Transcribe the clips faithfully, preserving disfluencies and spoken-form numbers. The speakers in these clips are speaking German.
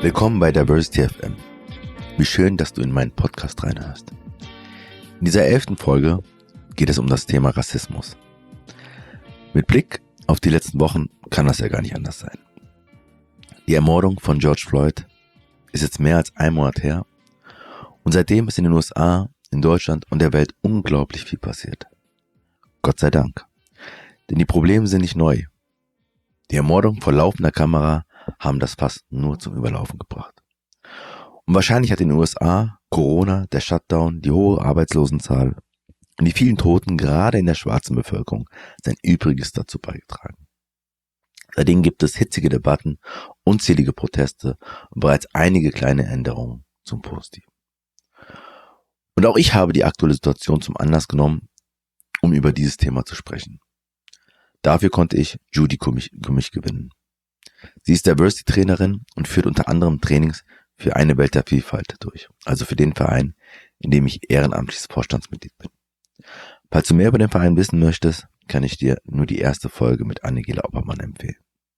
Willkommen bei Diversity F M. Wie schön, dass du in meinen Podcast reinhörst. In dieser elften Folge geht es um das Thema Rassismus. Mit Blick auf die letzten Wochen kann das ja gar nicht anders sein. Die Ermordung von George Floyd ist jetzt mehr als ein Monat her und seitdem ist in den U S A, in Deutschland und der Welt unglaublich viel passiert. Gott sei Dank. Denn die Probleme sind nicht neu. Die Ermordung vor laufender Kamera haben das fast nur zum Überlaufen gebracht. Und wahrscheinlich hat in den U S A Corona, der Shutdown, die hohe Arbeitslosenzahl und die vielen Toten gerade in der schwarzen Bevölkerung sein Übriges dazu beigetragen. Seitdem gibt es hitzige Debatten, unzählige Proteste und bereits einige kleine Änderungen zum Positiven. Und auch ich habe die aktuelle Situation zum Anlass genommen, um über dieses Thema zu sprechen. Dafür konnte ich Judy Kummich, Kummich gewinnen. Sie ist Diversity-Trainerin und führt unter anderem Trainings für eine Welt der Vielfalt durch, also für den Verein, in dem ich ehrenamtliches Vorstandsmitglied bin. Falls du mehr über den Verein wissen möchtest, kann ich dir nur die erste Folge mit Annegela Oppermann empfehlen.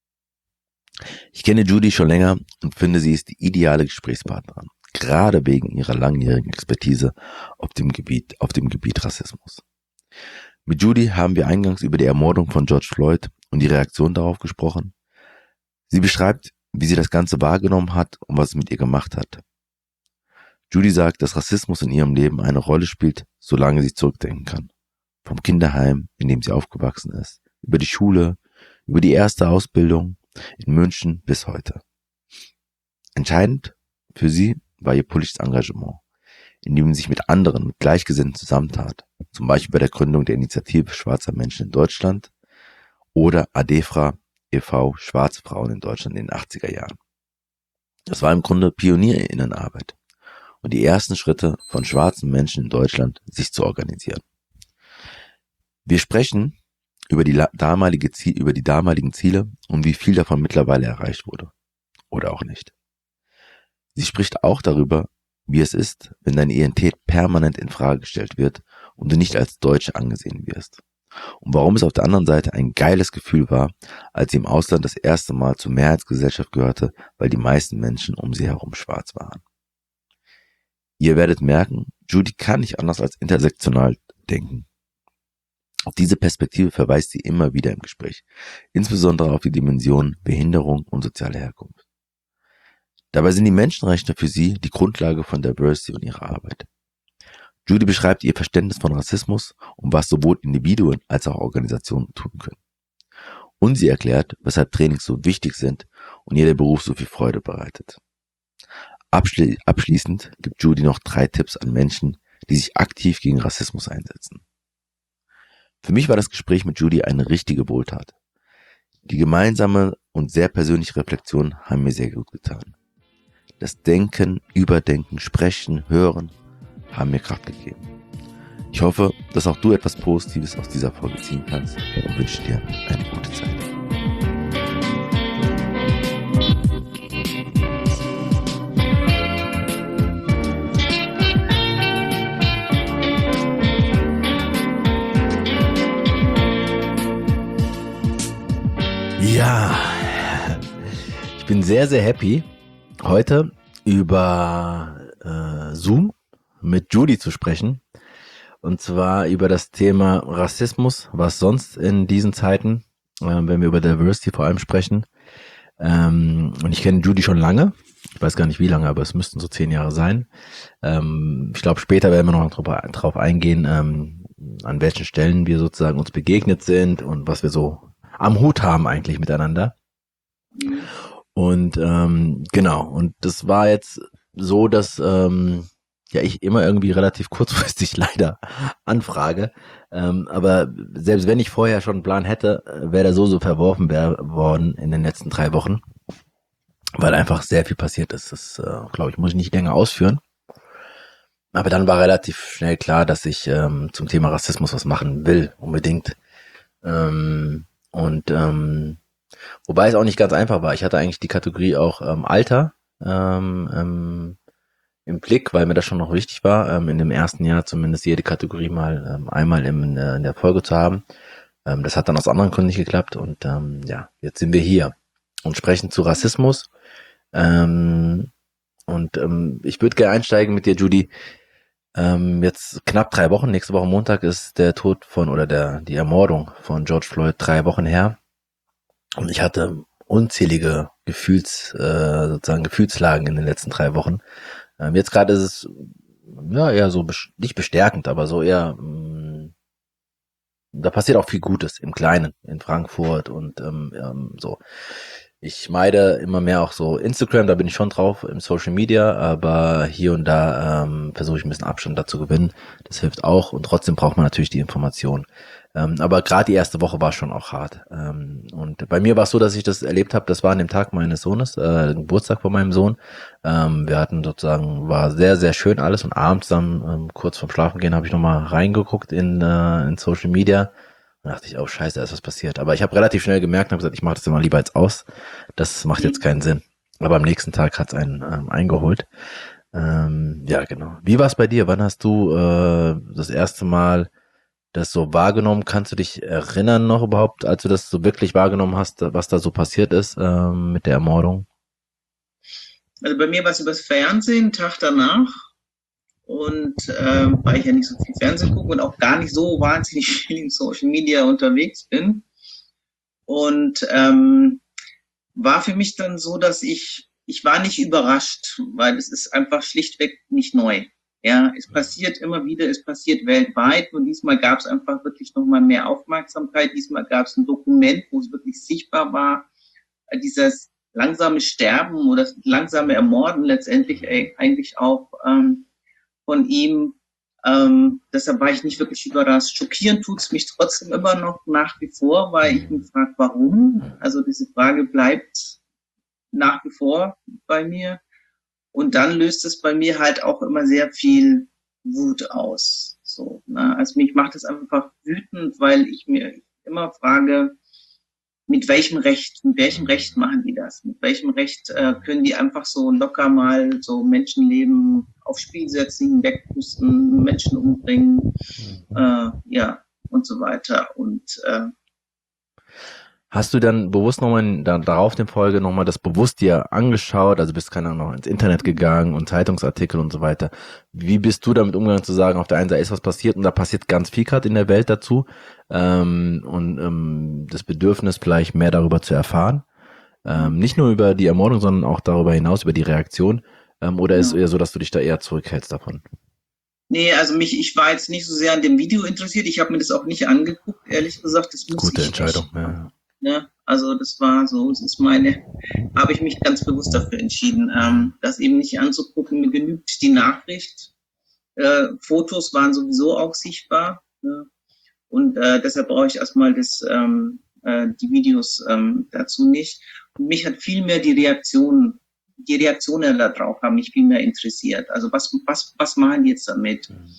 Ich kenne Judy schon länger und finde, sie ist die ideale Gesprächspartnerin, gerade wegen ihrer langjährigen Expertise auf dem Gebiet, auf dem Gebiet Rassismus. Mit Judy haben wir eingangs über die Ermordung von George Floyd und die Reaktion darauf gesprochen. Sie beschreibt, wie sie das Ganze wahrgenommen hat und was es mit ihr gemacht hat. Judy sagt, dass Rassismus in ihrem Leben eine Rolle spielt, solange sie zurückdenken kann. Vom Kinderheim, in dem sie aufgewachsen ist, über die Schule, über die erste Ausbildung in München bis heute. Entscheidend für sie war ihr politisches Engagement, in dem sie sich mit anderen, mit Gleichgesinnten zusammentat, zum Beispiel bei der Gründung der Initiative Schwarzer Menschen in Deutschland oder ADEFRA e V Schwarze Frauen in Deutschland in den achtziger Jahren. Das war im Grunde Pionierinnenarbeit und die ersten Schritte von schwarzen Menschen in Deutschland, sich zu organisieren. Wir sprechen über die damalige Ziel, über die damaligen Ziele und wie viel davon mittlerweile erreicht wurde. Oder auch nicht. Sie spricht auch darüber, wie es ist, wenn deine Identität permanent in Frage gestellt wird und du nicht als Deutsche angesehen wirst. Und warum es auf der anderen Seite ein geiles Gefühl war, als sie im Ausland das erste Mal zur Mehrheitsgesellschaft gehörte, weil die meisten Menschen um sie herum schwarz waren. Ihr werdet merken, Judy kann nicht anders als intersektional denken. Auf diese Perspektive verweist sie immer wieder im Gespräch, insbesondere auf die Dimensionen Behinderung und soziale Herkunft. Dabei sind die Menschenrechte für sie die Grundlage von Diversity und ihrer Arbeit. Judy beschreibt ihr Verständnis von Rassismus und was sowohl Individuen als auch Organisationen tun können. Und sie erklärt, weshalb Trainings so wichtig sind und ihr der Beruf so viel Freude bereitet. Abschli- abschließend gibt Judy noch drei Tipps an Menschen, die sich aktiv gegen Rassismus einsetzen. Für mich war das Gespräch mit Judy eine richtige Wohltat. Die gemeinsame und sehr persönliche Reflexion haben mir sehr gut getan. Das Denken, Überdenken, Sprechen, Hören haben mir Kraft gegeben. Ich hoffe, dass auch du etwas Positives aus dieser Folge ziehen kannst und wünsche dir eine gute Zeit. Ja, ich bin sehr, sehr happy, heute über äh, Zoom mit Judy zu sprechen, und zwar über das Thema Rassismus, was sonst in diesen Zeiten, äh, wenn wir über Diversity vor allem sprechen. Ähm, und ich kenne Judy schon lange, ich weiß gar nicht wie lange, aber es müssten so zehn Jahre sein. Ähm, ich glaube, später werden wir noch drauf, drauf eingehen, ähm, an welchen Stellen wir sozusagen uns begegnet sind und was wir so am Hut haben eigentlich miteinander. Und ähm, genau, und das war jetzt so, dass ähm, ja ich immer irgendwie relativ kurzfristig leider anfrage. Ähm, aber selbst wenn ich vorher schon einen Plan hätte, wäre der so so verworfen wär, worden in den letzten drei Wochen, weil einfach sehr viel passiert ist. Das, äh, glaube ich, muss ich nicht länger ausführen. Aber dann war relativ schnell klar, dass ich ähm, zum Thema Rassismus was machen will, unbedingt. Ähm, und ähm, wobei es auch nicht ganz einfach war. Ich hatte eigentlich die Kategorie auch ähm, Alter ähm, ähm, im Blick, weil mir das schon noch wichtig war, ähm, in dem ersten Jahr zumindest jede Kategorie mal ähm, einmal im, äh, in der Folge zu haben. Ähm, das hat dann aus anderen Gründen nicht geklappt und ähm, ja, jetzt sind wir hier und sprechen zu Rassismus. Ähm, und ähm, ich würde gerne einsteigen mit dir, Judy. Ähm, jetzt knapp drei Wochen, nächste Woche Montag ist der Tod von oder der die Ermordung von George Floyd drei Wochen her. Und ich hatte unzählige Gefühls, äh, sozusagen Gefühlslagen in den letzten drei Wochen. Ähm, jetzt gerade ist es ja eher so bes- nicht bestärkend, aber so eher mh, da passiert auch viel Gutes im Kleinen in Frankfurt und ähm, ähm, so. Ich meide immer mehr auch so Instagram, da bin ich schon drauf im Social Media, aber hier und da ähm, versuche ich ein bisschen Abstand dazu gewinnen. Das hilft auch und trotzdem braucht man natürlich die Information. Ähm, aber gerade die erste Woche war schon auch hart. Ähm, und bei mir war es so, dass ich das erlebt habe, das war an dem Tag meines Sohnes, äh, Geburtstag von meinem Sohn. Ähm, wir hatten sozusagen, war sehr, sehr schön alles und abends dann, ähm, kurz vorm Schlafengehen, habe ich nochmal reingeguckt in, äh, in Social Media. Dann dachte ich, oh scheiße, da ist was passiert. Aber ich habe relativ schnell gemerkt und habe gesagt, ich mache das immer lieber jetzt aus. Das macht jetzt keinen Sinn. Aber am nächsten Tag hat's einen ähm, eingeholt. Ähm, ja, genau. Wie war es bei dir? Wann hast du äh, das erste Mal das so wahrgenommen? Kannst du dich erinnern noch überhaupt, als du das so wirklich wahrgenommen hast, was da so passiert ist ähm, mit der Ermordung? Also bei mir war es übers Fernsehen, Tag danach. Und ähm, weil ich ja nicht so viel Fernsehen gucke und auch gar nicht so wahnsinnig viel in Social Media unterwegs bin. Und ähm, war für mich dann so, dass ich, ich war nicht überrascht, weil es ist einfach schlichtweg nicht neu. Ja, es passiert immer wieder, es passiert weltweit und diesmal gab es einfach wirklich nochmal mehr Aufmerksamkeit. Diesmal gab es ein Dokument, wo es wirklich sichtbar war, äh, dieses langsame Sterben oder das langsame Ermorden letztendlich äh, eigentlich auch ähm, von ihm. Ähm, deshalb war ich nicht wirklich überrascht. Schockieren tut's mich trotzdem immer noch nach wie vor, weil ich mich frage, warum? Also diese Frage bleibt nach wie vor bei mir. Und dann löst es bei mir halt auch immer sehr viel Wut aus. So, ne? Also mich macht es einfach wütend, weil ich mir immer frage, mit welchem Recht, mit welchem Recht machen die das? Mit welchem Recht äh, können die einfach so locker mal so Menschenleben aufs Spiel setzen, hinwegpusten, Menschen umbringen, äh, ja, und so weiter. Und äh, Hast du dann bewusst nochmal in, da, darauf den Folge nochmal das bewusst dir angeschaut, also bist keine Ahnung, noch ins Internet gegangen und Zeitungsartikel und so weiter. Wie bist du damit umgegangen zu sagen, auf der einen Seite ist was passiert und da passiert ganz viel gerade in der Welt dazu ähm, und ähm, das Bedürfnis vielleicht mehr darüber zu erfahren, ähm, nicht nur über die Ermordung, sondern auch darüber hinaus, über die Reaktion ähm, oder ist es ja. eher so, dass du dich da eher zurückhältst davon? Nee, also mich, ich war jetzt nicht so sehr an dem Video interessiert. Ich habe mir das auch nicht angeguckt, ehrlich gesagt. Das muss Gute ich Entscheidung, nicht. ja. Ne? Also das war so, das ist meine, habe ich mich ganz bewusst dafür entschieden, ähm, das eben nicht anzugucken. Mir genügt die Nachricht. Äh, Fotos waren sowieso auch sichtbar. Ne? Und äh, deshalb brauche ich erstmal das, ähm, äh, die Videos ähm, dazu nicht. Und mich hat viel mehr die Reaktion, die Reaktionen darauf haben mich viel mehr interessiert. Also was, was, was machen die jetzt damit? Mhm.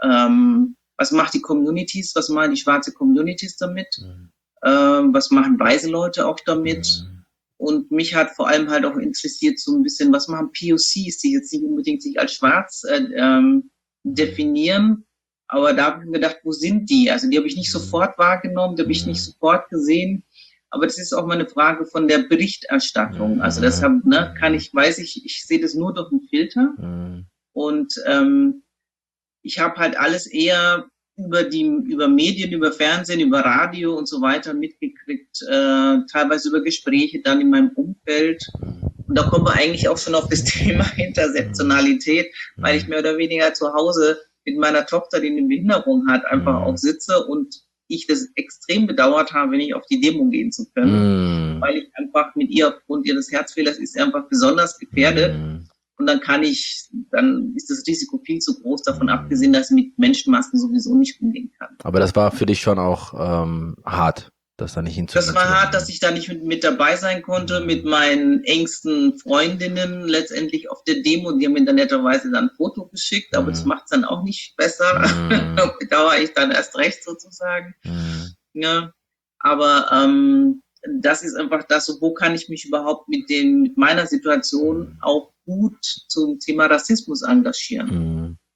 Ähm, was macht die Communities? Was machen die schwarze Communities damit? Mhm. Ähm, was machen weiße Leute auch damit? Mhm. Und mich hat vor allem halt auch interessiert so ein bisschen, was machen P O Cs, die jetzt nicht unbedingt sich als schwarz äh, ähm, definieren, aber da habe ich mir gedacht, wo sind die? Also die habe ich nicht sofort wahrgenommen, die habe ich nicht sofort gesehen. Aber das ist auch mal eine Frage von der Berichterstattung. Also deshalb ne, kann ich, weiß ich, ich sehe das nur durch einen Filter. Mhm. Und ähm, ich habe halt alles eher über die über Medien, über Fernsehen, über Radio und so weiter mitgekriegt, äh, teilweise über Gespräche dann in meinem Umfeld. Und da kommen wir eigentlich auch schon auf das Thema Intersektionalität, weil ich mehr oder weniger zu Hause mit meiner Tochter, die eine Behinderung hat, einfach auch sitze und ich das extrem bedauert habe, nicht auf die Demo gehen zu können, Mhm. weil ich einfach mit ihr aufgrund ihres Herzfehlers ist sie einfach besonders gefährdet. Mhm. Und dann kann ich, dann ist das Risiko viel zu groß, davon abgesehen, dass ich mit Menschenmassen sowieso nicht umgehen kann. Aber das war für dich schon auch ähm, hart, das da nicht hinzugehen. Das war hart, dass ich da nicht mit, mit dabei sein konnte, mit meinen engsten Freundinnen letztendlich auf der Demo. Die haben mir dann netterweise dann ein Foto geschickt, aber das macht es dann auch nicht besser. Mhm. Da war ich dann erst recht sozusagen. Mhm. Ja, aber ähm, das ist einfach das, so, wo kann ich mich überhaupt mit den, mit meiner Situation auch gut zum Thema Rassismus engagieren. Mhm.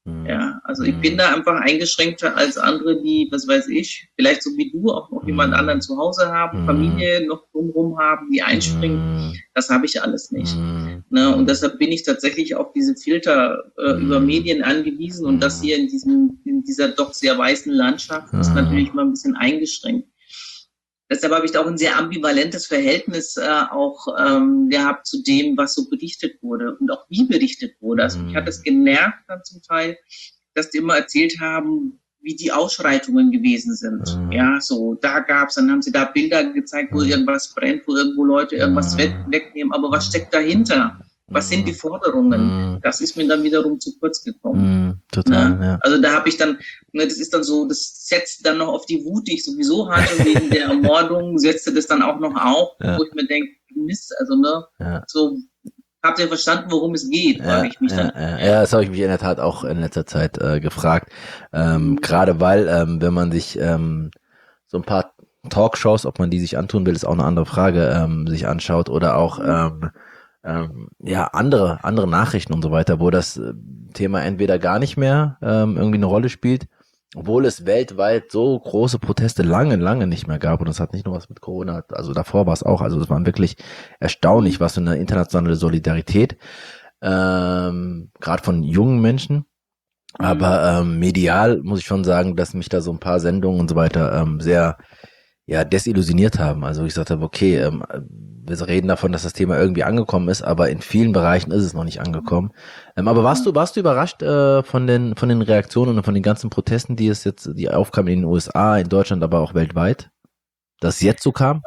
Mhm. Ja, also ich bin da einfach eingeschränkter als andere, die, was weiß ich, vielleicht so wie du auch noch jemand anderen zu Hause haben, Familie noch drumherum haben, die einspringen. Das habe ich alles nicht. Ne? Und deshalb bin ich tatsächlich auf diese Filter äh, über Medien angewiesen und das hier in diesem, in dieser doch sehr weißen Landschaft ist natürlich mal ein bisschen eingeschränkt. Deshalb habe ich da auch ein sehr ambivalentes Verhältnis äh, auch ähm, gehabt zu dem, was so berichtet wurde und auch wie berichtet wurde. Also mich hat es genervt dann zum Teil, dass die immer erzählt haben, wie die Ausschreitungen gewesen sind. Mhm. Ja, so da gab's, dann haben sie da Bilder gezeigt, wo mhm. irgendwas brennt, wo irgendwo Leute irgendwas mhm. wegnehmen. Aber was steckt dahinter? Was sind die Forderungen? Mm. Das ist mir dann wiederum zu kurz gekommen. Mm, total, ne? Ja. Also da habe ich dann, ne, das ist dann so, das setzt dann noch auf die Wut, die ich sowieso hatte wegen der Ermordung, setzte das dann auch noch auf, ja. wo ich mir denke, Mist, also ne, ja. so, habt ihr verstanden, worum es geht? Ja, ich mich ja, dann, ja, ja, das habe ich mich in der Tat auch in letzter Zeit äh, gefragt. Ähm, mhm. Gerade weil, ähm, wenn man sich ähm, so ein paar Talkshows, ob man die sich antun will, ist auch eine andere Frage, ähm, sich anschaut oder auch mhm. ähm, Ähm, ja, andere, andere Nachrichten und so weiter, wo das äh, Thema entweder gar nicht mehr ähm, irgendwie eine Rolle spielt, obwohl es weltweit so große Proteste lange, lange nicht mehr gab und das hat nicht nur was mit Corona, also davor war es auch, also es war wirklich erstaunlich, was für eine internationale Solidarität, ähm, gerade von jungen Menschen, aber ähm, medial muss ich schon sagen, dass mich da so ein paar Sendungen und so weiter ähm, sehr ja desillusioniert haben. Also ich sagte, okay, ähm, wir reden davon, dass das Thema irgendwie angekommen ist, aber in vielen Bereichen ist es noch nicht angekommen. Ähm, aber warst du warst du überrascht äh, von den von den Reaktionen und von den ganzen Protesten, die es jetzt, die aufkamen in den U S A, in Deutschland, aber auch weltweit, dass es jetzt so kam?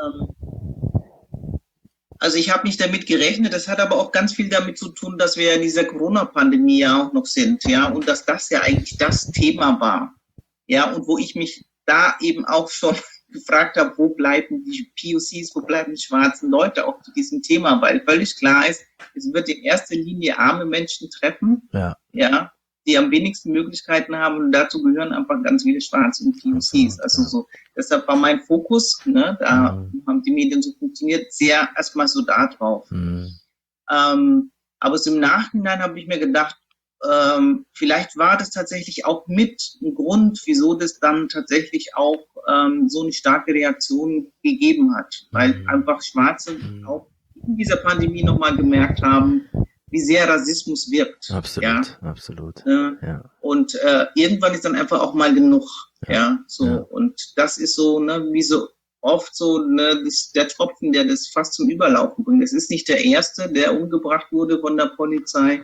Also ich habe nicht damit gerechnet. Das hat aber auch ganz viel damit zu tun, dass wir in dieser Corona-Pandemie ja auch noch sind, ja, und dass das ja eigentlich das Thema war, ja, und wo ich mich da eben auch schon gefragt habe, wo bleiben die P O Cs, wo bleiben die schwarzen Leute auch zu diesem Thema, weil völlig klar ist, es wird in erster Linie arme Menschen treffen, ja, ja, die am wenigsten Möglichkeiten haben und dazu gehören einfach ganz viele Schwarze und P O Cs. Also so, deshalb war mein Fokus, ne, da mhm. haben die Medien so funktioniert, sehr erstmal so da drauf. Mhm. Ähm, aber so im Nachhinein habe ich mir gedacht, Ähm, vielleicht war das tatsächlich auch mit ein Grund, wieso das dann tatsächlich auch ähm, so eine starke Reaktion gegeben hat, weil mhm. einfach Schwarze mhm. auch in dieser Pandemie nochmal gemerkt haben, wie sehr Rassismus wirkt. Absolut, ja? absolut. Äh, ja. Und äh, irgendwann ist dann einfach auch mal genug, ja, ja so. Ja. Und das ist so, ne, wie so oft so, ne, das, der Tropfen, der das fast zum Überlaufen bringt. Es ist nicht der erste, der umgebracht wurde von der Polizei.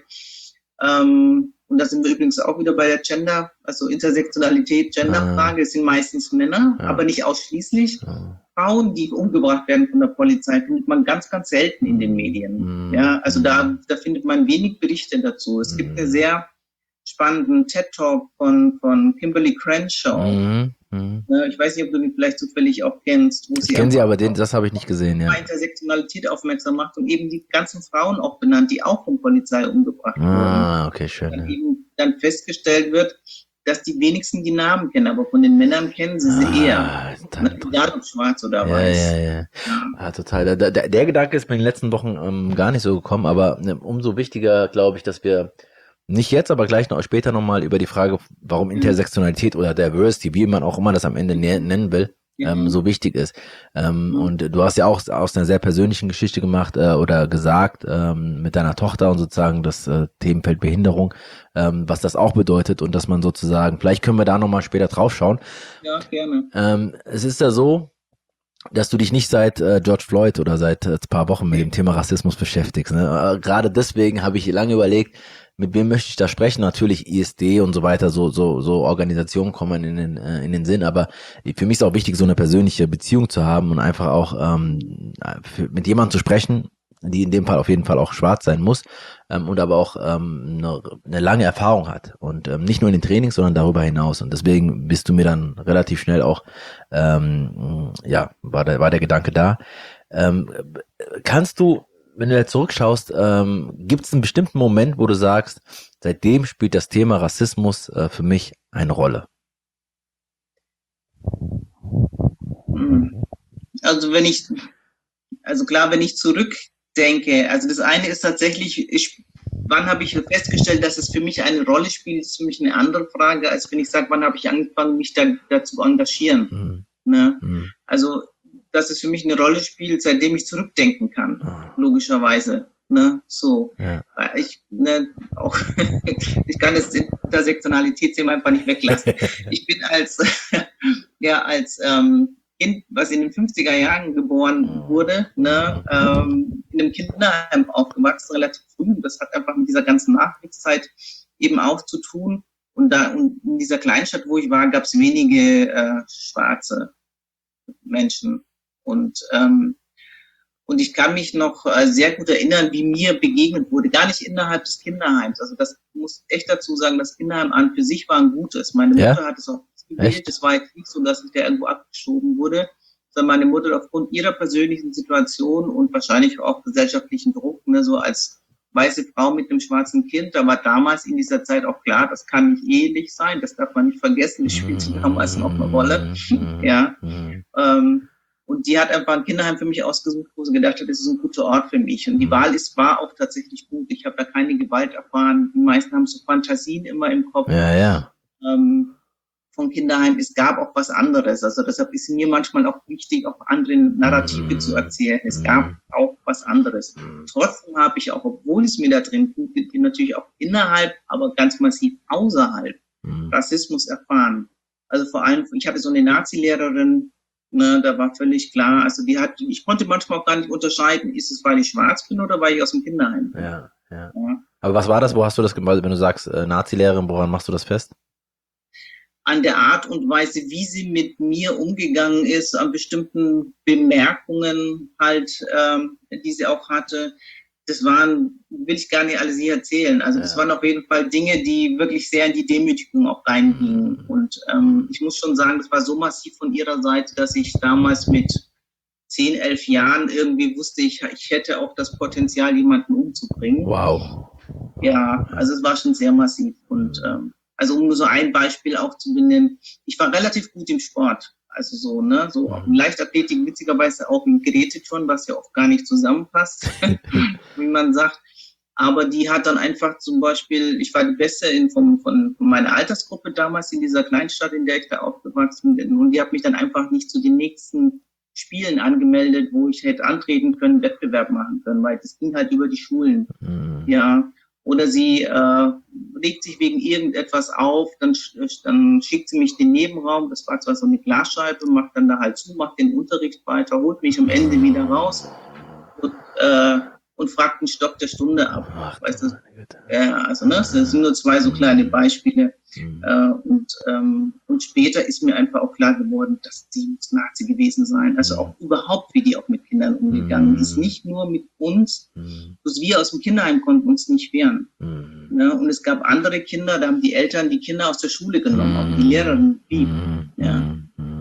Ähm, und da sind wir übrigens auch wieder bei der Gender, also Intersektionalität, Genderfrage. Es sind meistens Männer, ja. aber nicht ausschließlich. Ja. Frauen, die umgebracht werden von der Polizei, findet man ganz, ganz selten in den Medien. Mhm. Ja, also da, da findet man wenig Berichte dazu. Es mhm. gibt einen sehr spannenden TED-Talk von, von Kimberly Crenshaw. Mhm. Mhm. Ich weiß nicht, ob du den vielleicht zufällig auch kennst. Wo ich kenne sie, aber den, das habe ich nicht gesehen. Ja. Intersektionalität aufmerksam macht und eben die ganzen Frauen auch benannt, die auch von Polizei umgebracht wurden. Ah, okay, schön. Dann ja. eben dann festgestellt wird, dass die wenigsten die Namen kennen, aber von den Männern kennen sie sie ah, eher. Egal ob schwarz oder ja, weiß. Ja, ja, ja. Ah, total. Der, der, der Gedanke ist mir in den letzten Wochen ähm, gar nicht so gekommen, aber ne, umso wichtiger, glaube ich, dass wir nicht jetzt, aber gleich noch später nochmal über die Frage, warum Intersektionalität oder Diversity, wie man auch immer das am Ende nennen will, ähm, so wichtig ist. Ähm, und du hast ja auch aus einer sehr persönlichen Geschichte gemacht äh, oder gesagt ähm, mit deiner Tochter und sozusagen das äh, Themenfeld Behinderung, ähm, was das auch bedeutet und dass man sozusagen, vielleicht können wir da nochmal später drauf schauen. Ja, gerne. Ähm, es ist ja so, dass du dich nicht seit äh, George Floyd oder seit äh, ein paar Wochen mit dem Thema Rassismus beschäftigst. Ne? Äh, gerade deswegen habe ich lange überlegt, mit wem möchte ich da sprechen? Natürlich I S D und so weiter, so so so Organisationen kommen in den äh, in den Sinn, aber für mich ist auch wichtig, so eine persönliche Beziehung zu haben und einfach auch ähm, für, mit jemandem zu sprechen, die in dem Fall auf jeden Fall auch schwarz sein muss ähm, und aber auch ähm, eine, eine lange Erfahrung hat und ähm, nicht nur in den Trainings, sondern darüber hinaus. Und deswegen bist du mir dann relativ schnell auch ähm, ja war der war der Gedanke da. Ähm, kannst du, wenn du jetzt zurückschaust, ähm, gibt es einen bestimmten Moment, wo du sagst, seitdem spielt das Thema Rassismus äh, für mich eine Rolle? Also wenn ich, also klar, wenn ich zurückdenke, also das eine ist tatsächlich, ich wann habe ich festgestellt, dass es für mich eine Rolle spielt, ist für mich eine andere Frage, als wenn ich sage, wann habe ich angefangen, mich da, da zu engagieren. Mhm. Ne? Mhm. Also, dass es für mich eine Rolle spielt, seitdem ich zurückdenken kann, oh. logischerweise. Ne? So. Ja. Ich, ne, auch, ich kann das Intersektionalitätsthema einfach nicht weglassen. Ich bin als, ja, als ähm, Kind, was in den fünfziger Jahren geboren wurde, ne, ähm, in einem Kinderheim aufgewachsen, relativ früh. Das hat einfach mit dieser ganzen Nachkriegszeit eben auch zu tun. Und da und in dieser Kleinstadt, wo ich war, gab es wenige äh, schwarze Menschen. Und ähm, und ich kann mich noch äh, sehr gut erinnern, wie mir begegnet wurde. Gar nicht innerhalb des Kinderheims. Also das muss echt dazu sagen, das Kinderheim an für sich war ein gutes. Meine Ja? Mutter hat es auch gewählt. Es war jetzt nicht so, dass ich da irgendwo abgeschoben wurde, sondern meine Mutter aufgrund ihrer persönlichen Situation und wahrscheinlich auch gesellschaftlichen Druck, ne, so als weiße Frau mit einem schwarzen Kind, da war damals in dieser Zeit auch klar, das kann nicht ehelich sein, das darf man nicht vergessen, das spielte damals noch eine Rolle. Ja. Ähm, Und die hat einfach ein Kinderheim für mich ausgesucht, wo sie gedacht hat, das ist ein guter Ort für mich. Und die Wahl ist, war auch tatsächlich gut. Ich habe da keine Gewalt erfahren. Die meisten haben so Fantasien immer im Kopf. Ja, ja. Ähm, vom Kinderheim. Es gab auch was anderes. Also deshalb ist mir manchmal auch wichtig, auch andere Narrative mm. zu erzählen. Es mm. gab auch was anderes. Mm. Trotzdem habe ich auch, obwohl es mir da drin gut geht, natürlich auch innerhalb, aber ganz massiv außerhalb mm. Rassismus erfahren. Also vor allem, ich hatte so eine Nazi-Lehrerin, ne, da war völlig klar, also die hat, ich konnte manchmal auch gar nicht unterscheiden, ist es, weil ich schwarz bin oder weil ich aus dem Kinderheim bin. Ja, ja. ja. Aber was war das, wo hast du das gemacht, wenn du sagst, äh, Nazi-Lehrerin, woran machst du das fest? An der Art und Weise, wie sie mit mir umgegangen ist, an bestimmten Bemerkungen halt, ähm, die sie auch hatte. Das waren, will ich gar nicht alles hier erzählen. Also das ja. waren auf jeden Fall Dinge, die wirklich sehr in die Demütigung auch reingingen. Mhm. Und ähm, ich muss schon sagen, das war so massiv von ihrer Seite, dass ich damals mit zehn, elf Jahren irgendwie wusste, ich, ich hätte auch das Potenzial, jemanden umzubringen. Wow. Ja, also es war schon sehr massiv. Und ähm, also um nur so ein Beispiel auch zu benennen, ich war relativ gut im Sport. Also so, ne, so auch in Leichtathletik, witzigerweise auch im Geräteturnen, was ja oft gar nicht zusammenpasst, wie man sagt. Aber die hat dann einfach zum Beispiel, ich war die Beste in, von, von, von meiner Altersgruppe damals in dieser Kleinstadt, in der ich da aufgewachsen bin. Und die hat mich dann einfach nicht zu den nächsten Spielen angemeldet, wo ich hätte antreten können, Wettbewerb machen können, weil das ging halt über die Schulen. Mhm. Ja. Oder sie äh, legt sich wegen irgendetwas auf, dann, dann schickt sie mich in den Nebenraum, das war zwar so eine Glasscheibe, macht dann da halt zu, macht den Unterricht weiter, holt mich am Ende wieder raus und, äh, und fragt einen Stock der Stunde ab. Ach, weißt du? Ja, also ne, das sind nur zwei so kleine Beispiele. Mhm. Äh, und, ähm, und später ist mir einfach auch klar geworden, dass die muss Nazi gewesen sein. Also auch überhaupt, wie die auch mit Kindern umgegangen ist. Nicht nur mit uns, mhm. bloß wir aus dem Kinderheim konnten uns nicht wehren. Mhm. Ne? Und es gab andere Kinder, da haben die Eltern die Kinder aus der Schule genommen, auch die Lehrerin blieb. Mhm. Ja.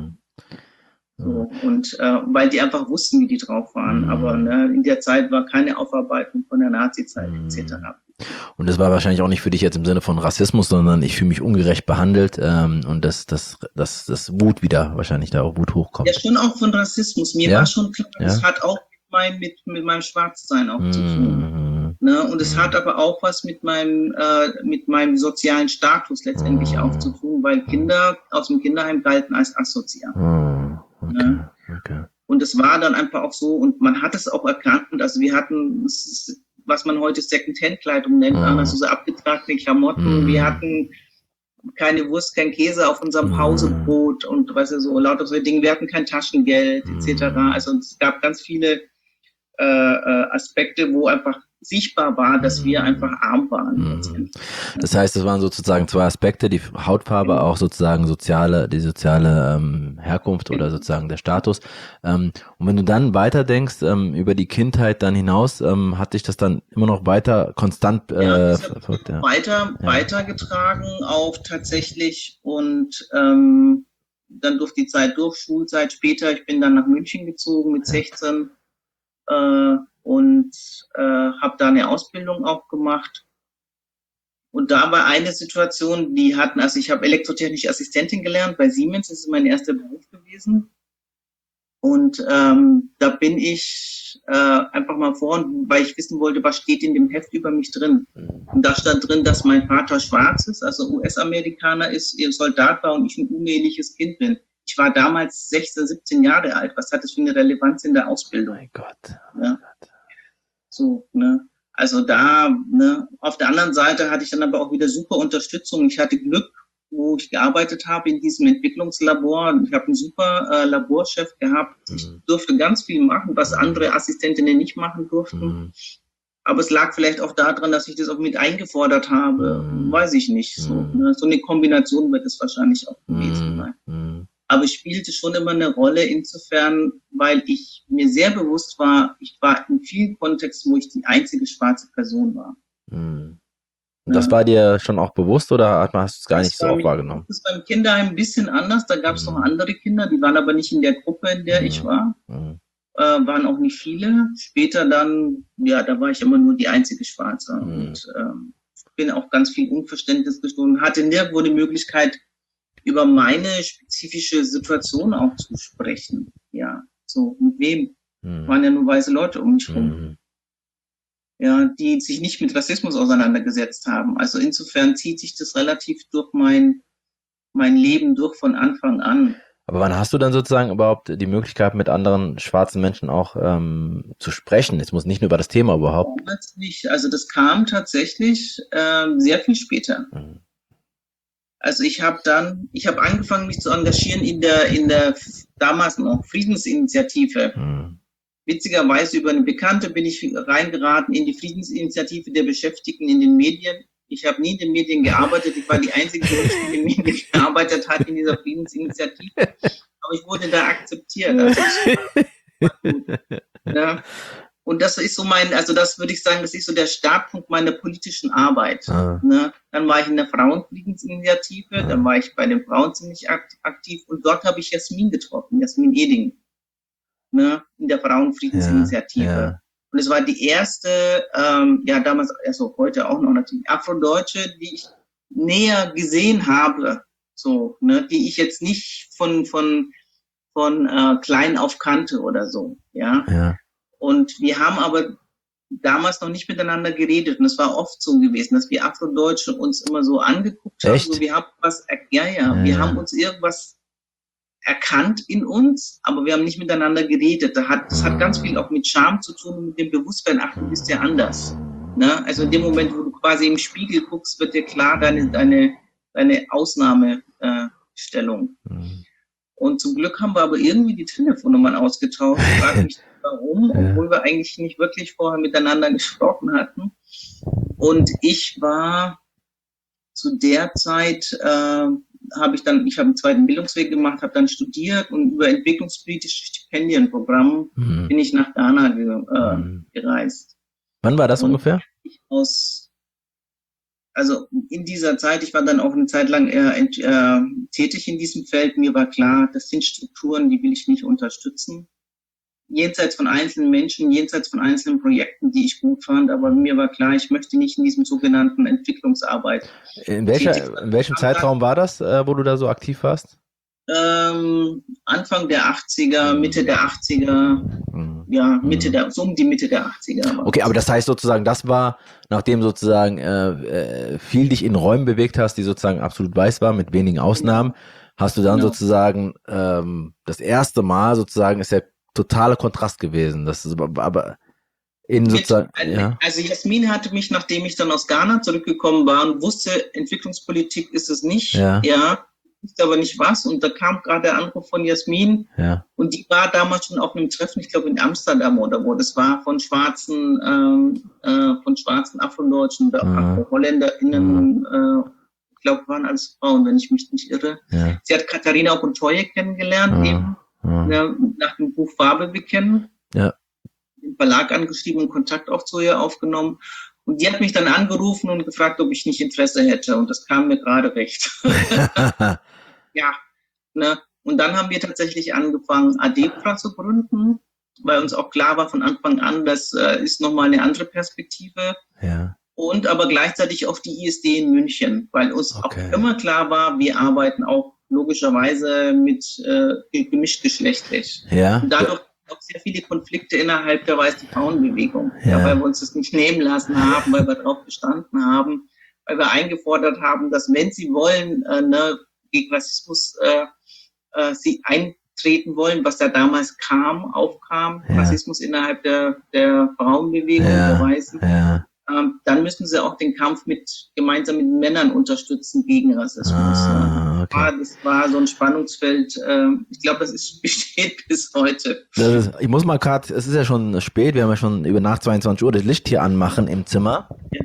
So, und äh, weil die einfach wussten, wie die drauf waren. Aber ne, in der Zeit war keine Aufarbeitung von der Nazi-Zeit et cetera. Und das war wahrscheinlich auch nicht für dich jetzt im Sinne von Rassismus, sondern ich fühle mich ungerecht behandelt ähm, und dass das, das, das Wut wieder wahrscheinlich da auch Wut hochkommt. Ja, schon auch von Rassismus. Mir ja? war schon klar, ja? das hat auch mit, mein, mit, mit meinem Schwarzsein auch mm. zu tun. Ne? Und es mm. hat aber auch was mit meinem, äh, mit meinem sozialen Status letztendlich mm. auch zu tun, weil Kinder aus dem Kinderheim galten als asozial. Mm. Okay. Ne? Okay. Und es war dann einfach auch so, und man hat es auch erkannt, also wir hatten, was man heute Second-Hand-Kleidung nennt, mm. also so abgetragene Klamotten, mm. wir hatten keine Wurst, kein Käse auf unserem mm. Pausebrot und weißt du, so lauter so Dinge, wir hatten kein Taschengeld et cetera. Also es gab ganz viele äh, Aspekte, wo einfach sichtbar war, dass wir einfach arm waren. Mhm. Das heißt, es waren sozusagen zwei Aspekte, die Hautfarbe, auch sozusagen soziale, die soziale ähm, Herkunft oder sozusagen der Status. Ähm, und wenn du dann weiter denkst ähm, über die Kindheit dann hinaus, ähm, hat dich das dann immer noch weiter konstant äh, ja, verfolgt? Ja. Weiter, ja. weitergetragen auch tatsächlich und ähm, dann durch die Zeit durch, Schulzeit später, ich bin dann nach München gezogen mit sechzehn äh, und äh, habe da eine Ausbildung auch gemacht. Und da war eine Situation, die hatten, also ich habe elektrotechnische Assistentin gelernt bei Siemens, das ist mein erster Beruf gewesen. Und ähm, da bin ich äh, einfach mal vor, weil ich wissen wollte, was steht in dem Heft über mich drin. Und da stand drin, dass mein Vater schwarz ist, also U S-Amerikaner ist, ihr Soldat war und ich ein uneheliches Kind bin. Ich war damals sechzehn, siebzehn Jahre alt. Was hat das für eine Relevanz in der Ausbildung? Mein Gott. Ja. So, ne? Also da, ne? Auf der anderen Seite hatte ich dann aber auch wieder super Unterstützung. Ich hatte Glück, wo ich gearbeitet habe in diesem Entwicklungslabor. Ich habe einen super äh, Laborchef gehabt. Ich Mhm. durfte ganz viel machen, was Mhm. andere Assistentinnen nicht machen durften. Mhm. Aber es lag vielleicht auch daran, dass ich das auch mit eingefordert habe. Mhm. Weiß ich nicht. So, Mhm. ne? So eine Kombination wird es wahrscheinlich auch gewesen sein. Mhm. Aber es spielte schon immer eine Rolle insofern, weil ich mir sehr bewusst war, ich war in vielen Kontexten, wo ich die einzige schwarze Person war. Mhm. Und das war dir schon auch bewusst oder hast du es gar Das nicht so war auch mir- wahrgenommen? Das ist beim Kinderheim ein bisschen anders. Da gab es Mhm. noch andere Kinder, die waren aber nicht in der Gruppe, in der Mhm. ich war. Mhm. Äh, waren auch nicht viele. Später dann, ja, da war ich immer nur die einzige Schwarze. Mhm. Und ähm, bin auch ganz viel Unverständnis gestoßen. Hatte nirgendwo die Möglichkeit, über meine spezifische Situation auch zu sprechen. Ja, so, mit wem? Mhm. Waren ja nur weiße Leute um mich rum. Mhm. Ja, die sich nicht mit Rassismus auseinandergesetzt haben. Also insofern zieht sich das relativ durch mein, mein Leben durch von Anfang an. Aber wann hast du dann sozusagen überhaupt die Möglichkeit, mit anderen schwarzen Menschen auch ähm, zu sprechen? Es muss nicht nur über das Thema überhaupt. Damals nicht. Also das kam tatsächlich ähm, sehr viel später. Mhm. Also ich habe dann, ich habe angefangen, mich zu engagieren in der, in der damals noch Friedensinitiative. Mhm. Witzigerweise über eine Bekannte bin ich reingeraten in die Friedensinitiative der Beschäftigten in den Medien. Ich habe nie in den Medien gearbeitet. Ich war die Einzige, die nicht in den Medien gearbeitet hat in dieser Friedensinitiative. Aber ich wurde da akzeptiert. Also ich, ja. Und das ist so mein, also das würde ich sagen, das ist so der Startpunkt meiner politischen Arbeit. Ah. Ne? Dann war ich in der Frauenfriedensinitiative, Ah. dann war ich bei den Frauen ziemlich aktiv und dort habe ich Jasmin getroffen, Jasmin Eding. Ne, in der Frauenfriedensinitiative. Ja, ja. Und es war die erste, ähm, ja damals, also heute auch noch natürlich, Afrodeutsche, die ich näher gesehen habe, so, ne, die ich jetzt nicht von von von äh, klein auf kannte oder so, ja. Ja. Und wir haben aber damals noch nicht miteinander geredet und es war oft so gewesen, dass wir Afrodeutsche uns immer so angeguckt haben, Echt? so wir haben was, ja, ja, Ja, wir ja. haben uns irgendwas erkannt in uns, aber wir haben nicht miteinander geredet. Das hat, das hat ganz viel auch mit Scham zu tun und mit dem Bewusstsein, ach, du bist ja anders. Ne? Also in dem Moment, wo du quasi im Spiegel guckst, wird dir klar deine, deine, deine Ausnahmestellung. Mhm. Und zum Glück haben wir aber irgendwie die Telefonnummern ausgetauscht. Ich frage mich warum, obwohl wir eigentlich nicht wirklich vorher miteinander gesprochen hatten. Und ich war zu der Zeit, äh, habe ich dann, ich habe einen zweiten Bildungsweg gemacht, habe dann studiert und über entwicklungspolitische Stipendienprogramm Mhm. bin ich nach Ghana ge, äh, Mhm. gereist. Wann war das Und ungefähr? ich aus, also in dieser Zeit, ich war dann auch eine Zeit lang äh, ent, äh, tätig in diesem Feld. Mir war klar, das sind Strukturen, die will ich nicht unterstützen. Jenseits von einzelnen Menschen, jenseits von einzelnen Projekten, die ich gut fand, aber mir war klar, ich möchte nicht in diesem sogenannten Entwicklungsarbeit. In, welcher, in welchem Zeitraum war das, äh, wo du da so aktiv warst? Ähm, Anfang der achtziger, Mitte der achtziger, Mhm. ja, Mitte der, so um die Mitte der achtziger. war Okay, das. aber das heißt sozusagen, das war, nachdem sozusagen äh, äh, viel dich in Räumen bewegt hast, die sozusagen absolut weiß waren, mit wenigen Ausnahmen, hast du dann Genau. sozusagen ähm, das erste Mal sozusagen ist der totale Kontrast gewesen. Das ist aber, aber in Mit, sozusagen, äh, ja. Also Jasmin hatte mich, nachdem ich dann aus Ghana zurückgekommen war und wusste, Entwicklungspolitik ist es nicht, Ja. ja, wusste aber nicht was. Und da kam gerade der Anruf von Jasmin Ja. und die war damals schon auf einem Treffen, ich glaube in Amsterdam oder wo, das war von schwarzen, ähm, äh, von schwarzen Afrodeutschen oder Mhm. AfroholländerInnen, äh, ich glaube, waren alles Frauen, wenn ich mich nicht irre. Ja. Sie hat Katharina Okuntoye kennengelernt, Mhm. eben Mhm. ja, nach dem Buch Farbe bekennen. Ja. Den Verlag angeschrieben und Kontakt auch zu ihr aufgenommen. Und die hat mich dann angerufen und gefragt, ob ich nicht Interesse hätte. Und das kam mir gerade recht. Ja, ne? Und dann haben wir tatsächlich angefangen, ADEPRA zu gründen, weil uns auch klar war von Anfang an, das äh, ist nochmal eine andere Perspektive. Ja. Und aber gleichzeitig auch die I S D in München, weil uns Okay. auch immer klar war, wir arbeiten auch logischerweise mit äh, gemischtgeschlechtlich. Ja. Und dadurch auch sehr viele Konflikte innerhalb der weißen Frauenbewegung, Ja. ja, weil wir uns das nicht nehmen lassen haben, weil wir darauf bestanden haben, weil wir eingefordert haben, dass wenn sie wollen, äh, ne, gegen Rassismus äh, äh, sie eintreten wollen, was da damals kam, aufkam, Ja. Rassismus innerhalb der, der Frauenbewegung, Ja. der Weißen, Ja. ähm, dann müssen sie auch den Kampf mit gemeinsam mit Männern unterstützen gegen Rassismus. Ah, ja. okay. Ja, das war so ein Spannungsfeld. Äh, ich glaube, das ist, besteht bis heute. Das ist, ich muss mal gerade, es ist ja schon spät, wir haben ja schon über nach zweiundzwanzig Uhr das Licht hier anmachen im Zimmer. Ja.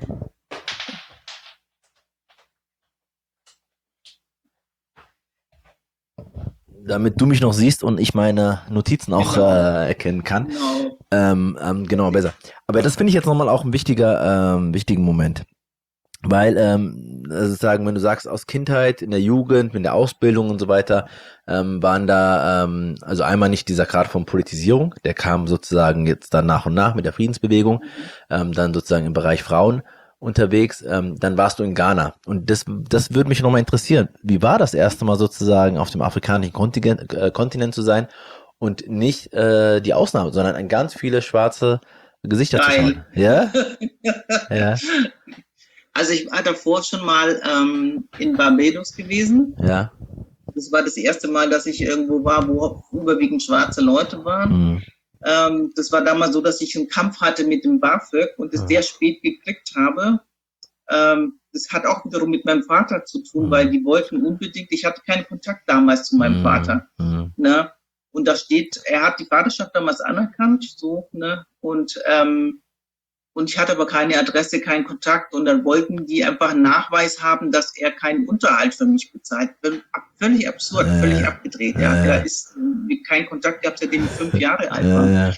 Damit du mich noch siehst und ich meine Notizen auch Genau. äh, erkennen kann. Genau. Ähm, ähm, genau, besser. Aber das finde ich jetzt nochmal auch ein wichtiger, ähm, wichtigen Moment. Weil, ähm, also sagen, wenn du sagst, aus Kindheit, in der Jugend, in der Ausbildung und so weiter, ähm, waren da, ähm, also einmal nicht dieser Grad von Politisierung, der kam sozusagen jetzt dann nach und nach mit der Friedensbewegung, ähm, dann sozusagen im Bereich Frauen unterwegs, ähm, dann warst du in Ghana. Und das, das würde mich nochmal interessieren. Wie war das erste Mal sozusagen auf dem afrikanischen Kontinent, äh, Kontinent zu sein und nicht äh, die Ausnahme, sondern an ganz viele schwarze Gesichter Geil. zu schauen? Ja? Ja. Also ich war davor schon mal ähm, in Barbados gewesen. Ja. Das war das erste Mal, dass ich irgendwo war, wo überwiegend schwarze Leute waren. Mhm. Ähm, das war damals so, dass ich einen Kampf hatte mit dem BAföG und es Mhm. sehr spät gekriegt habe. Ähm, das hat auch wiederum mit meinem Vater zu tun, Mhm. weil die wollten unbedingt, ich hatte keinen Kontakt damals zu meinem Mhm. Vater. Mhm. Ne? Und da steht, er hat die Vaterschaft damals anerkannt, so, ne? Und, ähm, und ich hatte aber keine Adresse, keinen Kontakt und dann wollten die einfach einen Nachweis haben, dass er keinen Unterhalt für mich bezahlt. Völlig absurd, Äh, völlig abgedreht, ja. äh. Er ist mit keinen Kontakt gehabt, seitdem ich fünf Jahre alt Ja, war. ja.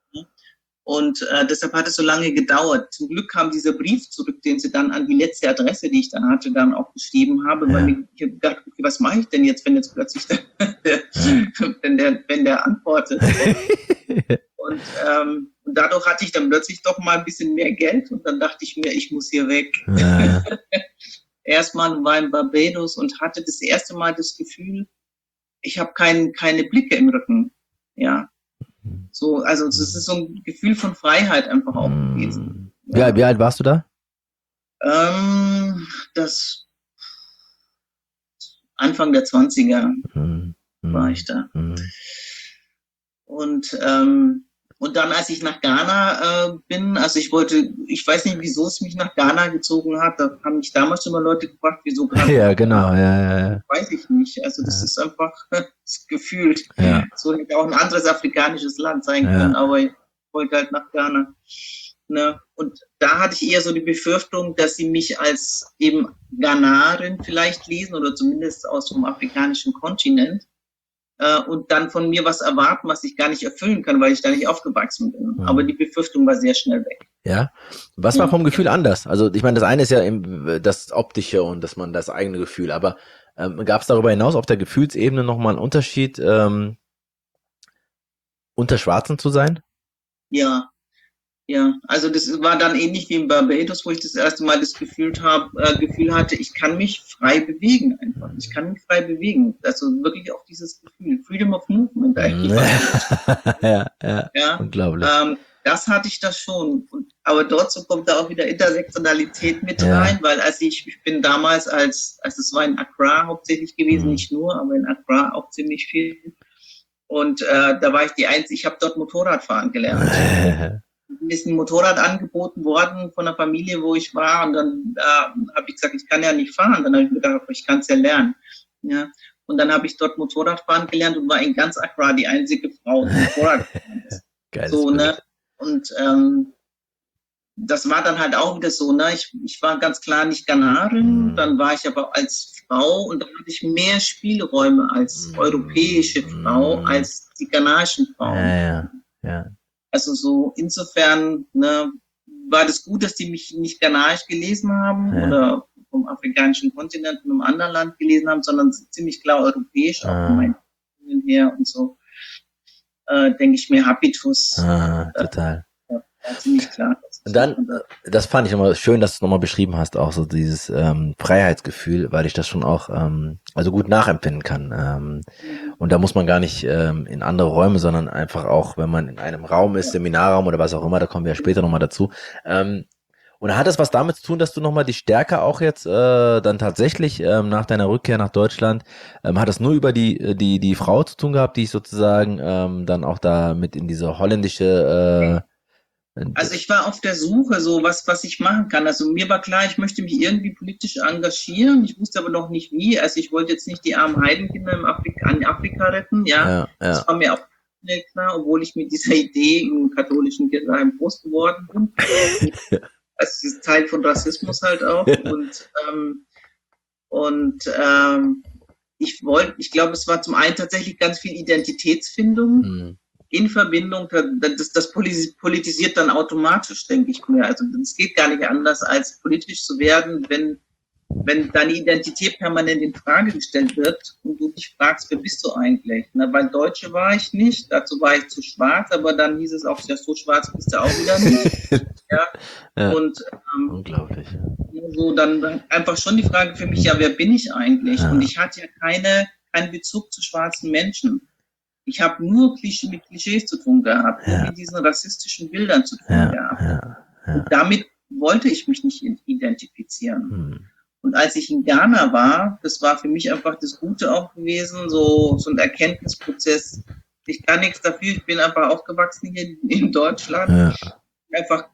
Und äh, deshalb hat es so lange gedauert. Zum Glück kam dieser Brief zurück, den sie dann an die letzte Adresse, die ich dann hatte, dann auch geschrieben habe, Ja. weil ich, ich hab gedacht, okay, was mache ich denn jetzt, wenn jetzt plötzlich der, der, Ja. wenn der, wenn der antwortet. Und, ähm, und dadurch hatte ich dann plötzlich doch mal ein bisschen mehr Geld und dann dachte ich mir, ich muss hier weg. Ja. Erstmal war in Barbados und hatte das erste Mal das Gefühl, ich habe kein, keine Blicke im Rücken. Ja. So, also es ist so ein Gefühl von Freiheit einfach auch gewesen. Wie, alt- wie alt warst du da? Ähm, das Anfang der Zwanziger Mhm. war ich da. Mhm. Und ähm, und dann, als ich nach Ghana äh, bin, also ich wollte, ich weiß nicht, wieso es mich nach Ghana gezogen hat, da haben mich damals schon mal Leute gefragt, wieso Ghana. Ja, genau, ja, ja, ja. Weiß ich nicht. Also das Ja. ist einfach das Gefühl. Ja. So hätte auch ein anderes afrikanisches Land sein Ja. können, aber ich wollte halt nach Ghana. Ne? Und da hatte ich eher so die Befürchtung, dass sie mich als eben Ghanarin vielleicht lesen oder zumindest aus dem afrikanischen Kontinent äh, und dann von mir was erwarten, was ich gar nicht erfüllen kann, weil ich da nicht aufgewachsen bin. Mhm. Aber die Befürchtung war sehr schnell weg. Ja. Was war Ja. vom Gefühl anders? Also ich meine, das eine ist ja im, das Optische und dass man das eigene Gefühl, aber ähm, gab es darüber hinaus auf der Gefühlsebene nochmal einen Unterschied, ähm, unter Schwarzen zu sein? Ja. Ja, also das war dann ähnlich wie in Barbados, wo ich das erste Mal das Gefühl habe, äh, Gefühl hatte, ich kann mich frei bewegen einfach. Ich kann mich frei bewegen. Also wirklich auch dieses Gefühl, Freedom of Movement eigentlich. ja, ja, Ja, unglaublich. ähm, das hatte ich da schon. Und, aber dort so kommt da auch wieder Intersektionalität mit Ja. rein, weil als ich, ich bin damals als, als es war in Accra hauptsächlich gewesen, Mhm. nicht nur, aber in Accra auch ziemlich viel. Und äh, da war ich die Einzige, ich habe dort Motorradfahren gelernt. Mir ist ein Motorrad angeboten worden von der Familie, wo ich war, und dann äh, habe ich gesagt, ich kann ja nicht fahren. Dann habe ich mir gedacht, ich kann es ja lernen. Ja. Und dann habe ich dort Motorradfahren gelernt und war in ganz Accra die einzige Frau, die Motorrad gefahren ist. Geiles So, Bild. ne? Und ähm, das war dann halt auch wieder so, ne? Ich, ich war ganz klar nicht Ghanarin, Mhm. dann war ich aber als Frau und dann hatte ich mehr Spielräume als Mhm. europäische Frau, Mhm. als die ghanaischen Frauen. Ja, ja, ja. Also so insofern ne, war das gut, dass die mich nicht ghanaisch gelesen haben Ja. oder vom afrikanischen Kontinent in einem anderen Land gelesen haben, sondern ziemlich klar europäisch, auch Ah. von meinen Erfahrungen her und so, äh, denke ich mir, Habitus Ah, total. war ziemlich klar. Und dann, das fand ich nochmal schön, dass du es nochmal beschrieben hast, auch so dieses ähm, Freiheitsgefühl, weil ich das schon auch ähm, also gut nachempfinden kann. Ähm, und da muss man gar nicht ähm, in andere Räume, sondern einfach auch, wenn man in einem Raum ist, Seminarraum oder was auch immer, da kommen wir ja später nochmal dazu. Ähm, und hat das was damit zu tun, dass du nochmal die Stärke auch jetzt äh, dann tatsächlich ähm, nach deiner Rückkehr nach Deutschland, ähm, hat das nur über die die die Frau zu tun gehabt, die ich sozusagen ähm, dann auch da mit in diese holländische äh, Also ich war auf der Suche, so was, was ich machen kann. Also mir war klar, ich möchte mich irgendwie politisch engagieren. Ich wusste aber noch nicht wie. Also ich wollte jetzt nicht die armen Heidenkinder im Afrika, in Afrika retten, ja. ja, ja. Das war mir auch schnell klar, obwohl ich mit dieser Idee im katholischen Kinderheim groß geworden bin. Das ist Teil von Rassismus halt auch. Und, ähm, und ähm, ich wollte, ich glaube, es war zum einen tatsächlich ganz viel Identitätsfindung. Mhm. In Verbindung, das, das politisiert dann automatisch, denke ich mir. Also es geht gar nicht anders, als politisch zu werden, wenn, wenn deine Identität permanent in Frage gestellt wird und du dich fragst, wer bist du eigentlich? Na, weil Deutsche war ich nicht, dazu war ich zu schwarz, aber dann hieß es auch, ja, so schwarz bist du auch wieder nicht. Ja. Ja. Und ähm, unglaublich. So dann einfach schon die Frage für mich, ja, wer bin ich eigentlich? Ja. Und ich hatte ja keine, keinen Bezug zu schwarzen Menschen. Ich habe nur Klischee, mit Klischees zu tun gehabt, ja. mit diesen rassistischen Bildern zu tun ja, gehabt. Ja, ja. Und damit wollte ich mich nicht identifizieren. Hm. Und als ich in Ghana war, das war für mich einfach das Gute auch gewesen, so, so ein Erkenntnisprozess. Ich kann nichts dafür, ich bin einfach aufgewachsen hier in Deutschland. Ja. Einfach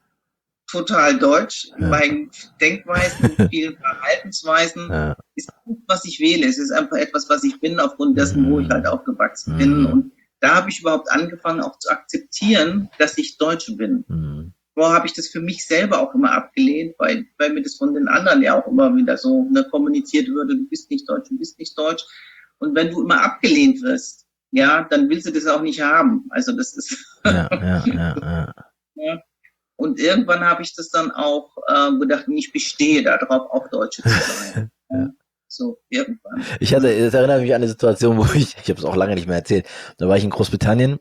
total deutsch, in ja. meinen Denkweisen, in vielen Verhaltensweisen. Ja. Ist gut, was ich wähle. Es ist einfach etwas, was ich bin, aufgrund dessen, wo ich halt aufgewachsen mhm. bin. Und da habe ich überhaupt angefangen, auch zu akzeptieren, dass ich Deutsche bin. Mhm. Vorher habe ich das für mich selber auch immer abgelehnt, weil, weil mir das von den anderen ja auch immer wieder so ne, kommuniziert würde, du bist nicht deutsch, du bist nicht deutsch. Und wenn du immer abgelehnt wirst, ja, dann willst du das auch nicht haben. Also das ist... ja, ja, ja, ja. ja. Und irgendwann habe ich das dann auch äh, gedacht, ich bestehe darauf, auch Deutsche zu sein. ja. So, irgendwann. Ich hatte, das erinnert mich an eine Situation, wo ich, ich habe es auch lange nicht mehr erzählt, da war ich in Großbritannien,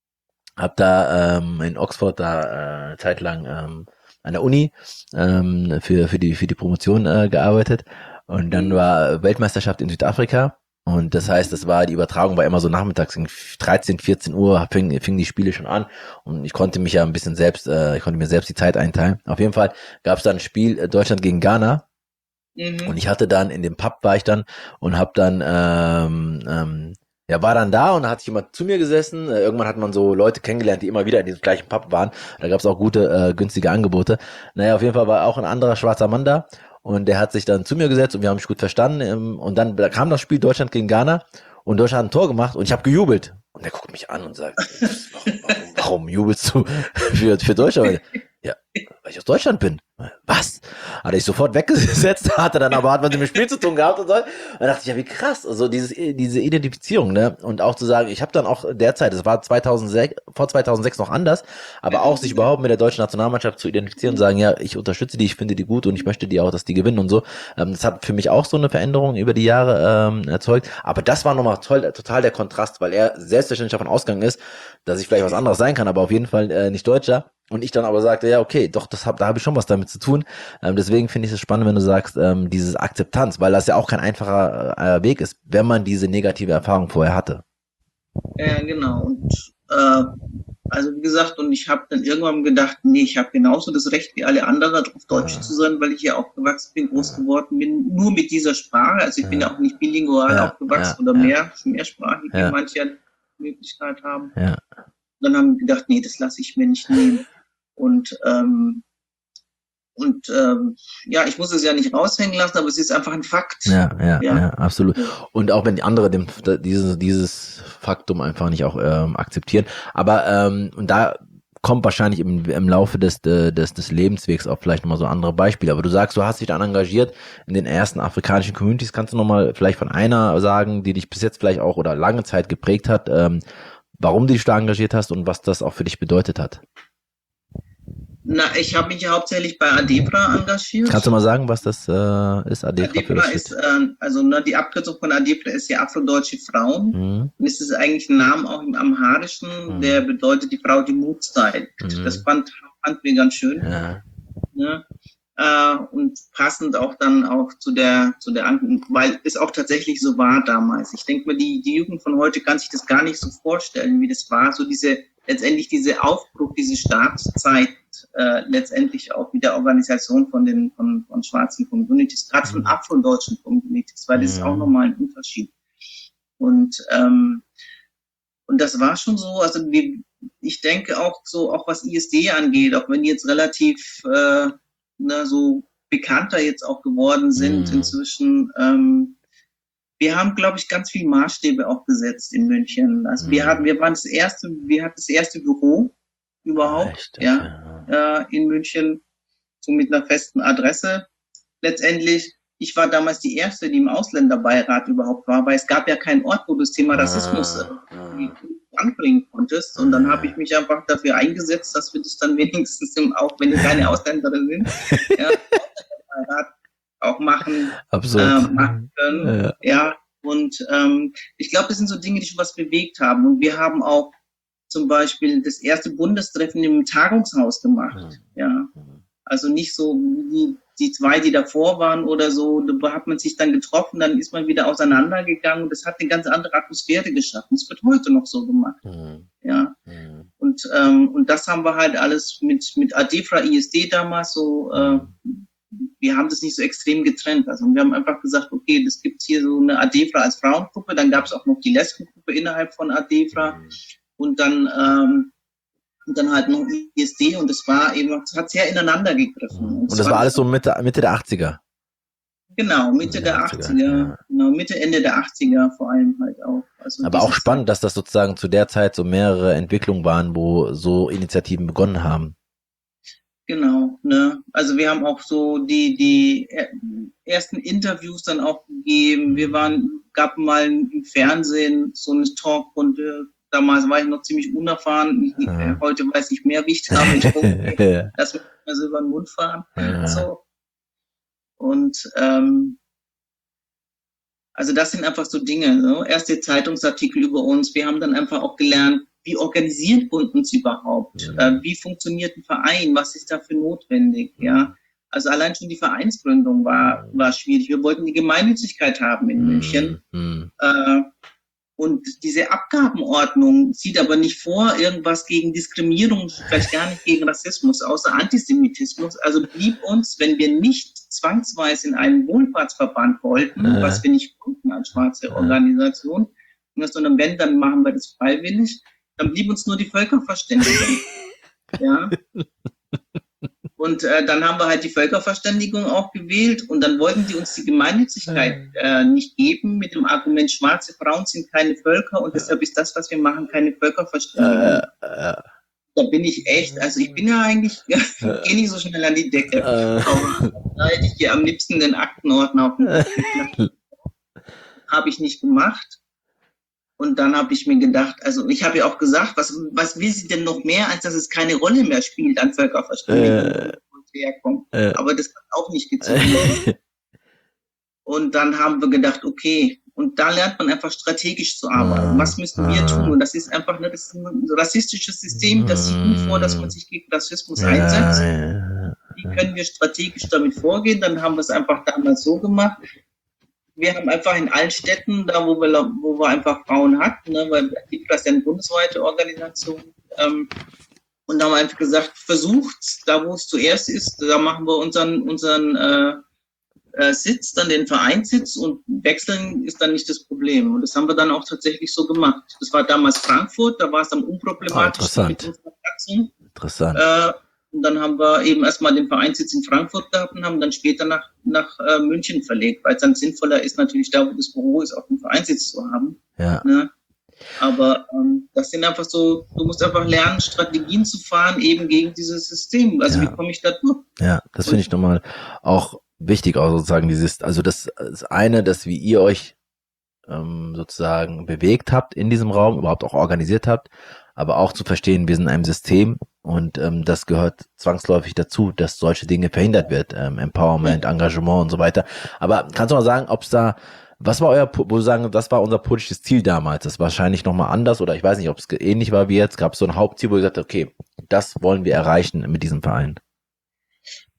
habe da ähm, in Oxford da äh, zeitlang ähm, an der Uni ähm, für für die für die Promotion äh, gearbeitet und dann war Weltmeisterschaft in Südafrika. Und das heißt, das war, die Übertragung war immer so nachmittags, um dreizehn, vierzehn Uhr fingen fing die Spiele schon an und ich konnte mich ja ein bisschen selbst, äh, ich konnte mir selbst die Zeit einteilen. Auf jeden Fall gab es dann ein Spiel, äh, Deutschland gegen Ghana mhm. und ich hatte dann, in dem Pub war ich dann und hab dann, ähm, ähm, ja, war dann da und da hat jemand zu mir gesessen. Irgendwann hat man so Leute kennengelernt, die immer wieder in diesem gleichen Pub waren. Da gab es auch gute, äh, günstige Angebote. Naja, auf jeden Fall war auch ein anderer schwarzer Mann da. Und der hat sich dann zu mir gesetzt und wir haben mich gut verstanden. Und dann kam das Spiel Deutschland gegen Ghana und Deutschland hat ein Tor gemacht und ich habe gejubelt. Und der guckt mich an und sagt, warum, warum, warum jubelst du für, für Deutschland? Ja, weil ich aus Deutschland bin. Was? Hat er sich sofort weggesetzt, hatte dann aber, hat man mit dem Spiel zu tun gehabt und so. Und dann dachte ich, ja, wie krass, also dieses, diese Identifizierung, ne? Und auch zu sagen, ich habe dann auch derzeit, das war zweitausendsechs, vor zweitausendsechs noch anders, aber auch sich überhaupt mit der deutschen Nationalmannschaft zu identifizieren und sagen, ja, ich unterstütze die, ich finde die gut und ich möchte die auch, dass die gewinnen und so. Das hat für mich auch so eine Veränderung über die Jahre ähm, erzeugt. Aber das war nochmal toll, total der Kontrast, weil er selbstverständlich davon ausgegangen ist, dass ich vielleicht was anderes sein kann, aber auf jeden Fall äh, nicht Deutscher. Und ich dann aber sagte, ja, okay, doch, das hab, da habe ich schon was damit zu tun. Ähm, deswegen finde ich es spannend, wenn du sagst, ähm, dieses Akzeptanz, weil das ja auch kein einfacher äh, Weg ist, wenn man diese negative Erfahrung vorher hatte. Ja, genau. Und äh, also wie gesagt, und ich habe dann irgendwann gedacht, nee, ich habe genauso das Recht wie alle anderen, darauf Deutsch ja. zu sein, weil ich hier aufgewachsen bin, groß geworden bin, nur mit dieser Sprache. Also ich ja. bin ja auch nicht bilingual ja. aufgewachsen ja. oder mehr, mehrsprachig, ja. wie manche ja die Möglichkeit haben. Ja. Dann haben wir gedacht, nee, das lasse ich mir nicht nehmen. Und ähm, und ähm, ja, ich muss es ja nicht raushängen lassen, aber es ist einfach ein Fakt. Ja, ja, ja, ja absolut. Und auch wenn die andere dem, dieses dieses Faktum einfach nicht auch ähm, akzeptieren. Aber ähm, und da kommt wahrscheinlich im, im Laufe des, des des Lebenswegs auch vielleicht nochmal so andere Beispiele. Aber du sagst, du hast dich dann engagiert in den ersten afrikanischen Communities. Kannst du nochmal vielleicht von einer sagen, die dich bis jetzt vielleicht auch oder lange Zeit geprägt hat, ähm, warum du dich da engagiert hast und was das auch für dich bedeutet hat? Na, ich habe mich ja hauptsächlich bei ADEPRA engagiert. Kannst du mal sagen, was das äh, ist? ADEPRA, ADEPRA ist, äh, also ne, die Abkürzung von ADEPRA ist ja Afrodeutsche Frauen. Mhm. Und es ist eigentlich ein Name auch im Amharischen, mhm. der bedeutet die Frau, die Mut zeigt. Mhm. Das fand, fand wir ganz schön. Ja. Ne? Äh, und passend auch dann auch zu der, zu der, weil es auch tatsächlich so war damals. Ich denke mal, die, die Jugend von heute kann sich das gar nicht so vorstellen, wie das war. So diese, letztendlich diese Aufbruch, diese Startzeit, äh, letztendlich auch mit der Organisation von den, von, von schwarzen Communities, gerade von afrodeutschen Communities, weil das ist auch nochmal ein Unterschied. Und, ähm, und das war schon so, also wir, ich denke auch so, auch was I S D angeht, auch wenn die jetzt relativ, äh, na, so bekannter jetzt auch geworden sind Mhm. inzwischen. Ähm, wir haben, glaube ich, ganz viel Maßstäbe auch gesetzt in München. Also Mhm. wir hatten, wir waren das erste, wir hatten das erste Büro überhaupt, Echt? ja, äh, in München, so mit einer festen Adresse. Letztendlich, ich war damals die erste, die im Ausländerbeirat überhaupt war, weil es gab ja keinen Ort, wo du das Thema Rassismus äh, Ah. anbringen konntest. Und dann habe ich mich einfach dafür eingesetzt, dass wir das dann wenigstens, im, auch wenn wir keine Ausländerin sind, ja, auch machen, äh, machen können. Ja, ja. Und ähm, ich glaube, das sind so Dinge, die schon was bewegt haben. Und wir haben auch zum Beispiel das erste Bundestreffen im Tagungshaus gemacht. Ja, also nicht so wie die, die zwei, die davor waren oder so. Da hat man sich dann getroffen, dann ist man wieder auseinandergegangen und das hat eine ganz andere Atmosphäre geschaffen. Das wird heute noch so gemacht. Mhm. Ja. Mhm. Und, ähm, und das haben wir halt alles mit, mit ADEFRA I S D damals so, äh, wir haben das nicht so extrem getrennt. Also wir haben einfach gesagt, okay, das gibt's hier so eine ADEFRA als Frauengruppe, dann gab es auch noch die Lesbengruppe innerhalb von ADEFRA mhm. und dann ähm, und dann halt noch I S D und das war eben, das hat sehr ineinander gegriffen. Und, und das war alles so Mitte, Mitte der achtziger? Genau, Mitte der achtziger, ja. Genau, Mitte, Ende der achtziger vor allem halt auch. Also aber auch spannend, Zeit, dass das sozusagen zu der Zeit so mehrere Entwicklungen waren, wo so Initiativen begonnen haben. Genau, ne, also wir haben auch so die, die ersten Interviews dann auch gegeben. Wir waren, gab mal im Fernsehen so eine Talkrunde. Damals war ich noch ziemlich unerfahren. Ich, ja. Heute weiß ich mehr, wie ich da mit umgehe. Lass mich mal so über den Mund fahren. Ja. So. Und ähm, also das sind einfach so Dinge. Ne? Erste Zeitungsartikel über uns. Wir haben dann einfach auch gelernt, wie organisiert uns überhaupt? Ja. Äh, wie funktioniert ein Verein? Was ist dafür notwendig? Ja. ja. Also allein schon die Vereinsgründung war, war schwierig. Wir wollten die Gemeinnützigkeit haben in München. Mhm. Äh, Und diese Abgabenordnung sieht aber nicht vor, irgendwas gegen Diskriminierung, vielleicht gar nicht gegen Rassismus, außer Antisemitismus. Also blieb uns, wenn wir nicht zwangsweise in einen Wohlfahrtsverband wollten, äh. was wir nicht konnten als schwarze Organisation, sondern wenn, dann machen wir das freiwillig, dann blieb uns nur die Völkerverständigung. Ja. Und äh, dann haben wir halt die Völkerverständigung auch gewählt und dann wollten die uns die Gemeinnützigkeit äh, nicht geben mit dem Argument, schwarze Frauen sind keine Völker und deshalb ist das, was wir machen, keine Völkerverständigung. Äh, äh. Da bin ich echt, also ich bin ja eigentlich, ich gehe nicht so schnell an die Decke. Äh. Aber da hätte ich hier am liebsten den Aktenordner auf dem Kopf. Habe ich nicht gemacht. Und dann habe ich mir gedacht, also ich habe ja auch gesagt, was, was will sie denn noch mehr, als dass es keine Rolle mehr spielt an Völkerverständigung, wo sie herkommt. Äh, Aber das hat auch nicht gezogen. Äh, und dann haben wir gedacht, okay, und da lernt man einfach strategisch zu arbeiten. Was müssen wir tun? Und das ist einfach, ne, das ist ein rassistisches System, das sieht nie vor, dass man sich gegen Rassismus einsetzt. Wie können wir strategisch damit vorgehen? Dann haben wir es einfach damals so gemacht. Wir haben einfach in allen Städten, da wo wir, wo wir einfach Frauen hatten, ne, weil das ist ja eine bundesweite Organisation, ähm, und da haben wir einfach gesagt, versucht, da wo es zuerst ist, da machen wir unseren, unseren äh, äh, Sitz, dann den Vereinssitz und wechseln ist dann nicht das Problem. Und das haben wir dann auch tatsächlich so gemacht. Das war damals Frankfurt, da war es am unproblematischsten mit unserer Praxis. Interessant. Äh, Und dann haben wir eben erstmal den Vereinssitz in Frankfurt gehabt und haben dann später nach, nach äh, München verlegt, weil es dann sinnvoller ist, natürlich da, wo das Büro ist, auch einen Vereinssitz zu haben. Ja. Ne? Aber ähm, das sind einfach so, du musst einfach lernen, Strategien zu fahren, eben gegen dieses System. Also ja. Wie komme ich da durch? Ja, das finde ich nochmal auch wichtig, auch sozusagen dieses, also das, das eine, dass wie ihr euch ähm, sozusagen bewegt habt in diesem Raum, überhaupt auch organisiert habt, aber auch zu verstehen, wir sind in einem System und ähm, das gehört zwangsläufig dazu, dass solche Dinge verhindert wird, ähm, Empowerment, Engagement und so weiter. Aber kannst du mal sagen, ob es da, was war euer, wo du sagen, das war unser politisches Ziel damals, das war wahrscheinlich nochmal anders oder ich weiß nicht, ob es ähnlich war wie jetzt, gab es so ein Hauptziel, wo ihr gesagt habt, okay, das wollen wir erreichen mit diesem Verein?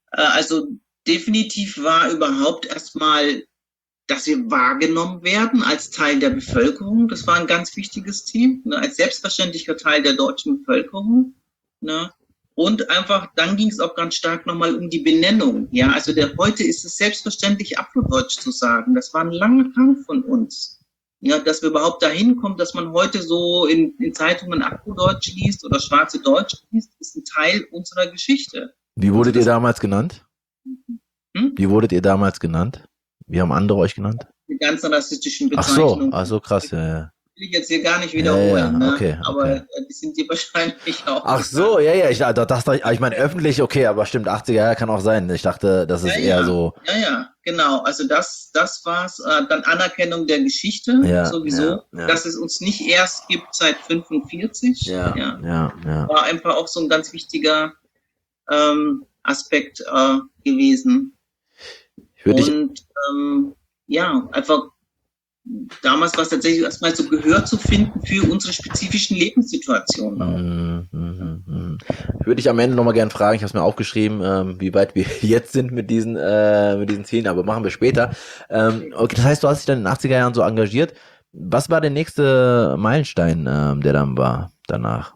Äh, also definitiv war überhaupt erstmal, dass wir wahrgenommen werden als Teil der Bevölkerung. Das war ein ganz wichtiges Ziel, ne, als selbstverständlicher Teil der deutschen Bevölkerung. Ne. Und einfach, dann ging es auch ganz stark nochmal um die Benennung. Ja, also der, heute ist es selbstverständlich, Afrodeutsch zu sagen. Das war ein langer Kampf von uns. Ja, dass wir überhaupt dahin kommen, dass man heute so in, in Zeitungen Afrodeutsch liest oder schwarze Deutsch liest, ist ein Teil unserer Geschichte. Wie wurdet ihr damals genannt? Hm? Wie wurdet ihr damals genannt? Wie haben andere euch genannt? Die ganzen rassistischen Ach so, Bezeichnungen. ach so, krass, ja, ja. Will ich jetzt hier gar nicht wiederholen, Ja, ja, ne? okay, aber okay. äh, die sind dir wahrscheinlich auch. Ach so, ja, ja, ich dachte, das, ich meine öffentlich, okay, aber stimmt, achtziger Jahre kann auch sein. Ich dachte, das ist Ja, eher ja. so. Ja, ja, genau. Also das, das war's. Äh, dann Anerkennung der Geschichte Ja, sowieso, ja, ja. dass es uns nicht erst gibt seit fünfundvierzig. Ja, ja, ja. War einfach auch so ein ganz wichtiger ähm, Aspekt äh, gewesen. Ich würde dich, Und ähm, ja, einfach damals war es tatsächlich erstmal so Gehör zu finden für unsere spezifischen Lebenssituationen. auch. Mm, mm, mm. Ich würde dich am Ende nochmal gerne fragen, ich habe es mir aufgeschrieben, ähm, wie weit wir jetzt sind mit diesen, äh, mit diesen Zielen, aber machen wir später. Ähm, okay, das heißt, du hast dich dann in den achtziger Jahren so engagiert. Was war der nächste Meilenstein, ähm, der dann war danach?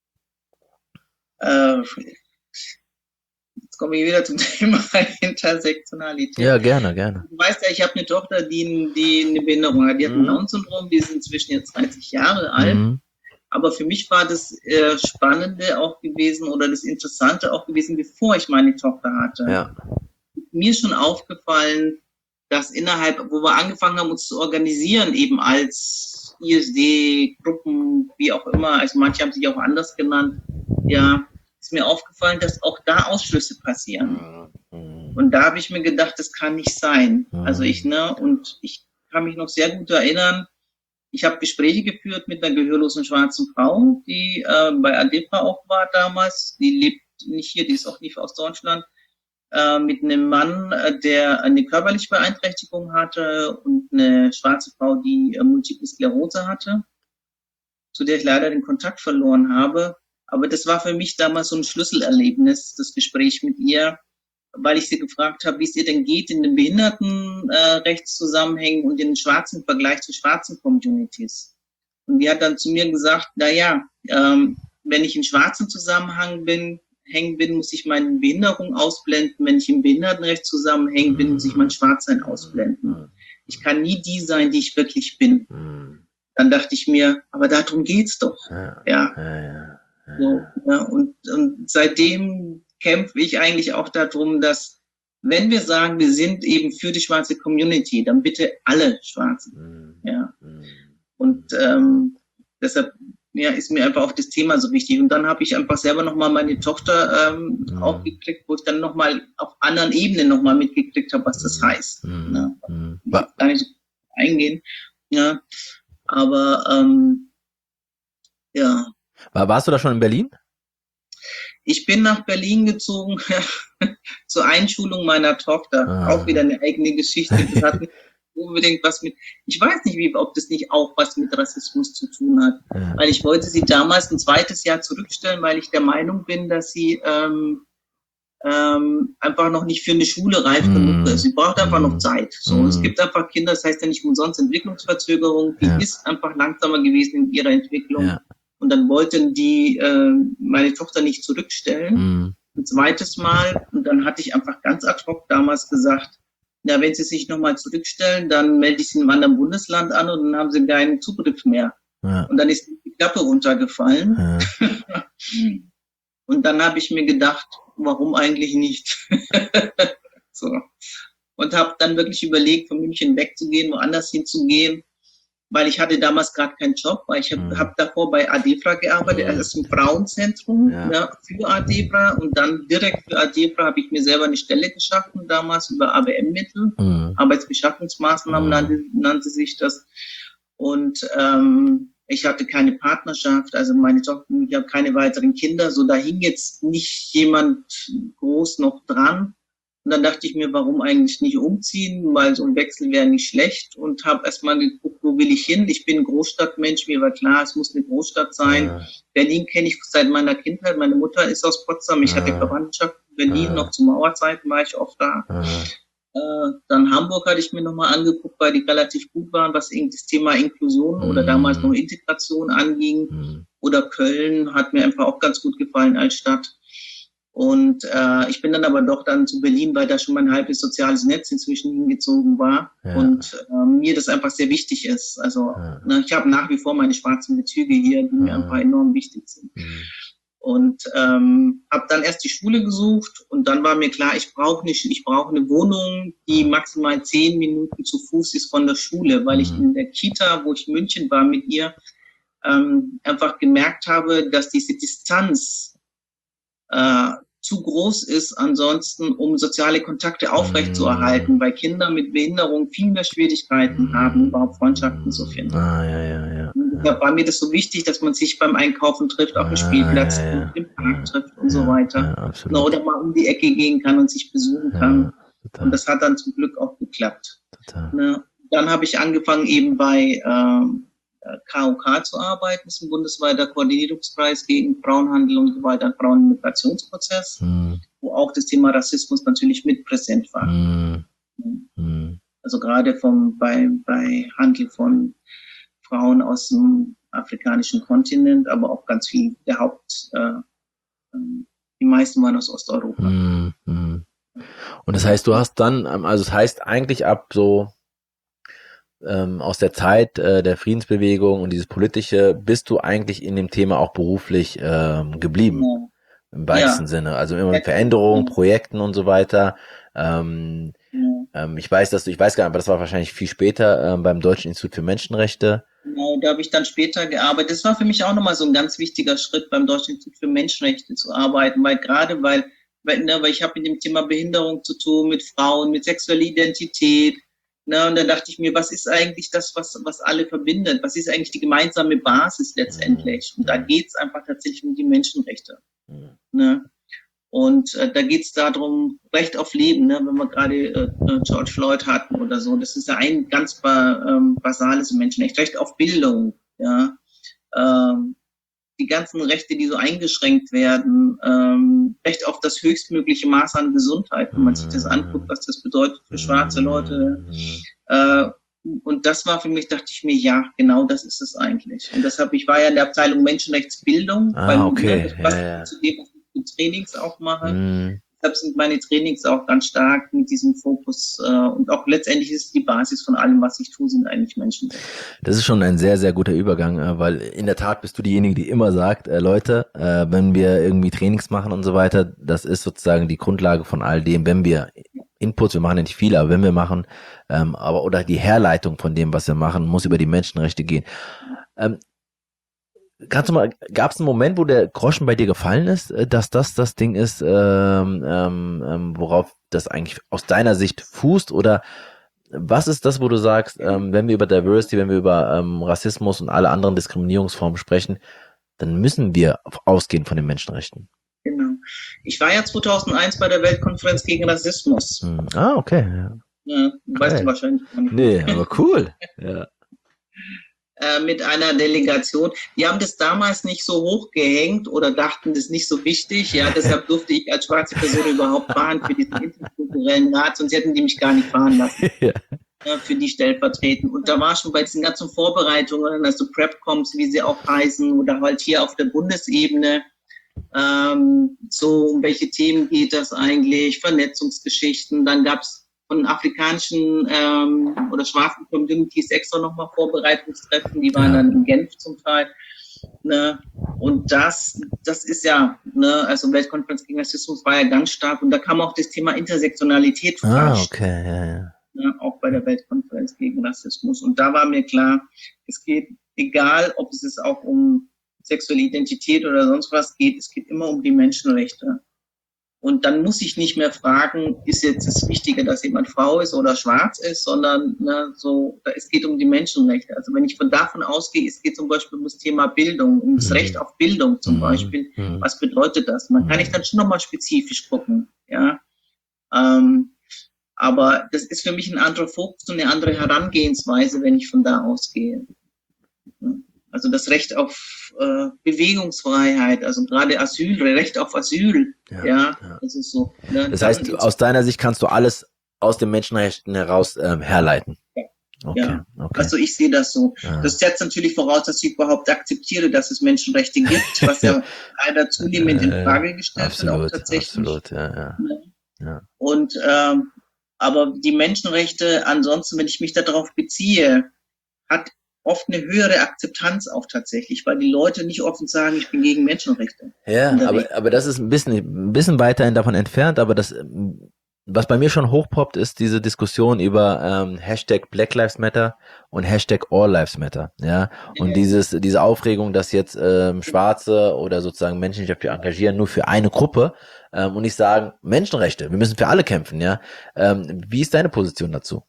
Äh, jetzt komme ich wieder zum Thema Intersektionalität. Ja, gerne, gerne. Du weißt ja, ich habe eine Tochter, die, die eine Behinderung hat. Die hat ein Mhm. Down-Syndrom, die ist inzwischen jetzt dreißig Jahre alt. Mhm. Aber für mich war das äh, Spannende auch gewesen oder das Interessante auch gewesen, bevor ich meine Tochter hatte. Ja. Mir ist schon aufgefallen, dass innerhalb, wo wir angefangen haben, uns zu organisieren, eben als I S D-Gruppen, wie auch immer, also manche haben sich auch anders genannt, ja, ist mir aufgefallen, dass auch da Ausschlüsse passieren. Mhm. Und da habe ich mir gedacht, das kann nicht sein. Mhm. Also ich, ne, und ich kann mich noch sehr gut erinnern, ich habe Gespräche geführt mit einer gehörlosen schwarzen Frau, die äh, bei ADEPRA auch war damals. Die lebt nicht hier, die ist auch nicht aus Deutschland. Äh, mit einem Mann, äh, der eine körperliche Beeinträchtigung hatte und eine schwarze Frau, die äh, Multiple Sklerose hatte, zu der ich leider den Kontakt verloren habe. Aber das war für mich damals so ein Schlüsselerlebnis, das Gespräch mit ihr, weil ich sie gefragt habe, wie es ihr denn geht in den Behindertenrechtszusammenhängen äh, und in den schwarzen Vergleich zu schwarzen Communities. Und die hat dann zu mir gesagt, na ja, ähm, wenn ich in schwarzen Zusammenhang bin, hängen bin, muss ich meine Behinderung ausblenden. Wenn ich im Behindertenrecht zusammenhängen bin, muss ich mein Schwarzsein ausblenden. Ich kann nie die sein, die ich wirklich bin. Dann dachte ich mir, aber darum geht's doch. Ja. Ja. Ja, ja, ja. So, ja, und, und seitdem kämpfe ich eigentlich auch darum, dass, wenn wir sagen, wir sind eben für die schwarze Community, dann bitte alle Schwarzen. Mhm. Ja. Mhm. Und ähm, deshalb ja, ist mir einfach auch das Thema so wichtig. Und dann habe ich einfach selber nochmal meine Tochter ähm, Mhm. auch gekriegt, wo ich dann nochmal auf anderen Ebenen nochmal mitgekriegt habe, was das heißt. Mhm. Ja. Mhm. Ich will gar nicht eingehen. Ja. Aber ähm, ja. War, warst du da schon in Berlin? Ich bin nach Berlin gezogen zur Einschulung meiner Tochter. Ah. Auch wieder eine eigene Geschichte. Das hat nicht unbedingt was mit, ich weiß nicht, wie, ob das nicht auch was mit Rassismus zu tun hat. Ja. Weil ich wollte sie damals ein zweites Jahr zurückstellen, weil ich der Meinung bin, dass sie ähm, ähm, einfach noch nicht für eine Schule reif Mm. genug ist. Sie braucht einfach Mm. noch Zeit. So, Mm. es gibt einfach Kinder, das heißt ja nicht umsonst Entwicklungsverzögerung, die Ja. ist einfach langsamer gewesen in ihrer Entwicklung. Ja. Und dann wollten die äh, meine Tochter nicht zurückstellen. Mhm. Ein zweites Mal. Und dann hatte ich einfach ganz ad hoc damals gesagt, na, wenn sie sich nochmal zurückstellen, dann melde ich sie in einem anderen Bundesland an und dann haben sie keinen Zugriff mehr. Ja. Und dann ist die Klappe runtergefallen. Ja. Und dann habe ich mir gedacht, warum eigentlich nicht? So. Und habe dann wirklich überlegt, von München wegzugehen, woanders hinzugehen, weil ich hatte damals gerade keinen Job, weil ich habe Mhm. hab davor bei ADEPRA gearbeitet, Mhm. also das ist ein Frauenzentrum Ja. ja, für ADEPRA und dann direkt für ADEPRA habe ich mir selber eine Stelle geschaffen, damals über A B M-Mittel, Mhm. Arbeitsbeschaffungsmaßnahmen Mhm. nannte, nannte sich das. Und ähm, ich hatte keine Partnerschaft, also meine Tochter, ich habe keine weiteren Kinder, so da hing jetzt nicht jemand groß noch dran. Und dann dachte ich mir, warum eigentlich nicht umziehen, weil so ein Wechsel wäre nicht schlecht und habe erstmal geguckt, wo will ich hin. Ich bin ein Großstadtmensch, mir war klar, es muss eine Großstadt sein. Ja. Berlin kenne ich seit meiner Kindheit, meine Mutter ist aus Potsdam, ich Ja. hatte Verwandtschaft in Berlin, Ah. noch zu Mauerzeiten war ich oft da. Ah. Äh, dann Hamburg hatte ich mir nochmal angeguckt, weil die relativ gut waren, was irgendwie das Thema Inklusion oder damals noch Integration anging. Mhm. Oder Köln hat mir einfach auch ganz gut gefallen als Stadt. Und äh, ich bin dann aber doch dann zu Berlin, weil da schon mein halbes soziales Netz inzwischen hingezogen war. Ja. Und äh, mir das einfach sehr wichtig ist. Also Ja. ne, ich habe nach wie vor meine schwarzen Bezüge hier, die mir Ja. einfach enorm wichtig sind. Mhm. Und ähm, habe dann erst die Schule gesucht und dann war mir klar, ich brauche nicht, ich brauche eine Wohnung, die maximal zehn Minuten zu Fuß ist von der Schule, weil ich Mhm. in der Kita, wo ich in München war mit ihr, ähm, einfach gemerkt habe, dass diese Distanz äh, zu groß ist ansonsten, um soziale Kontakte aufrechtzuerhalten, Mhm. weil Kinder mit Behinderung viel mehr Schwierigkeiten haben, überhaupt Freundschaften zu finden. Ah, ja, ja, ja. Und deshalb war mir das so wichtig, dass man sich beim Einkaufen trifft, auf dem Ah, Spielplatz, ja, ja, trifft, im ja. Park trifft und Ja, so weiter. ja, Na, absolut. oder mal um die Ecke gehen kann und sich besuchen kann. Ja, Und total, das hat dann zum Glück auch geklappt. total. Ne? Dann habe ich angefangen, eben bei ähm, K O K zu arbeiten. Das ist ein bundesweiter Koordinierungskreis gegen Frauenhandel und Gewalt an Frauen im Migrationsprozess, Mhm. wo auch das Thema Rassismus natürlich mit präsent war. Mhm. Mhm. Also gerade vom, bei, bei Handel von Frauen aus dem afrikanischen Kontinent, aber auch ganz viel, der Haupt, äh, ähm, die meisten waren aus Osteuropa. Mhm. Mhm. Und das heißt, du hast dann, ähm, also das heißt eigentlich ab so ähm, aus der Zeit äh, der Friedensbewegung und dieses politische, bist du eigentlich in dem Thema auch beruflich ähm, geblieben, Genau. im weitesten Ja. Sinne. Also immer mit Ja. Veränderungen, Projekten und so weiter. Ähm, Ja. ähm, ich weiß, dass du, ich weiß gar nicht, aber das war wahrscheinlich viel später ähm, beim Deutschen Institut für Menschenrechte. Genau, da habe ich dann später gearbeitet. Das war für mich auch nochmal so ein ganz wichtiger Schritt, beim Deutschen Institut für Menschenrechte zu arbeiten, weil gerade weil, weil, ne, weil ich habe mit dem Thema Behinderung zu tun, mit Frauen, mit sexueller Identität. Ne, und dann dachte ich mir, was ist eigentlich das, was, was alle verbindet? Was ist eigentlich die gemeinsame Basis letztendlich? Und da geht's einfach tatsächlich um die Menschenrechte. Mhm. Ne? Und äh, da geht's darum, Recht auf Leben, ne? Wenn wir gerade äh, George Floyd hatten oder so. Das ist ja ein ganz ba ähm, basales Menschenrecht. Recht auf Bildung, ja. Ähm, die ganzen Rechte, die so eingeschränkt werden, ähm, Recht auf das höchstmögliche Maß an Gesundheit, wenn man sich das anguckt, was das bedeutet für schwarze Leute. Äh, und das war für mich, dachte ich mir, ja, genau das ist es eigentlich. Und deshalb, ich war ja in der Abteilung Menschenrechtsbildung, Ah, weil okay. ne, das passt Ja, ja. zu dem, was ich für Trainings auch mache. Mhm. Deshalb sind meine Trainings auch ganz stark mit diesem Fokus äh, und auch letztendlich ist die Basis von allem, was ich tue, sind eigentlich Menschenrechte. Das ist schon ein sehr, sehr guter Übergang, äh, weil in der Tat bist du diejenige, die immer sagt, äh, Leute, äh, wenn wir irgendwie Trainings machen und so weiter, das ist sozusagen die Grundlage von all dem, wenn wir Inputs, wir machen ja nicht viele, aber wenn wir machen, ähm, aber oder die Herleitung von dem, was wir machen, muss über die Menschenrechte gehen. Ähm, Kannst du mal, gab es einen Moment, wo der Groschen bei dir gefallen ist, äh, dass das das Ding ist, ähm, ähm, ähm, worauf das eigentlich aus deiner Sicht fußt? Oder was ist das, wo du sagst, ähm, wenn wir über Diversity, wenn wir über ähm, Rassismus und alle anderen Diskriminierungsformen sprechen, dann müssen wir ausgehen von den Menschenrechten? Genau. Ich war ja zweitausendeins bei der Weltkonferenz gegen Rassismus. Hm. Ah, okay. Ja. Ja, weißt Geil. du wahrscheinlich gar nicht. Nee, aber cool. Ja. Äh, mit einer Delegation. Die haben das damals nicht so hochgehängt oder dachten das nicht so wichtig. Ja, deshalb durfte ich als schwarze Person überhaupt fahren für diesen interkulturellen Rat, sonst hätten die mich gar nicht fahren lassen. Ja. Ja, für die stellvertretend. Und da war schon bei diesen ganzen Vorbereitungen, also Prepcoms, wie sie auch heißen, oder halt hier auf der Bundesebene, ähm, so um welche Themen geht das eigentlich, Vernetzungsgeschichten. Dann gab es von afrikanischen ähm, oder schwarzen Communities extra nochmal Vorbereitungstreffen, die waren Ja. dann in Genf zum Teil. Ne? Und das, das ist ja, ne, also Weltkonferenz gegen Rassismus war ja ganz stark und da kam auch das Thema Intersektionalität Ah, falsch, okay, ja, ja. ne, auch bei der Weltkonferenz gegen Rassismus. Und da war mir klar, es geht, egal ob es jetzt auch um sexuelle Identität oder sonst was geht, es geht immer um die Menschenrechte. Und dann muss ich nicht mehr fragen, ist jetzt es wichtiger, dass jemand Frau ist oder schwarz ist, sondern ne, so, es geht um die Menschenrechte. Also wenn ich von davon ausgehe, es geht zum Beispiel um das Thema Bildung, um das Mhm. Recht auf Bildung zum Mhm. Beispiel. Mhm. Was bedeutet das? Man kann Mhm. ich dann schon nochmal spezifisch gucken, ja. Ähm, aber das ist für mich ein anderer Fokus und eine andere Herangehensweise, wenn ich von da ausgehe. Also das Recht auf äh, Bewegungsfreiheit, also gerade Asyl, Recht auf Asyl, ja, ja, ja. Das ist so. Ne? Das heißt, aus deiner Sicht kannst du alles aus den Menschenrechten heraus ähm, herleiten? Ja. Okay, ja. Okay. Also ich sehe das so. Ja. Das setzt natürlich voraus, dass ich überhaupt akzeptiere, dass es Menschenrechte gibt, was ja leider zunehmend in Frage gestellt absolut, wird, auch tatsächlich. Absolut, ja, ja. ja. Und ähm, aber die Menschenrechte, ansonsten, wenn ich mich darauf beziehe, hat oft eine höhere Akzeptanz auch tatsächlich, weil die Leute nicht offen sagen, ich bin gegen Menschenrechte. Ja, aber, aber das ist ein bisschen, ein bisschen weiterhin davon entfernt, aber das, was bei mir schon hochpoppt, ist diese Diskussion über ähm, Hashtag Black Lives Matter und Hashtag All Lives Matter, ja, und ja. dieses, diese Aufregung, dass jetzt ähm, Schwarze oder sozusagen Menschen, die sich dafür engagieren, nur für eine Gruppe ähm, und nicht sagen, Menschenrechte, wir müssen für alle kämpfen, ja. Ähm, wie ist deine Position dazu?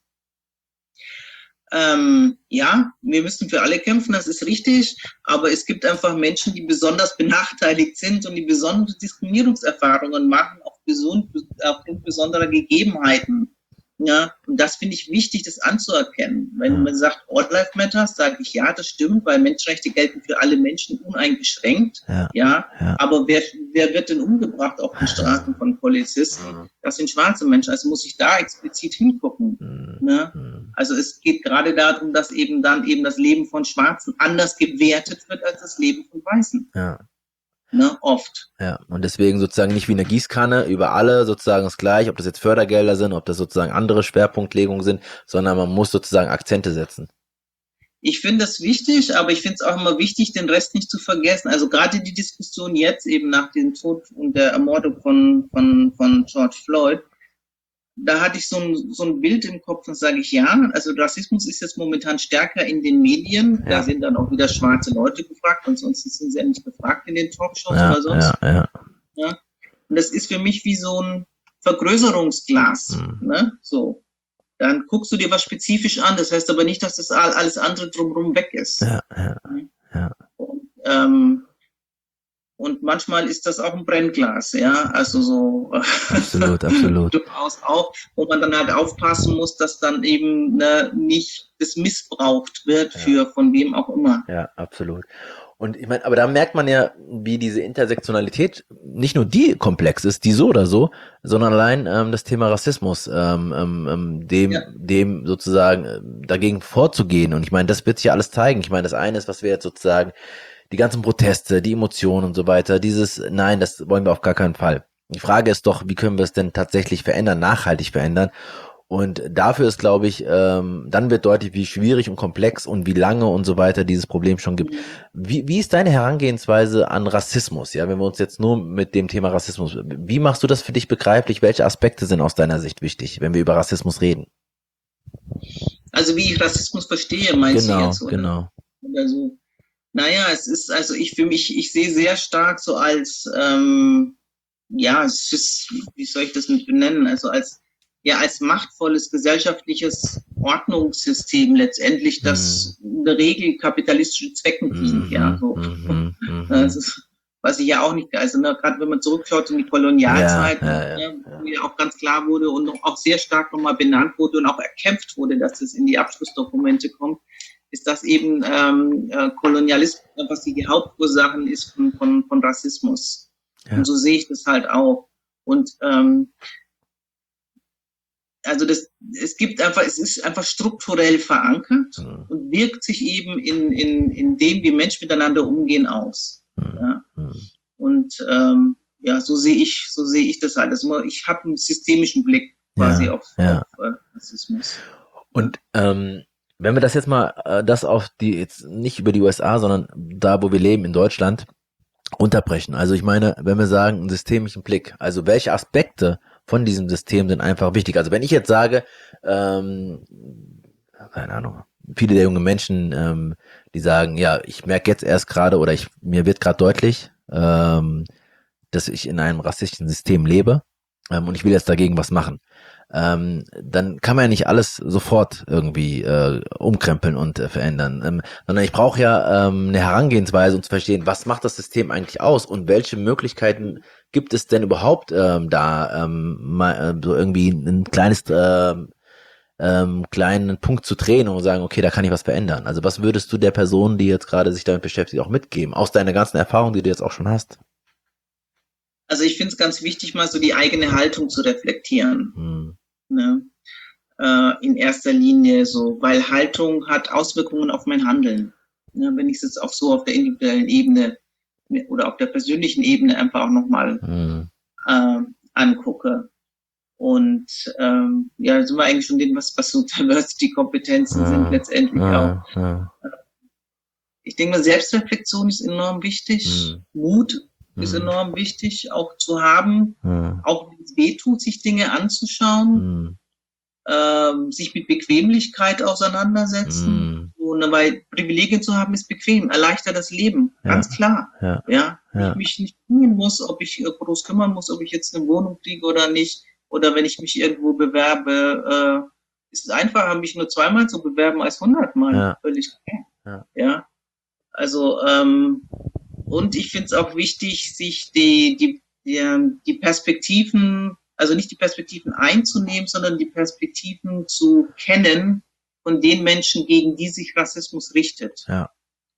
Ähm, ja, wir müssen für alle kämpfen, das ist richtig, aber es gibt einfach Menschen, die besonders benachteiligt sind und die besondere Diskriminierungserfahrungen machen, auf gesund, aufgrund besonderer Gegebenheiten. Ja, und das finde ich wichtig, das anzuerkennen. Wenn man sagt, All Life Matters, sage ich, ja, das stimmt, weil Menschenrechte gelten für alle Menschen uneingeschränkt. Ja, ja, ja. Aber wer, wer wird denn umgebracht auf den Straßen von Polizisten? Das sind schwarze Menschen, also muss ich da explizit hingucken. Mhm. Ne? Also es geht gerade darum, dass eben dann eben das Leben von Schwarzen anders gewertet wird als das Leben von Weißen. Ja. Ne, oft. Ja, und deswegen sozusagen nicht wie eine Gießkanne über alle sozusagen das gleich, ob das jetzt Fördergelder sind, ob das sozusagen andere Schwerpunktlegungen sind, sondern man muss sozusagen Akzente setzen. Ich finde das wichtig, aber ich finde es auch immer wichtig, den Rest nicht zu vergessen. Also gerade die Diskussion jetzt eben nach dem Tod und der Ermordung von, von, von George Floyd, da hatte ich so ein, so ein Bild im Kopf und sage ich, ja, also Rassismus ist jetzt momentan stärker in den Medien. Ja. Da sind dann auch wieder schwarze Leute gefragt, ansonsten sind sie ja nicht gefragt in den Talkshows ja, oder sonst. Ja, ja. Ja. Und das ist für mich wie so ein Vergrößerungsglas. Mhm. Ne? So. Dann guckst du dir was spezifisch an, das heißt aber nicht, dass das alles andere drumherum weg ist. Ja, ja, ja. Und, ähm, Und manchmal ist das auch ein Brennglas, ja, also so. Absolut, absolut. Durchaus auch, wo man dann halt aufpassen muss, dass dann eben ne, nicht das missbraucht wird ja. für von wem auch immer. Ja, absolut. Und ich meine, aber da merkt man ja, wie diese Intersektionalität nicht nur die komplex ist, die so oder so, sondern allein ähm, das Thema Rassismus, ähm, ähm, dem, ja. dem sozusagen äh, dagegen vorzugehen. Und ich meine, das wird sich ja alles zeigen. Ich meine, das eine ist, was wir jetzt sozusagen die ganzen Proteste, die Emotionen und so weiter, dieses, nein, das wollen wir auf gar keinen Fall. Die Frage ist doch, wie können wir es denn tatsächlich verändern, nachhaltig verändern? Und dafür ist, glaube ich, ähm, dann wird deutlich, wie schwierig und komplex und wie lange und so weiter dieses Problem schon gibt. Wie, wie ist deine Herangehensweise an Rassismus? Ja, wenn wir uns jetzt nur mit dem Thema Rassismus, wie machst du das für dich begreiflich? Welche Aspekte sind aus deiner Sicht wichtig, wenn wir über Rassismus reden? Also wie ich Rassismus verstehe, meinst genau, du jetzt? Oder? Genau, genau. So. Naja, es ist, also ich für mich, ich sehe sehr stark so als, ähm, ja, es ist, wie soll ich das mit benennen, also als, ja, als machtvolles gesellschaftliches Ordnungssystem letztendlich, das mhm. in der Regel kapitalistische Zwecken dient, mhm. ja, so. Mhm. Mhm. Das ist, was ich ja auch nicht, also ne, gerade wenn man zurückschaut in die Kolonialzeit, ja, ja, ja, wo ja auch ganz klar wurde und auch sehr stark nochmal benannt wurde und auch erkämpft wurde, dass es in die Abschlussdokumente kommt, ist das eben ähm, äh, Kolonialismus, was die Hauptursachen ist von, von, von Rassismus. Ja. Und so sehe ich das halt auch. Und ähm, also das, es gibt einfach, es ist einfach strukturell verankert mhm. und wirkt sich eben in, in, in dem, wie Menschen miteinander umgehen, aus. Mhm. Ja? Und ähm, ja, so sehe ich, so sehe ich das halt. Also ich habe einen systemischen Blick quasi ja, auf, ja. auf äh, Rassismus. Und ähm, wenn wir das jetzt mal, äh, das auf die, jetzt nicht über die U S A, sondern da, wo wir leben, in Deutschland, unterbrechen. Also ich meine, wenn wir sagen, einen systemischen Blick, also welche Aspekte von diesem System sind einfach wichtig. Also wenn ich jetzt sage, ähm, keine Ahnung, viele der jungen Menschen, ähm, die sagen, ja, ich merke jetzt erst gerade oder ich mir wird gerade deutlich, ähm, dass ich in einem rassistischen System lebe ähm, und ich will jetzt dagegen was machen. Ähm, dann kann man ja nicht alles sofort irgendwie äh, umkrempeln und äh, verändern, ähm, sondern ich brauche ja ähm, eine Herangehensweise, um zu verstehen, was macht das System eigentlich aus und welche Möglichkeiten gibt es denn überhaupt ähm, da ähm, mal, äh, so irgendwie ein kleines äh, ähm, kleinen Punkt zu drehen und sagen, okay, da kann ich was verändern? Also was würdest du der Person, die jetzt gerade sich damit beschäftigt, auch mitgeben, aus deiner ganzen Erfahrung, die du jetzt auch schon hast? Also ich finde es ganz wichtig, mal so die eigene Haltung zu reflektieren. Hm. Ne? Äh, in erster Linie so, weil Haltung hat Auswirkungen auf mein Handeln. Ne? Wenn ich es jetzt auch so auf der individuellen Ebene oder auf der persönlichen Ebene einfach auch nochmal Hm. äh, angucke. Und ähm, ja, sind wir eigentlich schon dem, was, was so Diversity-Kompetenzen Ja, sind, letztendlich ja, auch. ja. Ich denke mal, Selbstreflexion ist enorm wichtig. Hm. Mut ist Hm. enorm wichtig, auch zu haben, Hm. auch wenn es weh tut, sich Dinge anzuschauen, Hm. ähm, sich mit Bequemlichkeit auseinandersetzen. Hm. Und weil Privilegien zu haben ist bequem, erleichtert das Leben, Ja, ganz klar. ja, Ja, ja. ich mich nicht kümmern muss, ob ich äh, groß kümmern muss, ob ich jetzt eine Wohnung kriege oder nicht. Oder wenn ich mich irgendwo bewerbe, äh, ist es einfacher, mich nur zweimal zu bewerben als hundertmal. Ja. Völlig klar. Ja. Ja. Also, ähm, und ich finde es auch wichtig, sich die, die, die, die Perspektiven, also nicht die Perspektiven einzunehmen, sondern die Perspektiven zu kennen von den Menschen, gegen die sich Rassismus richtet. Ja.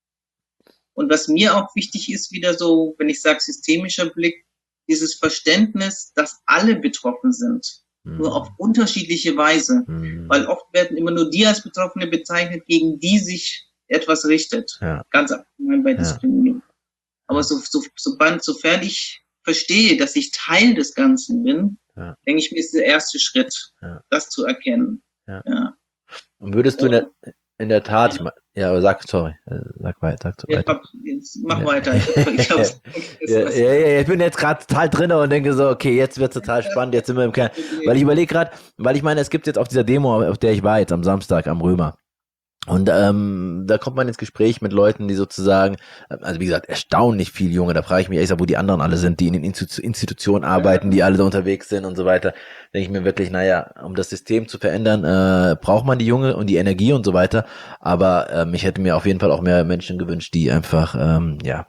Und was mir auch wichtig ist, wieder so, wenn ich sage systemischer Blick, dieses Verständnis, dass alle betroffen sind, Hm. nur auf unterschiedliche Weise. Hm. Weil oft werden immer nur die als Betroffene bezeichnet, gegen die sich etwas richtet. Ja. Ganz allgemein bei Ja. Diskriminierung. Aber so, so, so, sofern ich verstehe, dass ich Teil des Ganzen bin, Ja. denke ich mir, ist der erste Schritt, Ja. das zu erkennen. Ja. Ja. Und würdest du in der, in der Tat, ich mein, ja, aber sag, sorry, äh, sag weiter. Sag Jetzt, weiter. hab, jetzt mach Ja. weiter. Ich, ich glaub's, Ja, ja, ja, ich bin jetzt gerade total drin und denke so, okay, jetzt wird total spannend, jetzt sind wir im Kern. Weil ich überlege gerade, weil ich meine, es gibt jetzt auf dieser Demo, auf der ich war jetzt am Samstag am Römer. Und ähm, da kommt man ins Gespräch mit Leuten, die sozusagen, also wie gesagt, erstaunlich viel Junge, da frage ich mich echt, wo die anderen alle sind, die in den Institu- Institutionen arbeiten, die alle da unterwegs sind und so weiter. Denke ich mir wirklich, naja, um das System zu verändern, äh, braucht man die Junge und die Energie und so weiter. Aber ähm, ich hätte mir auf jeden Fall auch mehr Menschen gewünscht, die einfach, ähm, ja,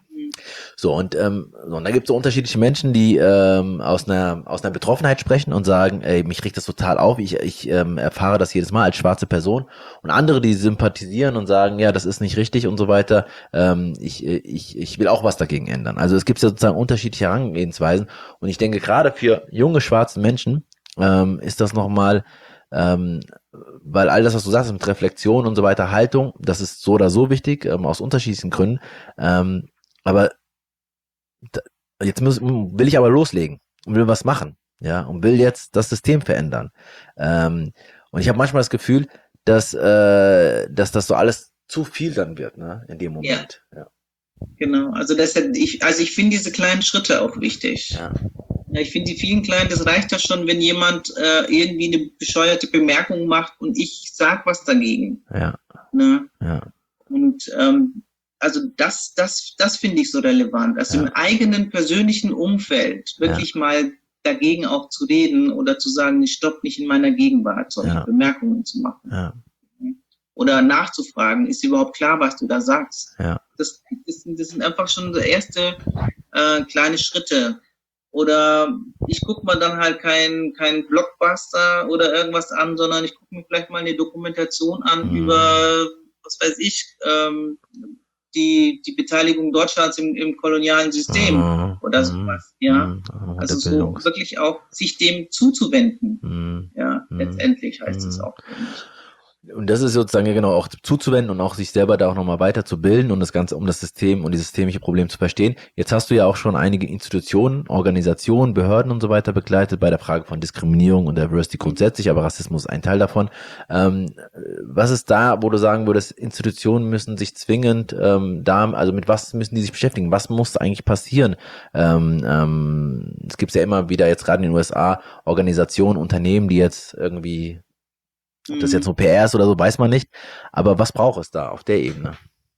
so und ähm, so, und da gibt es so unterschiedliche Menschen, die ähm, aus einer aus einer Betroffenheit sprechen und sagen, ey, mich riecht das total auf, ich ich ähm, erfahre das jedes Mal als schwarze Person, und andere, die sympathisieren und sagen, ja, das ist nicht richtig und so weiter. Ähm, ich ich ich will auch was dagegen ändern. Also es gibt sozusagen unterschiedliche Herangehensweisen, und ich denke, gerade für junge schwarze Menschen ähm, ist das nochmal, ähm, weil all das, was du sagst mit Reflexion und so weiter, Haltung, das ist so oder so wichtig, ähm, aus unterschiedlichen Gründen. Ähm, aber da, jetzt muss, will ich aber loslegen und will was machen, ja, und will jetzt das System verändern. Ähm, und ich habe manchmal das Gefühl, dass, äh, dass das so alles zu viel dann wird, ne, in dem Moment. Ja, ja. Genau, also das, ich, also ich finde diese kleinen Schritte auch wichtig. Ja. Ja, ich finde die vielen kleinen, das reicht ja schon, wenn jemand äh, irgendwie eine bescheuerte Bemerkung macht und ich sag was dagegen. Ja. Ne? Ja. Und ähm, also das, das, das finde ich so relevant. Also Ja. im eigenen persönlichen Umfeld wirklich Ja. mal dagegen auch zu reden oder zu sagen, ich stopp nicht in meiner Gegenwart, solche Ja. Bemerkungen zu machen. Ja. Oder nachzufragen, ist überhaupt klar, was du da sagst? Ja. Das, das, das sind einfach schon so erste äh, kleine Schritte. Oder ich gucke mal dann halt kein kein Blockbuster oder irgendwas an, sondern ich gucke mir vielleicht mal eine Dokumentation an Mhm. über, was weiß ich, ähm, die die Beteiligung Deutschlands im, im kolonialen System Mhm. oder sowas. Ja, Mhm. Mhm. also Der so Bildungs- wirklich auch sich dem zuzuwenden. Mhm. Ja, Mhm. letztendlich heißt es Mhm. auch. für mich. Und das ist sozusagen ja genau auch zuzuwenden und auch sich selber da auch nochmal weiterzubilden und das Ganze, um das System und dieses systemische Problem zu verstehen. Jetzt hast du ja auch schon einige Institutionen, Organisationen, Behörden und so weiter begleitet bei der Frage von Diskriminierung und Diversity grundsätzlich, aber Rassismus ist ein Teil davon. Ähm, was ist da, wo du sagen würdest, Institutionen müssen sich zwingend ähm, da, also mit was müssen die sich beschäftigen? Was muss eigentlich passieren? Ähm, ähm, es gibt ja immer wieder jetzt gerade in den U S A Organisationen, Unternehmen, die jetzt irgendwie, ob das jetzt nur P R ist oder so, weiß man nicht. Aber was braucht es da auf der Ebene?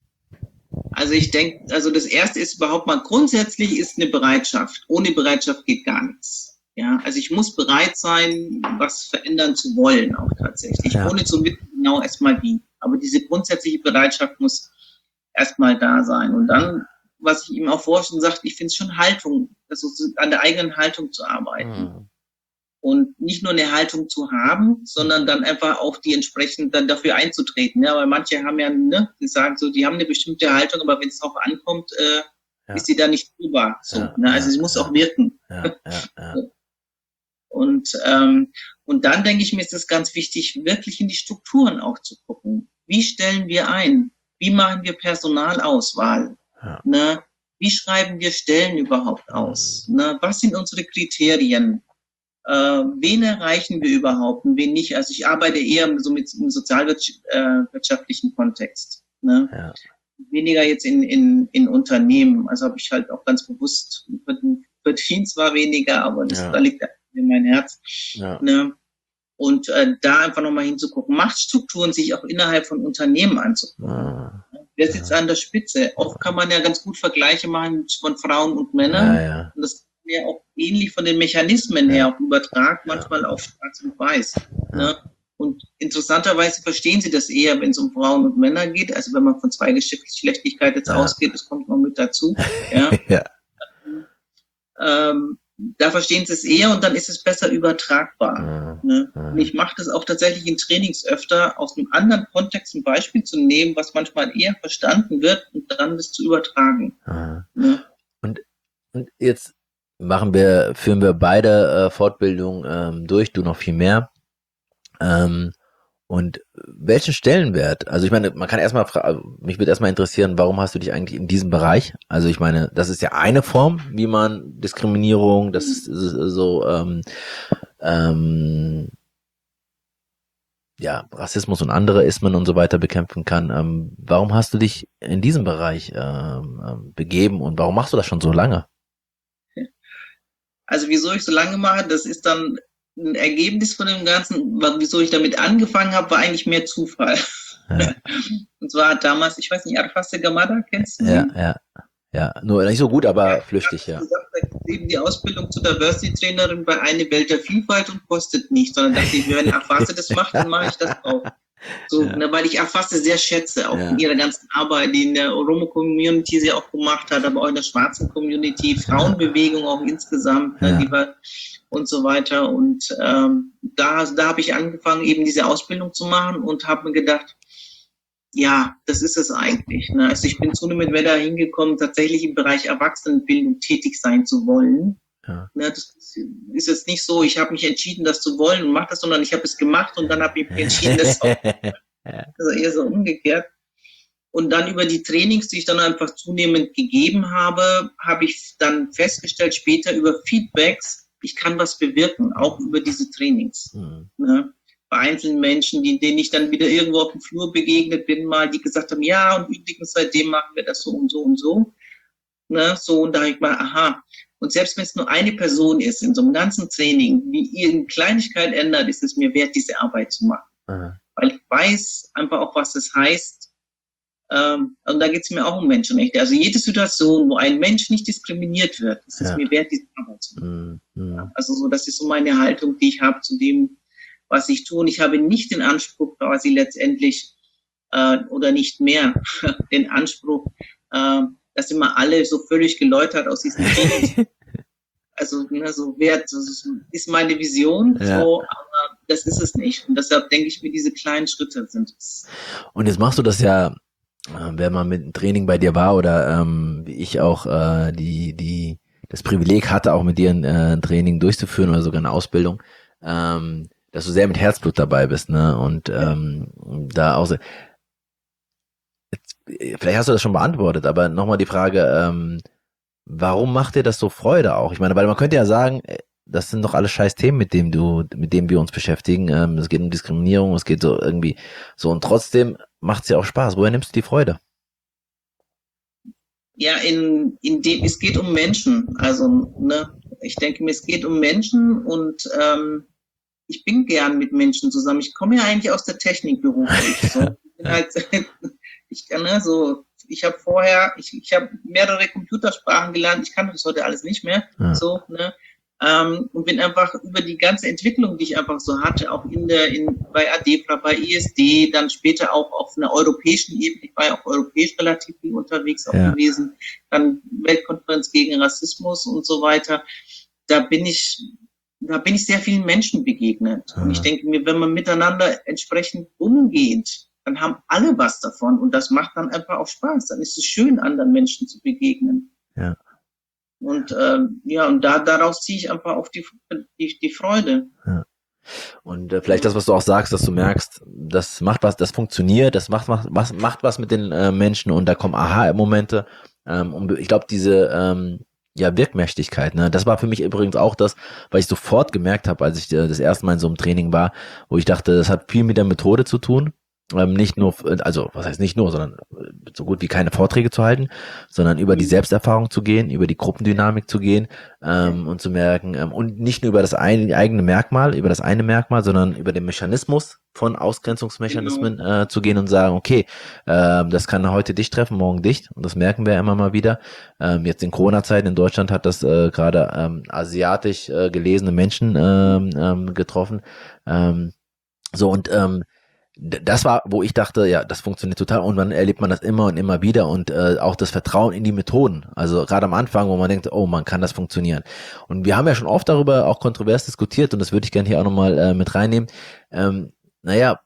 Also ich denke, also das erste ist überhaupt mal grundsätzlich ist eine Bereitschaft. Ohne Bereitschaft geht gar nichts. Ja, also ich muss bereit sein, was verändern zu wollen, auch tatsächlich, Ja. ohne zu wissen genau erstmal wie. Aber diese grundsätzliche Bereitschaft muss erstmal da sein. Und dann, was ich ihm auch vorhin schon sagte, ich finde es schon Haltung, also so an der eigenen Haltung zu arbeiten. Hm. Und nicht nur eine Haltung zu haben, sondern dann einfach auch die entsprechend dann dafür einzutreten. Ja, weil manche haben ja, ne, die sagen so, die haben eine bestimmte Haltung, aber wenn es drauf ankommt, äh, Ja. ist sie da nicht drüber. So, Ja, ne? Also ja, sie muss ja. auch wirken. Ja, ja, ja. Und, ähm, und dann denke ich mir, ist es ganz wichtig, wirklich in die Strukturen auch zu gucken. Wie stellen wir ein? Wie machen wir Personalauswahl? Ja. Ne? Wie schreiben wir Stellen überhaupt aus? Ne? Was sind unsere Kriterien? Äh, wen erreichen wir überhaupt und wen nicht? Also ich arbeite eher so mit im sozialwirtschaftlichen Kontext. Ne? Ja. Weniger jetzt in, in, in Unternehmen. Also habe ich halt auch ganz bewusst, verdient zwar weniger, aber das, Ja. da liegt in mein Herz. Ja. Ne? Und äh, da einfach nochmal hinzugucken, Machtstrukturen sich auch innerhalb von Unternehmen anzugucken. Ah. Wer sitzt an der Spitze? Oft kann man ja ganz gut Vergleiche machen von Frauen und Männern. Ja, ja. Und das kann ja auch ähnlich von den Mechanismen her Ja. auch übertragen, manchmal auf schwarz und weiß. Ja. Ne? Und interessanterweise verstehen sie das eher, wenn es um Frauen und Männer geht. Also wenn man von Zweigeschlechtlichkeit jetzt Ja. ausgeht, das kommt noch mit dazu. Ja. Ja. Ähm, da verstehen sie es eher und dann ist es besser übertragbar. Ja. Ne? Ja. Und ich mache das auch tatsächlich in Trainings öfter, aus einem anderen Kontext ein Beispiel zu nehmen, was manchmal eher verstanden wird und dann das zu übertragen. Ja. Ne? Und jetzt machen wir, führen wir beide äh, Fortbildungen ähm, durch, du noch viel mehr. Ähm, und welchen Stellenwert? Also ich meine, man kann erstmal fragen, mich würde erstmal interessieren, warum hast du dich eigentlich in diesem Bereich? Also ich meine, das ist ja eine Form, wie man Diskriminierung, das ist so ähm, ähm, ja, Rassismus und andere Ismen und so weiter bekämpfen kann. Ähm, warum hast du dich in diesem Bereich ähm, ähm, begeben und warum machst du das schon so lange? Also wieso ich so lange mache, das ist dann ein Ergebnis von dem Ganzen. Wieso ich damit angefangen habe, war eigentlich mehr Zufall. Ja. Und zwar hat damals, ich weiß nicht, Arafat Gamada, kennst du Ja, ihn? ja, ja. Nur nicht so gut, aber flüchtig, ja. Gesagt, da gibt eben die Ausbildung zur Diversity-Trainerin bei Eine Welt der Vielfalt und kostet nichts, sondern dachte ich, wenn Arafat das macht, dann mache ich das auch. So, Ja. ne, weil ich Arafat sehr schätze, auch Ja. in ihrer ganzen Arbeit, die in der Oromo-Community sie auch gemacht hat, aber auch in der schwarzen Community, Frauenbewegung auch insgesamt, ne, Ja. die war und so weiter. Und ähm, da, da habe ich angefangen, eben diese Ausbildung zu machen und habe mir gedacht, ja, das ist es eigentlich. Ne? Also ich bin zunehmend wieder hingekommen, tatsächlich im Bereich Erwachsenenbildung tätig sein zu wollen. Ja. Ne, das ist jetzt nicht so, ich habe mich entschieden, das zu wollen und mache das, sondern ich habe es gemacht und dann habe ich mich entschieden, das auch. Also eher so umgekehrt. Und dann über die Trainings, die ich dann einfach zunehmend gegeben habe, habe ich dann festgestellt, später über Feedbacks, ich kann was bewirken, auch über diese Trainings. Hm. Ne? Bei einzelnen Menschen, die, denen ich dann wieder irgendwo auf dem Flur begegnet bin, mal, die gesagt haben, ja, und übrigens seitdem machen wir das so und so und so. Ne? So, und da habe ich mal, aha. Und selbst wenn es nur eine Person ist in so einem ganzen Training, die irgendeine Kleinigkeit ändert, ist es mir wert, diese Arbeit zu machen. Aha. Weil ich weiß einfach auch, was es heißt. Ähm, und da geht es mir auch um Menschenrechte. Also jede Situation, wo ein Mensch nicht diskriminiert wird, ist es Ja. mir wert, diese Arbeit zu machen. Hm. Hm. Also so, das ist so meine Haltung, die ich habe zu dem, was ich tue. Und ich habe nicht den Anspruch, quasi letztendlich äh, oder nicht mehr den Anspruch, äh, dass immer alle so völlig geläutert aus diesen Trainings. Also ne, so wert, das ist meine Vision, Ja. so, aber das ist es nicht. Und deshalb denke ich mir, diese kleinen Schritte sind es. Und jetzt machst du das ja, äh, wenn man mit einem Training bei dir war oder ähm, wie ich auch äh, die die das Privileg hatte, auch mit dir ein, äh, ein Training durchzuführen oder sogar eine Ausbildung, ähm, dass du sehr mit Herzblut dabei bist, ne? Und ähm, da auch sehr, jetzt, vielleicht hast du das schon beantwortet, aber nochmal die Frage, ähm, warum macht dir das so Freude auch? Ich meine, weil man könnte ja sagen, äh, das sind doch alles scheiß Themen, mit dem du, mit dem wir uns beschäftigen. Ähm, es geht um Diskriminierung, es geht so irgendwie so und trotzdem macht's ja auch Spaß. Woher nimmst du die Freude? Ja, in, in dem, es geht um Menschen. Also, ne, ich denke mir, es geht um Menschen und ähm, ich bin gern mit Menschen zusammen. Ich komme ja eigentlich aus der Technik beruflich. So. Ich bin halt, ich kann, ne, so, ich habe vorher, ich, ich habe mehrere Computersprachen gelernt, ich kann das heute alles nicht mehr. Ja. So, ne? Ähm, und bin einfach über die ganze Entwicklung, die ich einfach so hatte, auch in der, in, bei ADEPRA, bei I S D, dann später auch auf einer europäischen Ebene, ich war ja auch europäisch relativ viel unterwegs auch Ja. gewesen, dann Weltkonferenz gegen Rassismus und so weiter. Da bin ich da bin ich sehr vielen Menschen begegnet. Und ich Mhm. denke mir, wenn man miteinander entsprechend umgeht, dann haben alle was davon. Und das macht dann einfach auch Spaß. Dann ist es schön, anderen Menschen zu begegnen. Ja. Und ähm, ja, und da daraus ziehe ich einfach auch die, die, die Freude. Ja. Und äh, vielleicht das, was du auch sagst, dass du merkst, das macht was, das funktioniert, das macht was, was macht was mit den äh, Menschen und da kommen Aha-Momente. Ähm, und ich glaube, diese ähm, ja Wirkmächtigkeit, ne, das war für mich übrigens auch das, weil ich sofort gemerkt habe, als ich äh, das erste Mal in so einem Training war, wo ich dachte, das hat viel mit der Methode zu tun. Ähm, nicht nur, also was heißt nicht nur, sondern so gut wie keine Vorträge zu halten, sondern über die Selbsterfahrung zu gehen, über die Gruppendynamik zu gehen ähm, und zu merken, ähm, und nicht nur über das eine, eigene Merkmal, über das eine Merkmal, sondern über den Mechanismus von Ausgrenzungsmechanismen äh, zu gehen und sagen, okay, äh, das kann heute dich treffen, morgen dich, und das merken wir immer mal wieder. Ähm, jetzt in Corona-Zeiten in Deutschland hat das äh, gerade ähm, asiatisch äh, gelesene Menschen ähm, ähm, getroffen. Ähm, so und ähm, das war, wo ich dachte, ja, das funktioniert total und dann erlebt man das immer und immer wieder und äh, auch das Vertrauen in die Methoden. Also gerade am Anfang, wo man denkt, oh, man kann das funktionieren. Und wir haben ja schon oft darüber auch kontrovers diskutiert und das würde ich gerne hier auch nochmal äh, mit reinnehmen. Ähm, naja,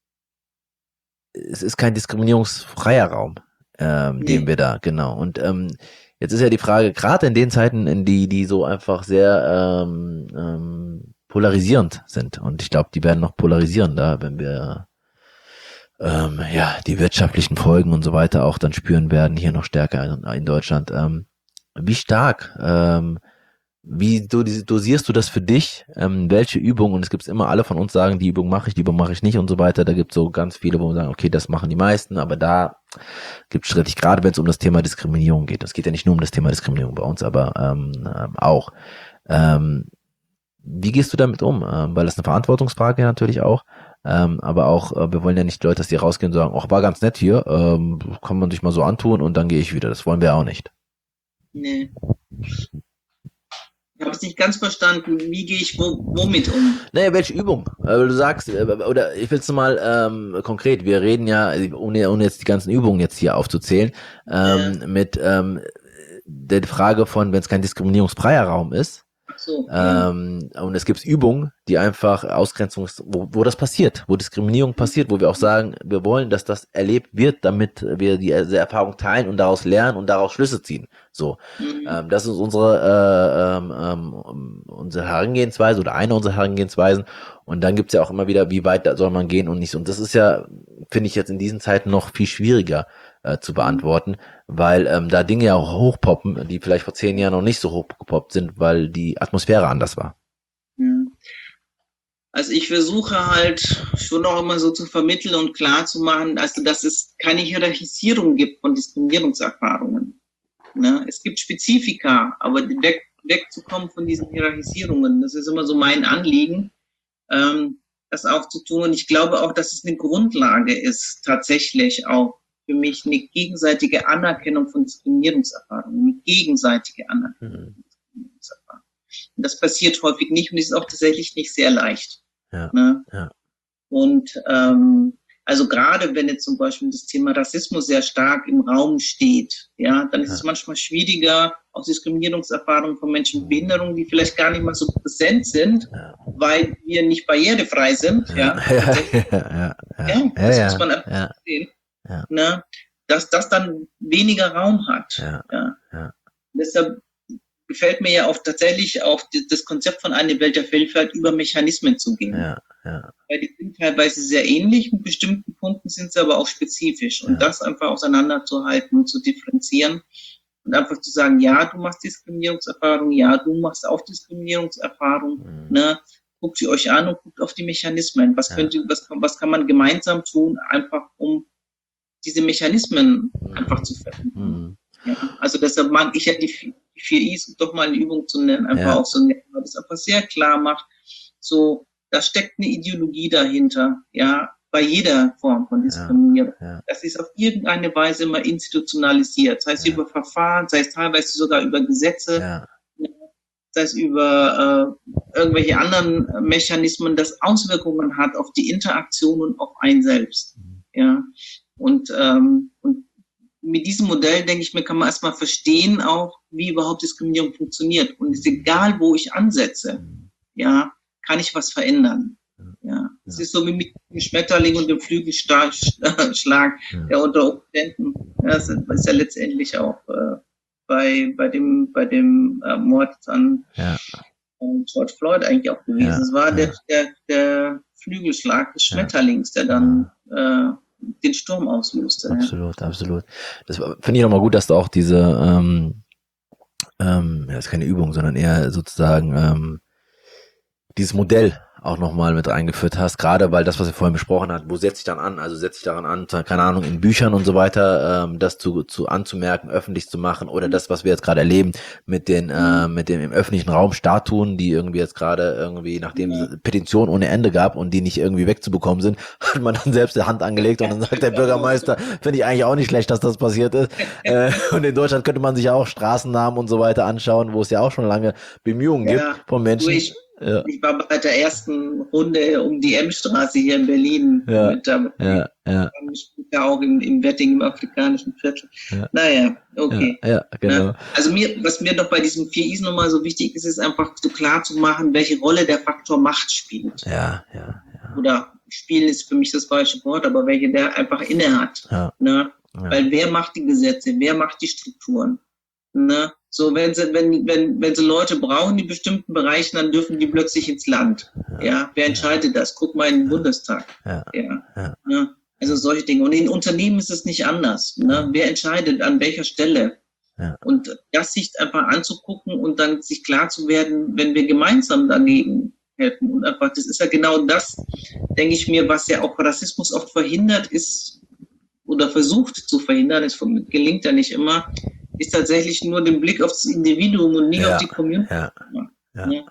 es ist kein diskriminierungsfreier Raum, ähm, Nee. den wir da, genau. Und ähm, jetzt ist ja die Frage, gerade in den Zeiten, in die, die so einfach sehr ähm, ähm, polarisierend sind und ich glaube, die werden noch polarisierender, wenn wir ähm, ja, die wirtschaftlichen Folgen und so weiter auch dann spüren werden, hier noch stärker in, in Deutschland. Ähm, wie stark, ähm, wie du, dosierst du das für dich? Ähm, welche Übungen, und es gibt immer, alle von uns sagen, die Übung mache ich, die Übung mache ich nicht und so weiter. Da gibt es so ganz viele, wo wir sagen, okay, das machen die meisten, aber da gibt es strittig, gerade wenn es um das Thema Diskriminierung geht. Es geht ja nicht nur um das Thema Diskriminierung bei uns, aber ähm, ähm, auch. Ähm, wie gehst du damit um? Ähm, weil das eine Verantwortungsfrage natürlich auch. Ähm, aber auch, äh, wir wollen ja nicht Leute, dass die rausgehen und sagen, ach, war ganz nett hier, ähm, kann man sich mal so antun und dann gehe ich wieder. Das wollen wir auch nicht. Nee. Ich habe es nicht ganz verstanden. Wie gehe ich wo, womit um? Naja, welche Übung? Äh, du sagst, äh, oder ich will es mal ähm, konkret, wir reden ja, ohne, ohne jetzt die ganzen Übungen jetzt hier aufzuzählen, ähm, Ja. mit ähm, der Frage von, wenn es kein diskriminierungsfreier Raum ist, Ach so, ja. Ähm, und es gibt Übungen, die einfach Ausgrenzungs, wo, wo das passiert, wo Diskriminierung passiert, wo wir auch sagen, wir wollen, dass das erlebt wird, damit wir diese Erfahrung teilen und daraus lernen und daraus Schlüsse ziehen. So, Mhm. ähm, das ist unsere äh, ähm, ähm, unsere Herangehensweise oder eine unserer Herangehensweisen. Und dann gibt's ja auch immer wieder, wie weit da soll man gehen und nicht. Und das ist ja, finde ich jetzt in diesen Zeiten noch viel schwieriger äh, zu beantworten, weil ähm, da Dinge ja auch hochpoppen, die vielleicht vor zehn Jahren noch nicht so hochgepoppt sind, weil die Atmosphäre anders war. Ja. Also ich versuche halt schon auch immer so zu vermitteln und klar zu machen, also dass es keine Hierarchisierung gibt von Diskriminierungserfahrungen. Ne? Es gibt Spezifika, aber weg, wegzukommen von diesen Hierarchisierungen, das ist immer so mein Anliegen, ähm, das auch zu tun. Und ich glaube auch, dass es eine Grundlage ist, tatsächlich auch für mich eine gegenseitige Anerkennung von Diskriminierungserfahrungen, eine gegenseitige Anerkennung von Diskriminierungserfahrungen. Und das passiert häufig nicht und ist auch tatsächlich nicht sehr leicht. Ja, ne? ja. Und ähm, also gerade wenn jetzt zum Beispiel das Thema Rassismus sehr stark im Raum steht, ja, dann ist Ja. es manchmal schwieriger, auch Diskriminierungserfahrungen von Menschen mit Behinderung, die vielleicht gar nicht mal so präsent sind, Ja. weil wir nicht barrierefrei sind, ja, Ja, tatsächlich. ja, ja, ja, Ja, ja, das ja, muss man einfach ja, sehen, ja. ne, dass das dann weniger Raum hat. Ja, Ja. ja. Deshalb gefällt mir ja auch tatsächlich auch die, das Konzept von einer Welt der Vielfalt über Mechanismen zu gehen. Ja, ja, Weil die sind teilweise sehr ähnlich, in bestimmten Punkten sind sie aber auch spezifisch. Und Ja. das einfach auseinanderzuhalten und zu differenzieren und einfach zu sagen, ja, du machst Diskriminierungserfahrung, ja, du machst auch Diskriminierungserfahrung, Mhm. ne? Guckt sie euch an und guckt auf die Mechanismen. Was Ja. könnte, was, was kann man gemeinsam tun, einfach um diese Mechanismen einfach zu verändern. Mhm. Ja, also deshalb mag ich ja die, die vier I's, um doch mal eine Übung zu nennen, einfach Ja. auch so nennen, weil das einfach sehr klar macht, so, da steckt eine Ideologie dahinter, ja, bei jeder Form von Diskriminierung. Ja. Das ist auf irgendeine Weise immer institutionalisiert, sei es Ja. über Verfahren, sei es teilweise sogar über Gesetze, Ja. sei es über äh, irgendwelche anderen Mechanismen, das Auswirkungen hat auf die Interaktion und auf einen selbst. Ja, und, ähm, und mit diesem Modell, denke ich mir, kann man erstmal verstehen auch, wie überhaupt Diskriminierung funktioniert. Und es ist egal, wo ich ansetze. ja, kann ich was verändern. Ja, es ist so wie mit dem Schmetterling und dem Flügelschlag, der unter Umständen, ja, das ist ja letztendlich auch äh, bei, bei dem, bei dem äh, Mord an Ja. George Floyd eigentlich auch gewesen. Ja, es war ja. der, der, der Flügelschlag des Schmetterlings, der dann äh, den Sturm auslöste. Absolut, ja. absolut. Das war- finde ich nochmal gut, dass du auch diese, ähm, ähm, ja, das ist keine Übung, sondern eher sozusagen ähm, dieses Modell auch nochmal mit reingeführt hast, gerade weil das, was wir vorhin besprochen hatten, wo setze ich dann an? Also setze ich daran an, keine Ahnung, in Büchern und so weiter, ähm, das zu, zu anzumerken, öffentlich zu machen oder das, was wir jetzt gerade erleben mit den, äh, mit dem im öffentlichen Raum Statuen, die irgendwie jetzt gerade irgendwie, nachdem es Petitionen ohne Ende gab und die nicht irgendwie wegzubekommen sind, hat man dann selbst die Hand angelegt und dann sagt der Bürgermeister, finde ich eigentlich auch nicht schlecht, dass das passiert ist. Äh, und in Deutschland könnte man sich ja auch Straßennamen und so weiter anschauen, wo es ja auch schon lange Bemühungen Ja, gibt von Menschen. durch- Ja. Ich war bei der ersten Runde um die M-Straße hier in Berlin. Ja, mit, damit Ja, ja, ja auch im, im Wedding, im afrikanischen Viertel. Ja. Naja, okay. ja, ja, genau. Ne? Also mir, was mir doch bei diesem vier Is nochmal so wichtig ist, ist einfach so klar zu machen, welche Rolle der Faktor Macht spielt. Ja, ja, ja. Oder spielen ist für mich das falsche Wort, aber welche der einfach innehat. Ja. Ne? Ja. Weil wer macht die Gesetze, wer macht die Strukturen? Ne? So, wenn sie, wenn, wenn, wenn sie Leute brauchen in bestimmten Bereichen, dann dürfen die plötzlich ins Land. Ja, ja? Wer entscheidet das? Guck mal in den Bundestag. Ja. Ja. Ja. Ne? Also solche Dinge. Und in Unternehmen ist es nicht anders. Ne? Wer entscheidet an welcher Stelle? Ja. Und das sich einfach anzugucken und dann sich klar zu werden, wenn wir gemeinsam dagegen helfen. Und einfach, das ist ja genau das, denke ich mir, was ja auch Rassismus oft verhindert ist oder versucht zu verhindern, es gelingt ja nicht immer, ist tatsächlich nur den Blick auf das Individuum und nie Ja. auf die Community. Ja. Ja. Ne?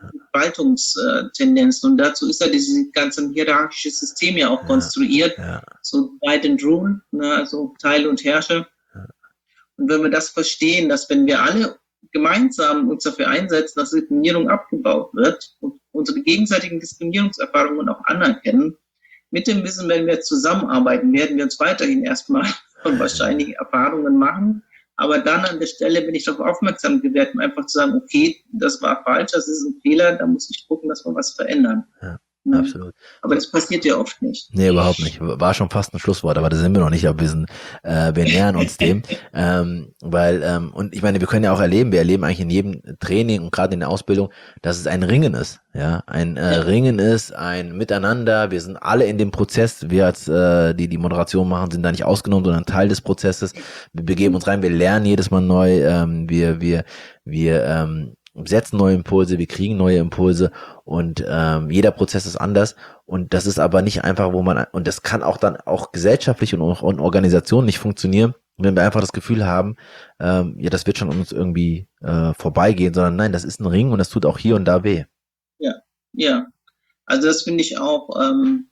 Spaltungstendenzen. Und dazu ist ja dieses ganze hierarchische System ja auch Ja. konstruiert. Ja. So Divide and Rule, ne? Also Teil und Herrsche. Ja. Und wenn wir das verstehen, dass wenn wir alle gemeinsam uns dafür einsetzen, dass Diskriminierung abgebaut wird und unsere gegenseitigen Diskriminierungserfahrungen auch anerkennen, mit dem Wissen, wenn wir zusammenarbeiten, werden wir uns weiterhin erstmal von wahrscheinlich Erfahrungen machen. Aber dann an der Stelle bin ich darauf aufmerksam geworden, um einfach zu sagen, okay, das war falsch, das ist ein Fehler, da muss ich gucken, dass wir was verändern. Ja. Ne? Absolut. Aber das passiert ja oft nicht. Nee, überhaupt nicht. War schon fast ein Schlusswort, aber da sind wir noch nicht, aber wir sind, äh, wir nähern uns dem. Ähm, weil, ähm, und ich meine, wir können ja auch erleben, wir erleben eigentlich in jedem Training und gerade in der Ausbildung, dass es ein Ringen ist. Ja, ein äh, Ringen ist, ein Miteinander, wir sind alle in dem Prozess, wir als äh, die die Moderation machen, sind da nicht ausgenommen, sondern Teil des Prozesses. Wir begeben uns rein, wir lernen jedes Mal neu, ähm, wir, wir, wir ähm, setzen neue Impulse, wir kriegen neue Impulse und ähm, jeder Prozess ist anders und das ist aber nicht einfach, wo man, und das kann auch dann auch gesellschaftlich und auch in Organisationen nicht funktionieren, wenn wir einfach das Gefühl haben, ähm, ja, das wird schon an uns irgendwie äh, vorbeigehen, sondern nein, das ist ein Ring und das tut auch hier und da weh. Ja, ja. Also das finde ich auch, ähm,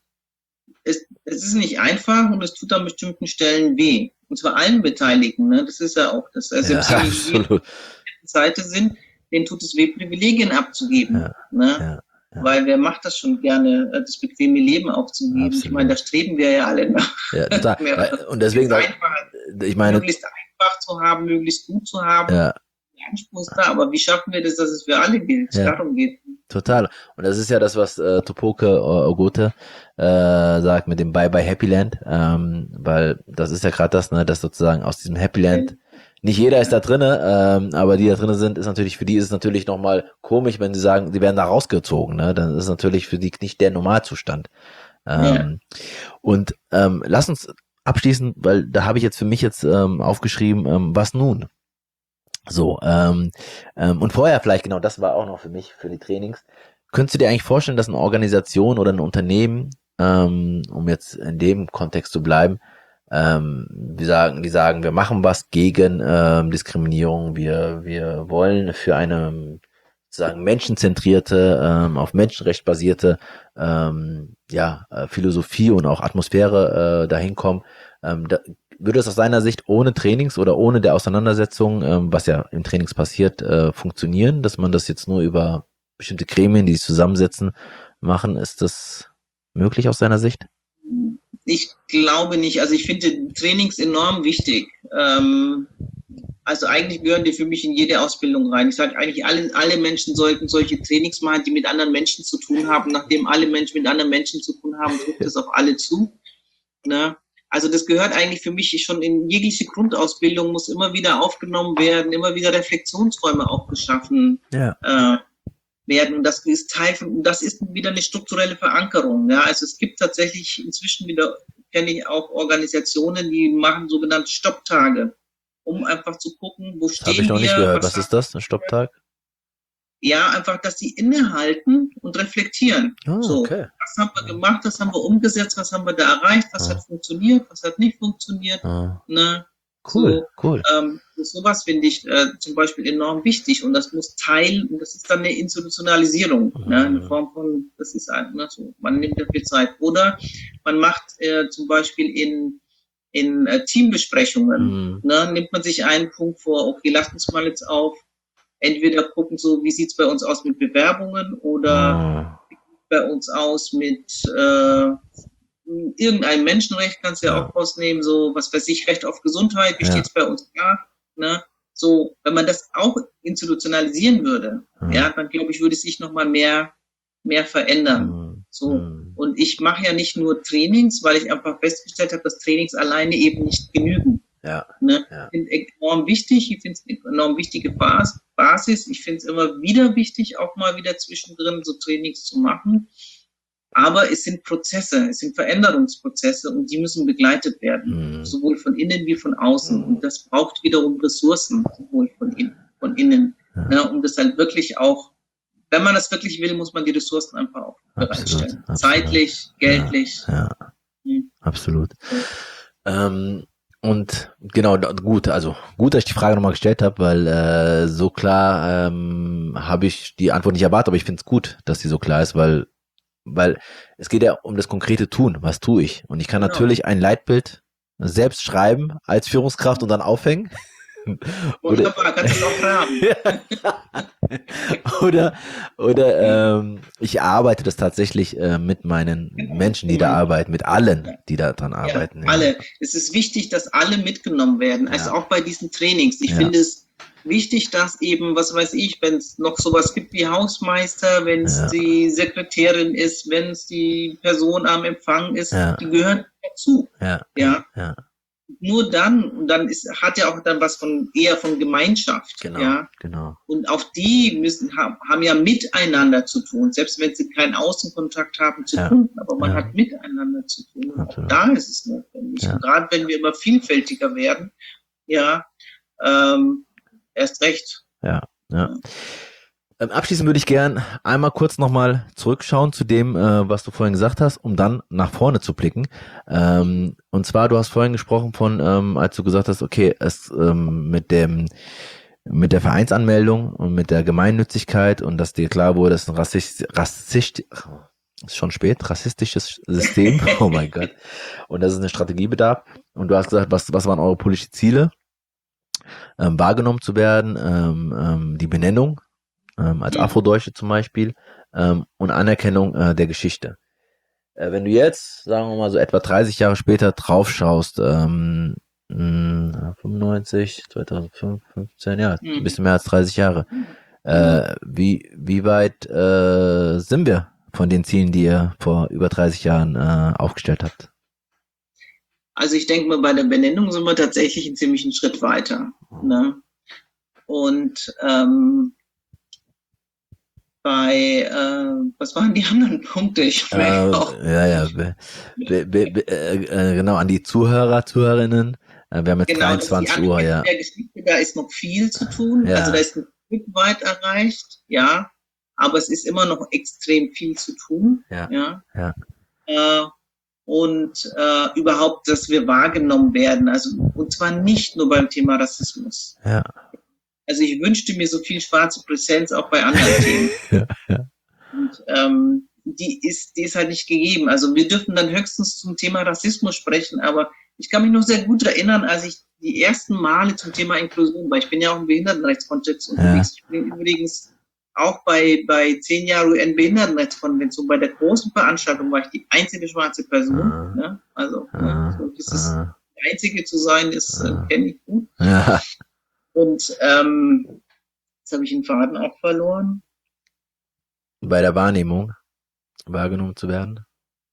es, es ist nicht einfach und es tut an bestimmten Stellen weh. Und zwar allen Beteiligten, ne? Das ist ja auch, dass also Ja, selbst die, die absolut. auf der Seite sind, denen tut es weh, Privilegien abzugeben. Ja, Ne? ja, ja. Weil wer macht das schon gerne, äh, das bequeme Leben aufzugeben? Absolut. Ich meine, da streben wir ja alle nach. Ja, total. Mehr- Weil- Und deswegen, Es ist sag- einfach, ich meine, möglichst einfach zu haben, möglichst gut zu haben. ja, Der Anspruch ist da, aber wie schaffen wir das, dass es für alle gilt? Ja. Darum geht es. total. Und das ist ja das, was äh, Tupoke Ogote äh, sagt mit dem Bye Bye Happy Land, ähm, weil das ist ja gerade das, ne, dass sozusagen aus diesem Happy Land nicht jeder ist da drinne, ähm, aber die da drinne sind, ist natürlich, für die ist es natürlich nochmal komisch, wenn sie sagen, sie werden da rausgezogen, ne, dann ist es natürlich für die nicht der Normalzustand. Ähm, Und ähm, lass uns abschließen, weil da habe ich jetzt für mich jetzt ähm, aufgeschrieben, ähm, was nun? So, ähm, ähm, und vorher vielleicht, genau, das war auch noch für mich, für die Trainings. Könntest du dir eigentlich vorstellen, dass eine Organisation oder ein Unternehmen, ähm, um jetzt in dem Kontext zu bleiben, ähm, die sagen, die sagen, wir machen was gegen ähm, Diskriminierung, wir, wir wollen für eine sozusagen menschenzentrierte, ähm, auf Menschenrecht basierte ähm, ja, äh, Philosophie und auch Atmosphäre äh, dahin kommen. Ähm, da, würde es aus seiner Sicht ohne Trainings oder ohne der Auseinandersetzung, ähm, was ja im Trainings passiert, äh, funktionieren, dass man das jetzt nur über bestimmte Gremien, die sich zusammensetzen, machen? Ist das möglich aus seiner Sicht? Ich glaube nicht. Also ich finde Trainings enorm wichtig. Ähm, Also eigentlich gehören die für mich in jede Ausbildung rein. Ich sage eigentlich, alle, alle Menschen sollten solche Trainings machen, die mit anderen Menschen zu tun haben. Nachdem alle Menschen mit anderen Menschen zu tun haben, trifft das auf alle zu. Ne? Also das gehört eigentlich für mich schon in jegliche Grundausbildung, muss immer wieder aufgenommen werden, immer wieder Reflexionsräume auch geschaffen Ja. äh, werden. Und das ist Teil von, das ist wieder eine strukturelle Verankerung. Ja? Also es gibt tatsächlich inzwischen wieder, kenne ich auch Organisationen, die machen sogenannte Stopptage, um einfach zu gucken, wo stehen wir. Habe ich noch nicht gehört. Was ist das, ein Stopptag? Ja, einfach, dass sie innehalten und reflektieren. Oh, so, okay. was haben wir gemacht, was haben wir umgesetzt, was haben wir da erreicht, was Ah. hat funktioniert, was hat nicht funktioniert. Ah. Ne? Cool, So, cool. ähm, sowas finde ich äh, zum Beispiel enorm wichtig und das muss Teil, und das ist dann eine Institutionalisierung, Mhm. ne? In Form von, das ist halt, ne, so, man nimmt dafür Zeit. Oder man macht äh, zum Beispiel in in äh, Teambesprechungen, Mhm. ne, nimmt man sich einen Punkt vor, okay, lasst uns mal jetzt auf, entweder gucken so, wie sieht's bei uns aus mit Bewerbungen oder Ah. bei uns aus mit äh, irgendeinem Menschenrecht, kannst du ja, Ja. auch rausnehmen, so, was weiß ich, Recht auf Gesundheit, wie Ja. steht's bei uns da, ne? So, wenn man das auch institutionalisieren würde, Mhm. ja, dann glaube ich, würde es sich nochmal mehr, mehr verändern. Mhm. So. Mhm. Und ich mache ja nicht nur Trainings, weil ich einfach festgestellt habe, dass Trainings alleine eben nicht genügen. Ja. Ne? Ja. Ich finde es enorm wichtig, ich finde es eine enorm wichtige Bas- Basis. Ich finde es immer wieder wichtig, auch mal wieder zwischendrin so Trainings zu machen. Aber es sind Prozesse, es sind Veränderungsprozesse und die müssen begleitet werden, Mhm. sowohl von innen wie von außen. Mhm. Und das braucht wiederum Ressourcen, sowohl von innen, von innen. Ja. Ne? Um das halt wirklich auch, wenn man das wirklich will, muss man die Ressourcen einfach auch Absolut, bereitstellen. absolut. Zeitlich, geldlich. Ja, Mhm. absolut. Ähm, und genau, da- gut, also gut, dass ich die Frage nochmal gestellt habe, weil äh, so klar ähm, habe ich die Antwort nicht erwartet, aber ich finde es gut, dass die so klar ist, weil weil es geht ja um das konkrete Tun. Was tue ich? Und ich kann Genau. natürlich ein Leitbild selbst schreiben als Führungskraft und dann aufhängen. Oder, Wunderbar, kannst du auch haben. oder oder ähm, ich arbeite das tatsächlich äh, mit meinen Menschen, die da arbeiten, mit allen, die da dran arbeiten. Ja, alle. Es ist wichtig, dass alle mitgenommen werden, also Ja. auch bei diesen Trainings. Ich Ja. finde es wichtig, dass eben, was weiß ich, wenn es noch sowas gibt wie Hausmeister, wenn es Ja. die Sekretärin ist, wenn es die Person am Empfang ist, Ja. die gehören dazu. Ja, Ja. ja, Nur dann, und dann ist, hat ja auch dann was von eher von Gemeinschaft. genau, Ja. genau. Und auch die müssen haben, haben ja miteinander zu tun, selbst wenn sie keinen Außenkontakt haben zu Ja. tun, aber man Ja. hat miteinander zu tun. Und auch Absolut. da ist es notwendig. Ja. Und gerade wenn wir immer vielfältiger werden, ja, ähm, erst recht. Ja, ja. Ähm, abschließend würde ich gern einmal kurz nochmal zurückschauen zu dem, äh, was du vorhin gesagt hast, um dann nach vorne zu blicken. Ähm, und zwar, du hast vorhin gesprochen von, ähm, als du gesagt hast, okay, es ähm, mit dem mit der Vereinsanmeldung und mit der Gemeinnützigkeit und dass dir klar wurde, das ist ein rassist, rassist, ist schon spät, rassistisches System. Oh mein Gott. Und dass es eine Strategie bedarf. Und du hast gesagt, was, was waren eure politischen Ziele? Ähm, wahrgenommen zu werden, ähm, ähm, die Benennung, ähm, als Mhm. Afrodeutsche zum Beispiel, ähm, und Anerkennung äh, der Geschichte. Äh, wenn du jetzt, sagen wir mal so etwa dreißig Jahre später drauf schaust, ähm, mh, fünfundneunzig, zweitausendfünf, fünfzehn, ja, Mhm. ein bisschen mehr als dreißig Jahre. Äh, wie, wie weit äh, sind wir von den Zielen, die ihr vor über dreißig Jahren äh, aufgestellt habt? Also ich denke mal, bei der Benennung sind wir tatsächlich einen ziemlichen Schritt weiter. Ne? Und ähm, bei, äh, was waren die anderen Punkte? Ich Äh, merke auch. ja, ja, be, be, be, be, äh, äh, genau, an die Zuhörer, Zuhörerinnen. Äh, wir haben jetzt Genau, das ist die dreiundzwanzig Uhr, Anerkennung ja. der Geschichte, da ist noch viel zu tun. Ja. Also da ist ein Stück weit erreicht, ja. Aber es ist immer noch extrem viel zu tun. Ja. Ja. Ja. Äh, und äh, überhaupt, dass wir wahrgenommen werden. Also, und zwar nicht nur beim Thema Rassismus. Ja. Also ich wünschte mir so viel schwarze Präsenz auch bei anderen Themen. Ja, ja. Und ähm, die ist, die ist halt nicht gegeben. Also wir dürfen dann höchstens zum Thema Rassismus sprechen, aber ich kann mich noch sehr gut erinnern, als ich die ersten Male zum Thema Inklusion war. Ich bin ja auch im Behindertenrechtskontext unterwegs. Ich bin übrigens auch bei, bei zehn Jahre U N-Behindertenrechtskonvention, bei der großen Veranstaltung war ich die einzige schwarze Person. Ah. Ne? Also Ah. ne? so dieses Ah. die einzige zu sein, ist äh, Ah. kenne ich gut. Ja. Und ähm, jetzt habe ich den Faden auch verloren. Bei der Wahrnehmung, wahrgenommen zu werden.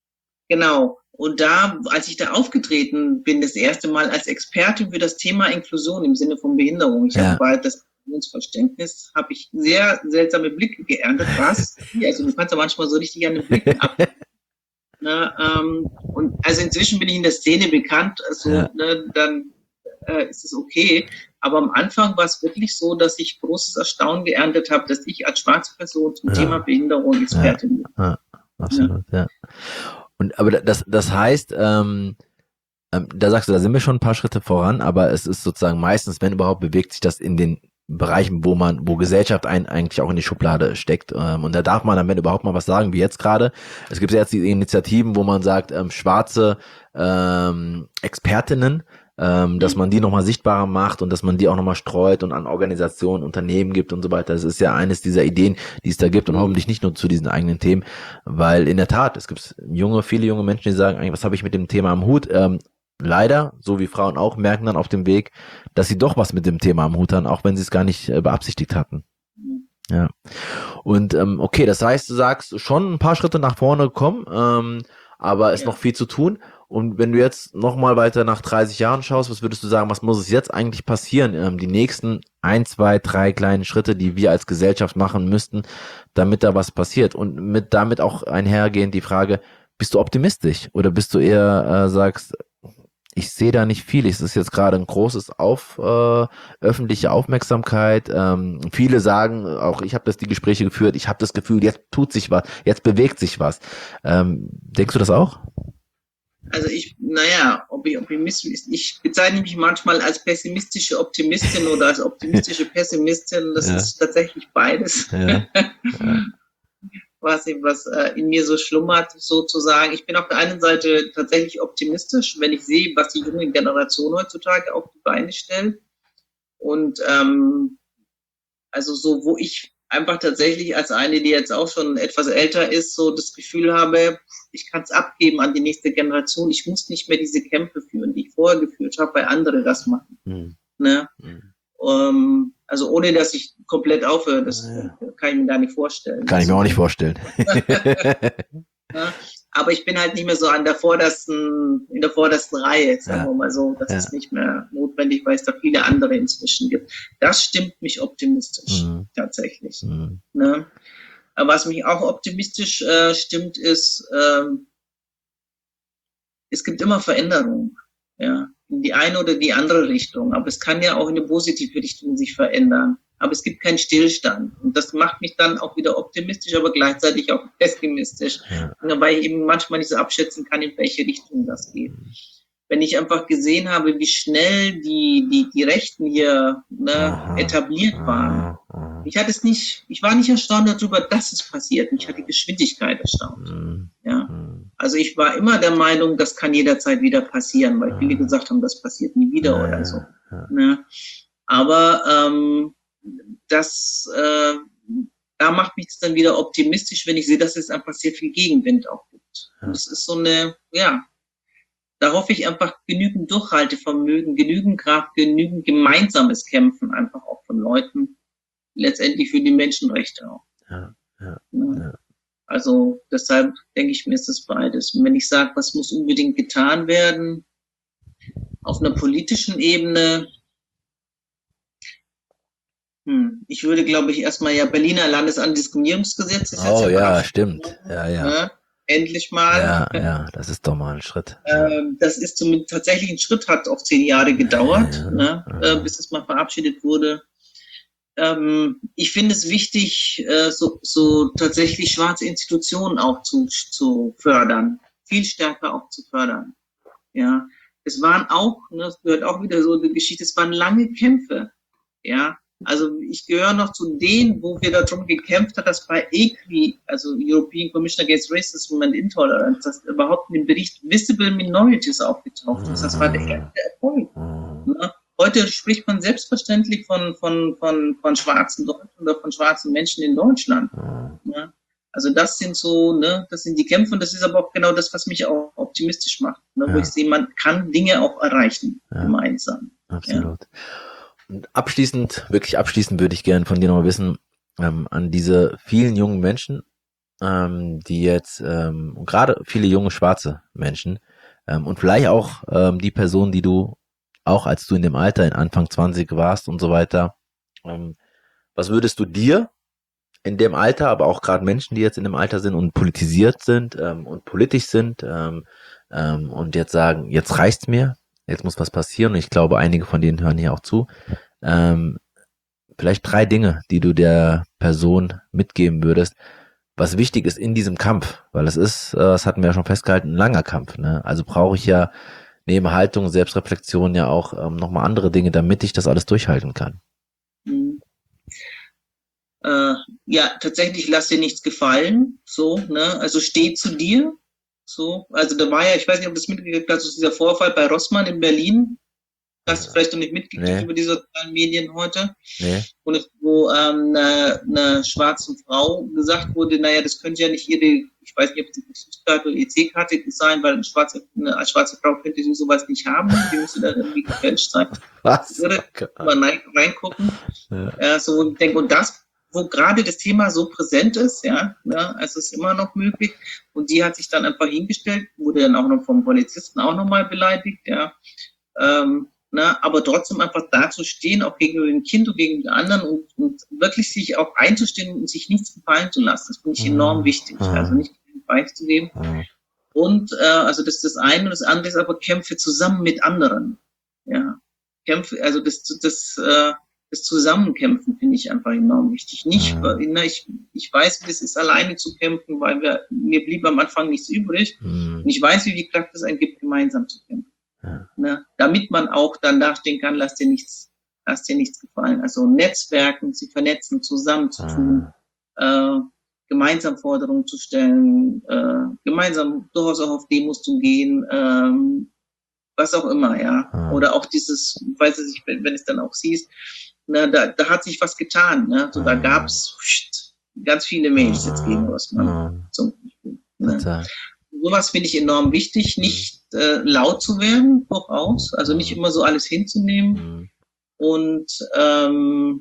Genau. Und da, als ich da aufgetreten bin, das erste Mal als Expertin für das Thema Inklusion im Sinne von Behinderung, ich Ja. habe bald das Verständnis, habe ich sehr seltsame Blicke geerntet. Was? Also du kannst ja manchmal so richtig an den Blicken ab. Ne, ähm, und also inzwischen bin ich in der Szene bekannt, also Ja. ne, dann äh, ist es okay. Aber am Anfang war es wirklich so, dass ich großes Erstaunen geerntet habe, dass ich als schwarze Person zum Ja. Thema Behinderung Expertin bin. Ja, absolut, ja. ja. Und aber das, das heißt, ähm, ähm, da sagst du, da sind wir schon ein paar Schritte voran, aber es ist sozusagen meistens, wenn überhaupt, bewegt sich das in den Bereichen, wo man, wo Gesellschaft einen eigentlich auch in die Schublade steckt. Ähm, und da darf man dann, wenn überhaupt mal was sagen, wie jetzt gerade. Es gibt ja jetzt die Initiativen, wo man sagt, ähm, schwarze ähm, Expertinnen, ähm, dass man die nochmal sichtbarer macht und dass man die auch nochmal streut und an Organisationen, Unternehmen gibt und so weiter. Das ist ja eines dieser Ideen, die es da gibt und Mhm. hoffentlich nicht nur zu diesen eigenen Themen, weil in der Tat, es gibt junge, viele junge Menschen, die sagen, eigentlich, was habe ich mit dem Thema am Hut? Ähm, leider, so wie Frauen auch, merken dann auf dem Weg, dass sie doch was mit dem Thema am Hut haben, auch wenn sie es gar nicht äh, beabsichtigt hatten. Ja. Und ähm, okay, das heißt, du sagst schon ein paar Schritte nach vorne gekommen, ähm, aber ist Ja. noch viel zu tun. Und wenn du jetzt nochmal weiter nach dreißig Jahren schaust, was würdest du sagen, was muss es jetzt eigentlich passieren? Ähm, die nächsten ein, zwei, drei kleinen Schritte, die wir als Gesellschaft machen müssten, damit da was passiert. Und mit damit auch einhergehend die Frage, bist du optimistisch oder bist du eher äh, sagst, ich sehe da nicht viel. Es ist jetzt gerade ein großes auf äh, öffentliche Aufmerksamkeit. Ähm, viele sagen, auch ich habe das die Gespräche geführt, ich habe das Gefühl, jetzt tut sich was, jetzt bewegt sich was. Ähm, denkst du das auch? Also ich, naja, ob ich optimistisch, ich bezeichne mich manchmal als pessimistische Optimistin oder als optimistische Pessimistin. Das Ja. ist tatsächlich beides. Ja. Ja. Was, was äh, in mir so schlummert, sozusagen. Ich bin auf der einen Seite tatsächlich optimistisch, wenn ich sehe, was die junge Generation heutzutage auf die Beine stellt. Und ähm, also so, wo ich einfach tatsächlich als eine, die jetzt auch schon etwas älter ist, so das Gefühl habe, ich kann es abgeben an die nächste Generation. Ich muss nicht mehr diese Kämpfe führen, die ich vorher geführt habe, weil andere das machen. Hm. Ne? Hm. Um, also ohne, dass ich komplett aufhöre, das Ja. kann ich mir gar nicht vorstellen. Kann ich mir auch nicht vorstellen. Ja, aber ich bin halt nicht mehr so an der vordersten, in der vordersten Reihe, sagen Ja. wir mal so. Das Ja. ist nicht mehr notwendig, weil es da viele andere inzwischen gibt. Das stimmt mich optimistisch, Mhm. tatsächlich. Hm. Ne? Aber was mich auch optimistisch äh, stimmt, ist, ähm, es gibt immer Veränderungen. Ja, in die eine oder die andere Richtung. Aber es kann ja auch in eine positive Richtung sich verändern. Aber es gibt keinen Stillstand. Und das macht mich dann auch wieder optimistisch, aber gleichzeitig auch pessimistisch. Ja. Weil ich eben manchmal nicht so abschätzen kann, in welche Richtung das geht. Wenn ich einfach gesehen habe, wie schnell die, die, die Rechten hier ne, Aha. etabliert waren. Aha. Ich hatte es nicht, ich war nicht erstaunt darüber, dass es passiert. Mich hat die Geschwindigkeit erstaunt. Hm. Ja. Hm. Also ich war immer der Meinung, das kann jederzeit wieder passieren, weil viele gesagt haben, das passiert nie wieder Ja, oder so. ja. Ne? Aber ähm, das, äh, da macht mich das dann wieder optimistisch, wenn ich sehe, dass es einfach sehr viel Gegenwind auch gibt. Ja. Und das ist so eine, ja, da hoffe ich einfach genügend Durchhaltevermögen, genügend Kraft, genügend gemeinsames Kämpfen einfach auch von Leuten, letztendlich für die Menschenrechte auch. Ja, ja, Ne? ja. Also deshalb denke ich mir, ist das beides. Und wenn ich sage, was muss unbedingt getan werden, auf einer politischen Ebene, hm, ich würde, glaube ich, erstmal ja Berliner Landesantidiskriminierungsgesetz ist jetzt Oh ja, verabschiedet stimmt. worden, Ja, ja. ne? Endlich mal. Ja, ja, das ist doch mal ein Schritt. Ja. Ähm, das ist zumindest tatsächlich ein Schritt, hat auch zehn Jahre gedauert, Ja, ne, ja. äh, bis es mal verabschiedet wurde. Ähm, ich finde es wichtig, äh, so, so tatsächlich schwarze Institutionen auch zu, zu fördern, viel stärker auch zu fördern. Ja, es waren auch, ne, das gehört auch wieder so die Geschichte, es waren lange Kämpfe. Ja, also ich gehöre noch zu denen, wo wir darum gekämpft haben, dass bei E C R I, also European Commission Against Racism and Intolerance, dass überhaupt in dem Bericht Visible Minorities aufgetaucht ist. Das war der erste Erfolg. Hm. Ne? Heute spricht man selbstverständlich von, von, von, von schwarzen Deutschen oder von schwarzen Menschen in Deutschland. Hm. Ne? Also das sind so, ne, das sind die Kämpfe und das ist aber auch genau das, was mich auch optimistisch macht, ne? Ja. Wo ich sehe, man kann Dinge auch erreichen, Ja. gemeinsam. Absolut. Und abschließend, wirklich abschließend würde ich gerne von dir noch wissen, ähm, an diese vielen jungen Menschen, ähm, die jetzt, ähm, und gerade viele junge schwarze Menschen, ähm, und vielleicht auch ähm, die Person, die du auch als du in dem Alter, in Anfang zwanzig warst und so weiter, ähm, was würdest du dir in dem Alter, aber auch gerade Menschen, die jetzt in dem Alter sind und politisiert sind ähm, und politisch sind ähm, ähm, und jetzt sagen, jetzt reicht's mir, jetzt muss was passieren und ich glaube, einige von denen hören hier auch zu, ähm, vielleicht drei Dinge, die du der Person mitgeben würdest, was wichtig ist in diesem Kampf, weil es ist, äh, das hatten wir ja schon festgehalten, ein langer Kampf, ne? Also brauche ich ja neben Haltung, Selbstreflexion ja auch ähm, nochmal andere Dinge, damit ich das alles durchhalten kann. Mhm. Äh, ja, tatsächlich lass dir nichts gefallen, so, ne, also steh zu dir, so, also da war ja, ich weiß nicht, ob du das mitgekriegt hast, dieser Vorfall bei Rossmann in Berlin, hast du vielleicht noch nicht mitgekriegt Nee. über die sozialen Medien heute, Nee. und es, wo ähm, eine, eine schwarze Frau gesagt wurde, naja, das könnte ja nicht ihre, ich weiß nicht, ob es die Betriebskarte oder E C-Karte sein, weil eine schwarze, eine, als schwarze Frau könnte sie sowas nicht haben, die müsste da irgendwie gefälscht sein. Was? Irre, mal rein, reingucken, Ja. ja, so, wo ich denke, und das, wo gerade das Thema so präsent ist, ja, ja, also es ist immer noch möglich. Und die hat sich dann einfach hingestellt, wurde dann auch noch vom Polizisten auch nochmal beleidigt, ja. Ähm, na, aber trotzdem einfach da zu stehen, auch gegenüber dem Kind und gegenüber den anderen und, und wirklich sich auch einzustehen und sich nichts gefallen zu lassen. Das finde ich enorm wichtig. Also nicht beichtzugeben. Und äh, also das ist das eine und das andere ist aber Kämpfe zusammen mit anderen. Ja. Kämpfe, also das, das, äh, das Zusammenkämpfen finde ich einfach enorm wichtig. Nicht, Ja. na, ich, ich weiß, wie das ist, alleine zu kämpfen, weil wir, mir blieb am Anfang nichts übrig. Mhm. Und ich weiß, wie viel Kraft es einen gibt, gemeinsam zu kämpfen. Ja. Ne? Damit man auch dann dastehen kann, lass dir nichts, lass dir nichts gefallen. Also Netzwerken, sich vernetzen, zusammenzutun, Ah. äh, gemeinsam Forderungen zu stellen, äh, gemeinsam durchaus auch auf Demos zu gehen, ähm, was auch immer, ja. Ah. Oder auch dieses, weiß ich nicht, wenn, wenn es dann auch siehst, ne, da, da hat sich was getan, ne. So, da Ah. gab's pst, ganz viele Mails jetzt gegen Rossmann Ah. zum Beispiel. Ne. Total. Sowas finde ich enorm wichtig, nicht äh, laut zu werden, durchaus, also nicht immer so alles hinzunehmen. Mhm. Und ähm,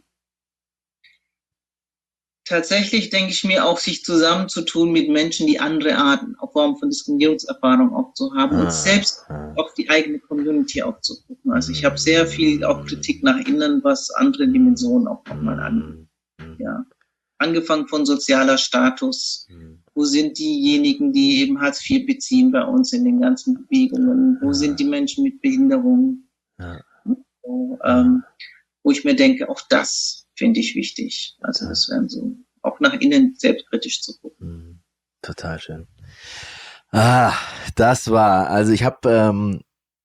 tatsächlich denke ich mir auch, sich zusammenzutun mit Menschen, die andere Arten, auch Formen von Diskriminierungserfahrung auch zu haben Ah. und selbst Ah. auf die eigene Community auch zu gucken. Also ich habe sehr viel auch Kritik nach innen, was andere Dimensionen auch nochmal angeht. Mhm. Ja. Angefangen von sozialer Status. Mhm. Wo sind diejenigen, die eben Hartz vier beziehen bei uns in den ganzen Bewegungen? Wo sind die Menschen mit Behinderungen? Ja. So, ähm, wo ich mir denke, auch das finde ich wichtig. Also das wären so, auch nach innen selbstkritisch zu gucken. Mhm. Total schön. Ah, das war, also ich habe ähm,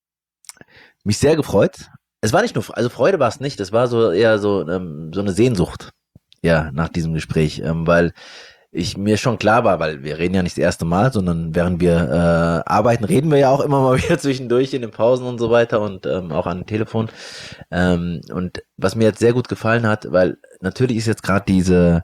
mich sehr gefreut. Es war nicht nur, also Freude war es nicht, es war so eher so ähm, so eine Sehnsucht, ja, nach diesem Gespräch, ähm, weil ich mir schon klar war, weil wir reden ja nicht das erste Mal, sondern während wir äh, arbeiten, reden wir ja auch immer mal wieder zwischendurch in den Pausen und so weiter und ähm, auch am Telefon. Ähm, und was mir jetzt sehr gut gefallen hat, weil natürlich ist jetzt gerade diese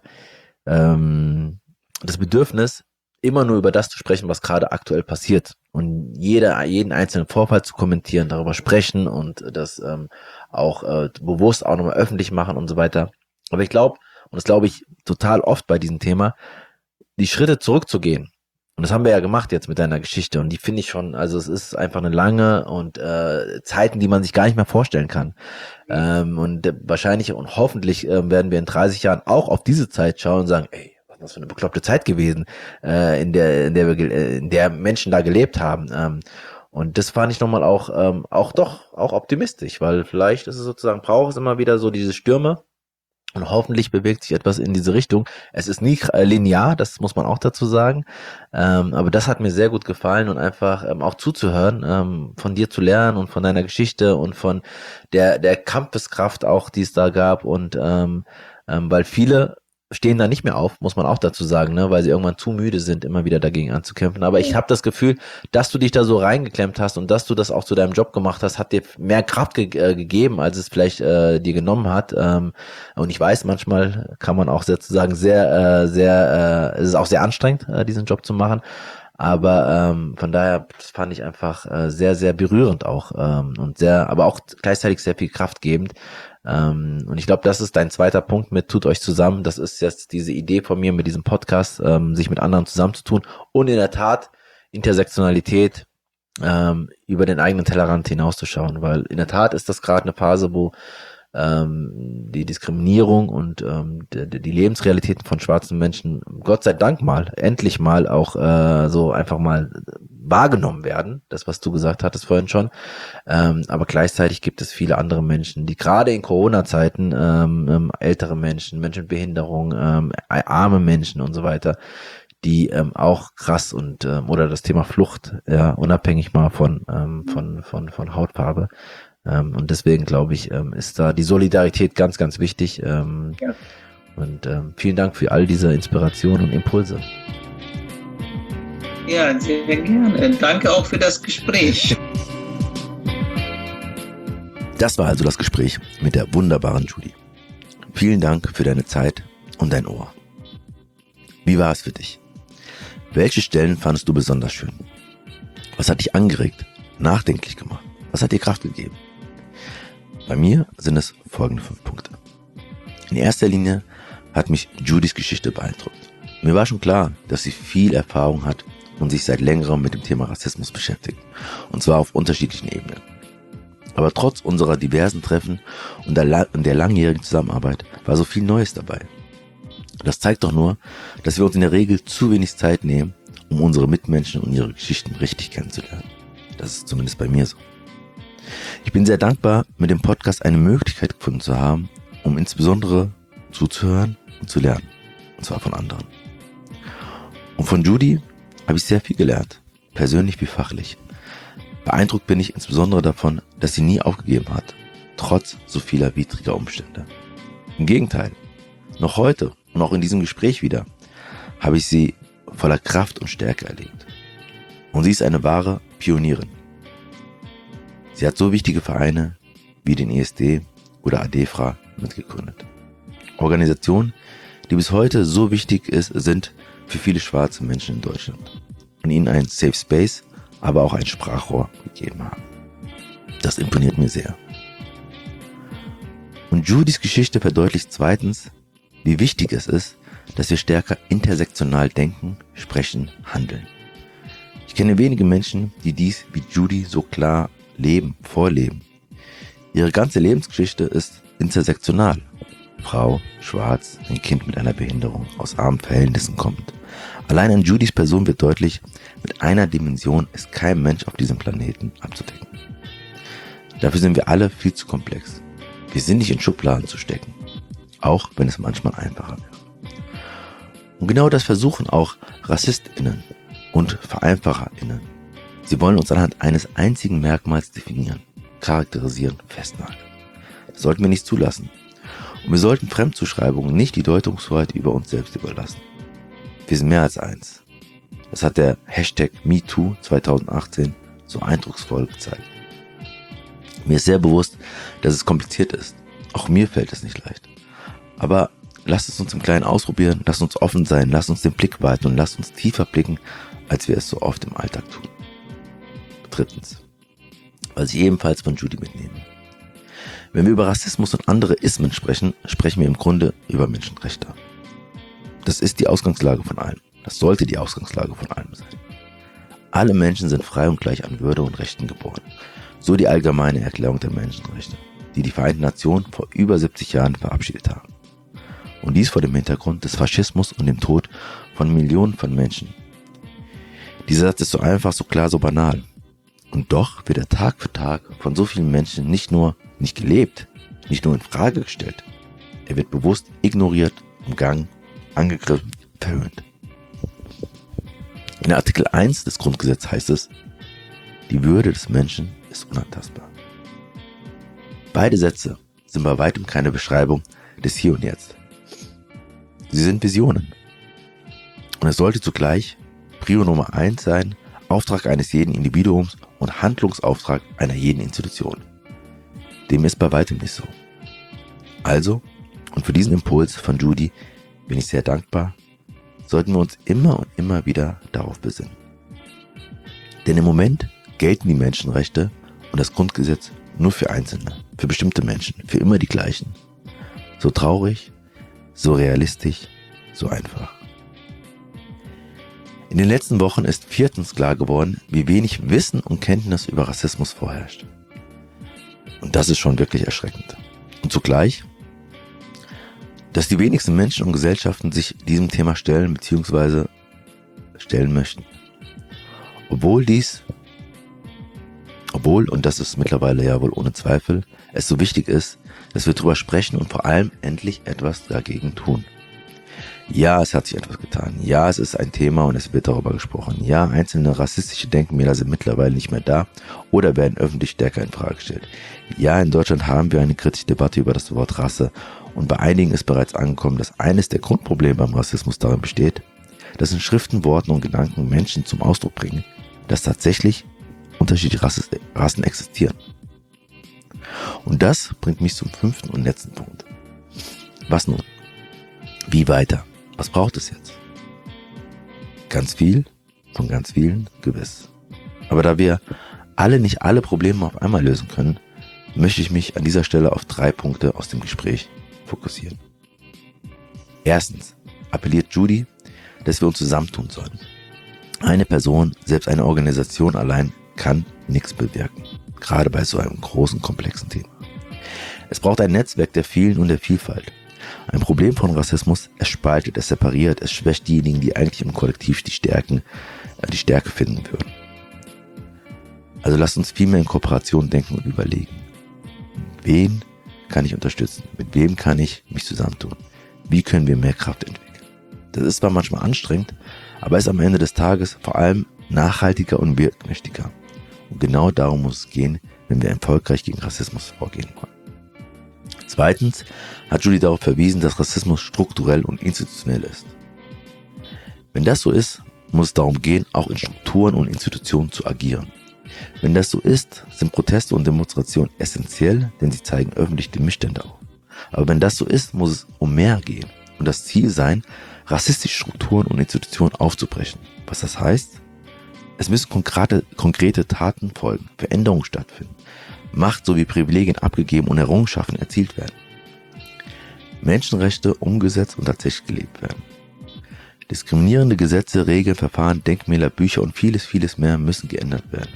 ähm, das Bedürfnis, immer nur über das zu sprechen, was gerade aktuell passiert und jeder, jeden einzelnen Vorfall zu kommentieren, darüber sprechen und das ähm, auch äh, bewusst auch nochmal öffentlich machen und so weiter. Aber ich glaube, und das glaube ich total oft bei diesem Thema, die Schritte zurückzugehen. Und das haben wir ja gemacht jetzt mit deiner Geschichte und die finde ich schon, also es ist einfach eine lange und äh, Zeiten, die man sich gar nicht mehr vorstellen kann. Ähm, und äh, wahrscheinlich und hoffentlich äh, werden wir in dreißig Jahren auch auf diese Zeit schauen und sagen, ey, was ist das für eine bekloppte Zeit gewesen, äh, in der in der wir, ge- äh, in der Menschen da gelebt haben. Ähm, und das fand ich nochmal auch ähm, auch doch auch optimistisch, weil vielleicht ist es sozusagen, braucht es immer wieder so diese Stürme. Und hoffentlich bewegt sich etwas in diese Richtung. Es ist nicht äh, linear, das muss man auch dazu sagen. Ähm, aber das hat mir sehr gut gefallen und einfach ähm, auch zuzuhören, ähm, von dir zu lernen und von deiner Geschichte und von der der Kampfeskraft auch, die es da gab. Und ähm, ähm, weil viele stehen da nicht mehr auf, muss man auch dazu sagen, ne, weil sie irgendwann zu müde sind, immer wieder dagegen anzukämpfen. Aber ich habe das Gefühl, dass du dich da so reingeklemmt hast und dass du das auch zu deinem Job gemacht hast, hat dir mehr Kraft ge äh, gegeben, als es vielleicht äh, dir genommen hat. Ähm, und ich weiß, manchmal kann man auch sozusagen sehr, äh, sehr, äh, es ist auch sehr anstrengend, äh, diesen Job zu machen. Aber ähm, von daher, das fand ich einfach äh, sehr, sehr berührend auch ähm, und sehr, aber auch gleichzeitig sehr viel kraftgebend. Ähm, und ich glaube, das ist dein zweiter Punkt mit tut euch zusammen. Das ist jetzt diese Idee von mir mit diesem Podcast, ähm, sich mit anderen zusammenzutun und in der Tat Intersektionalität ähm, über den eigenen Tellerrand hinauszuschauen, weil in der Tat ist das gerade eine Phase, wo ähm, die Diskriminierung und ähm, die, die Lebensrealitäten von schwarzen Menschen Gott sei Dank mal, endlich mal auch äh, so einfach mal wahrgenommen werden, das was du gesagt hattest vorhin schon, ähm, aber gleichzeitig gibt es viele andere Menschen, die gerade in Corona-Zeiten ähm, ähm, ältere Menschen, Menschen mit Behinderung, ähm, arme Menschen und so weiter, die ähm, auch krass und ähm, oder das Thema Flucht, ja, unabhängig mal von ähm, von von von Hautfarbe. Ähm, und deswegen glaube ich, ähm, ist da die Solidarität ganz, ganz wichtig. Ähm, Ja. Und ähm, vielen Dank für all diese Inspiration und Impulse. Ja, sehr gerne. Danke auch für das Gespräch. Das war also das Gespräch mit der wunderbaren Judy. Vielen Dank für deine Zeit und dein Ohr. Wie war es für dich? Welche Stellen fandest du besonders schön? Was hat dich angeregt, nachdenklich gemacht? Was hat dir Kraft gegeben? Bei mir sind es folgende fünf Punkte. In erster Linie hat mich Judys Geschichte beeindruckt. Mir war schon klar, dass sie viel Erfahrung hat und sich seit längerem mit dem Thema Rassismus beschäftigt. Und zwar auf unterschiedlichen Ebenen. Aber trotz unserer diversen Treffen und der, der langjährigen Zusammenarbeit war so viel Neues dabei. Das zeigt doch nur, dass wir uns in der Regel zu wenig Zeit nehmen, um unsere Mitmenschen und ihre Geschichten richtig kennenzulernen. Das ist zumindest bei mir so. Ich bin sehr dankbar, mit dem Podcast eine Möglichkeit gefunden zu haben, um insbesondere zuzuhören und zu lernen. Und zwar von anderen. Und von Judy habe ich sehr viel gelernt, persönlich wie fachlich. Beeindruckt bin ich insbesondere davon, dass sie nie aufgegeben hat, trotz so vieler widriger Umstände. Im Gegenteil, noch heute und auch in diesem Gespräch wieder habe ich sie voller Kraft und Stärke erlebt. Und sie ist eine wahre Pionierin. Sie hat so wichtige Vereine wie den E S D oder ADEFRA mitgegründet. Organisationen, die bis heute so wichtig ist, sind für viele schwarze Menschen in Deutschland und ihnen einen Safe Space, aber auch ein Sprachrohr gegeben haben. Das imponiert mir sehr. Und Judys Geschichte verdeutlicht zweitens, wie wichtig es ist, dass wir stärker intersektional denken, sprechen, handeln. Ich kenne wenige Menschen, die dies wie Judy so klar leben, vorleben. Ihre ganze Lebensgeschichte ist intersektional. Frau, schwarz, ein Kind mit einer Behinderung, aus armen Verhältnissen kommt. Allein an Judys Person wird deutlich, mit einer Dimension ist kein Mensch auf diesem Planeten abzudecken. Dafür sind wir alle viel zu komplex. Wir sind nicht in Schubladen zu stecken, auch wenn es manchmal einfacher wäre. Und genau das versuchen auch RassistInnen und VereinfacherInnen. Sie wollen uns anhand eines einzigen Merkmals definieren, charakterisieren, festnageln. Das sollten wir nicht zulassen. Und wir sollten Fremdzuschreibungen nicht die Deutungshoheit über uns selbst überlassen. Wir sind mehr als eins. Das hat der Hashtag MeToo zwanzig achtzehn so eindrucksvoll gezeigt. Mir ist sehr bewusst, dass es kompliziert ist. Auch mir fällt es nicht leicht. Aber lasst es uns im Kleinen ausprobieren, lasst uns offen sein, lasst uns den Blick weiten und lasst uns tiefer blicken, als wir es so oft im Alltag tun. Drittens, was ich ebenfalls von Judy mitnehme. Wenn wir über Rassismus und andere Ismen sprechen, sprechen wir im Grunde über Menschenrechte. Das ist die Ausgangslage von allem. Das sollte die Ausgangslage von allem sein. Alle Menschen sind frei und gleich an Würde und Rechten geboren. So die allgemeine Erklärung der Menschenrechte, die die Vereinten Nationen vor über siebzig Jahren verabschiedet haben. Und dies vor dem Hintergrund des Faschismus und dem Tod von Millionen von Menschen. Dieser Satz ist so einfach, so klar, so banal. Und doch wird er Tag für Tag von so vielen Menschen nicht nur nicht gelebt, nicht nur in Frage gestellt. Er wird bewusst ignoriert, umgangen, angegriffen, verhöhnt. In Artikel eins des Grundgesetzes heißt es, die Würde des Menschen ist unantastbar. Beide Sätze sind bei weitem keine Beschreibung des Hier und Jetzt. Sie sind Visionen. Und es sollte zugleich Prio Nummer eins sein, Auftrag eines jeden Individuums und Handlungsauftrag einer jeden Institution. Dem ist bei weitem nicht so. Also, und für diesen Impuls von Judy bin ich sehr dankbar, sollten wir uns immer und immer wieder darauf besinnen. Denn im Moment gelten die Menschenrechte und das Grundgesetz nur für Einzelne, für bestimmte Menschen, für immer die gleichen. So traurig, so realistisch, so einfach. In den letzten Wochen ist viertens klar geworden, wie wenig Wissen und Kenntnis über Rassismus vorherrscht. Und das ist schon wirklich erschreckend. Und zugleich, dass die wenigsten Menschen und Gesellschaften sich diesem Thema stellen bzw. stellen möchten. Obwohl dies, obwohl, und das ist mittlerweile ja wohl ohne Zweifel, es so wichtig ist, dass wir drüber sprechen und vor allem endlich etwas dagegen tun. Ja, es hat sich etwas getan. Ja, es ist ein Thema und es wird darüber gesprochen. Ja, einzelne rassistische Denkmäler sind mittlerweile nicht mehr da oder werden öffentlich stärker in Frage gestellt. Ja, in Deutschland haben wir eine kritische Debatte über das Wort Rasse und bei einigen ist bereits angekommen, dass eines der Grundprobleme beim Rassismus darin besteht, dass in Schriften, Worten und Gedanken Menschen zum Ausdruck bringen, dass tatsächlich unterschiedliche Rassen existieren. Und das bringt mich zum fünften und letzten Punkt. Was nun? Wie weiter? Was braucht es jetzt? Ganz viel, von ganz vielen, gewiss. Aber da wir alle nicht alle Probleme auf einmal lösen können, möchte ich mich an dieser Stelle auf drei Punkte aus dem Gespräch fokussieren. Erstens appelliert Judy, dass wir uns zusammentun sollen. Eine Person, selbst eine Organisation allein, kann nichts bewirken. Gerade bei so einem großen, komplexen Thema. Es braucht ein Netzwerk der vielen und der Vielfalt. Ein Problem von Rassismus, es spaltet, es separiert, es schwächt diejenigen, die eigentlich im Kollektiv die Stärken, äh, die Stärke finden würden. Also lasst uns viel mehr in Kooperation denken und überlegen. Wen kann ich unterstützen? Mit wem kann ich mich zusammentun? Wie können wir mehr Kraft entwickeln? Das ist zwar manchmal anstrengend, aber ist am Ende des Tages vor allem nachhaltiger und wirkmächtiger. Und genau darum muss es gehen, wenn wir erfolgreich gegen Rassismus vorgehen wollen. Zweitens hat Judy darauf verwiesen, dass Rassismus strukturell und institutionell ist. Wenn das so ist, muss es darum gehen, auch in Strukturen und Institutionen zu agieren. Wenn das so ist, sind Proteste und Demonstrationen essentiell, denn sie zeigen öffentlich die Missstände auf. Aber wenn das so ist, muss es um mehr gehen und das Ziel sein, rassistische Strukturen und Institutionen aufzubrechen. Was das heißt? Es müssen konkrete, konkrete Taten folgen, Veränderungen stattfinden, Macht sowie Privilegien abgegeben und Errungenschaften erzielt werden. Menschenrechte umgesetzt und tatsächlich gelebt werden. Diskriminierende Gesetze, Regeln, Verfahren, Denkmäler, Bücher und vieles, vieles mehr müssen geändert werden.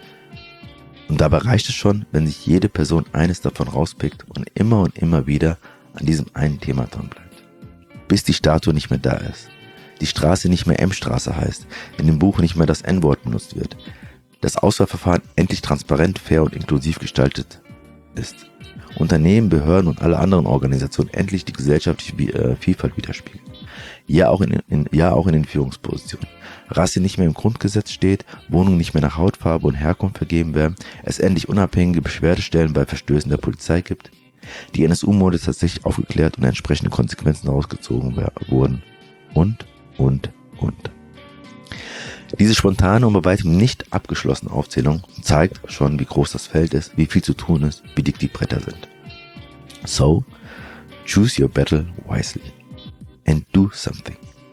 Und dabei reicht es schon, wenn sich jede Person eines davon rauspickt und immer und immer wieder an diesem einen Thema dran bleibt. Bis die Statue nicht mehr da ist, die Straße nicht mehr M-Straße heißt, in dem Buch nicht mehr das N-Wort benutzt wird, das Auswahlverfahren endlich transparent, fair und inklusiv gestaltet ist, Unternehmen, Behörden und alle anderen Organisationen endlich die gesellschaftliche Vielfalt widerspiegeln. Ja auch in, in, ja auch in den Führungspositionen. Rasse nicht mehr im Grundgesetz steht, Wohnungen nicht mehr nach Hautfarbe und Herkunft vergeben werden, es endlich unabhängige Beschwerdestellen bei Verstößen der Polizei gibt, die N S U-Morde tatsächlich aufgeklärt und entsprechende Konsequenzen rausgezogen wurden und, und, und. Diese spontane und bei weitem nicht abgeschlossene Aufzählung zeigt schon, wie groß das Feld ist, wie viel zu tun ist, wie dick die Bretter sind. So, choose your battle wisely and do something.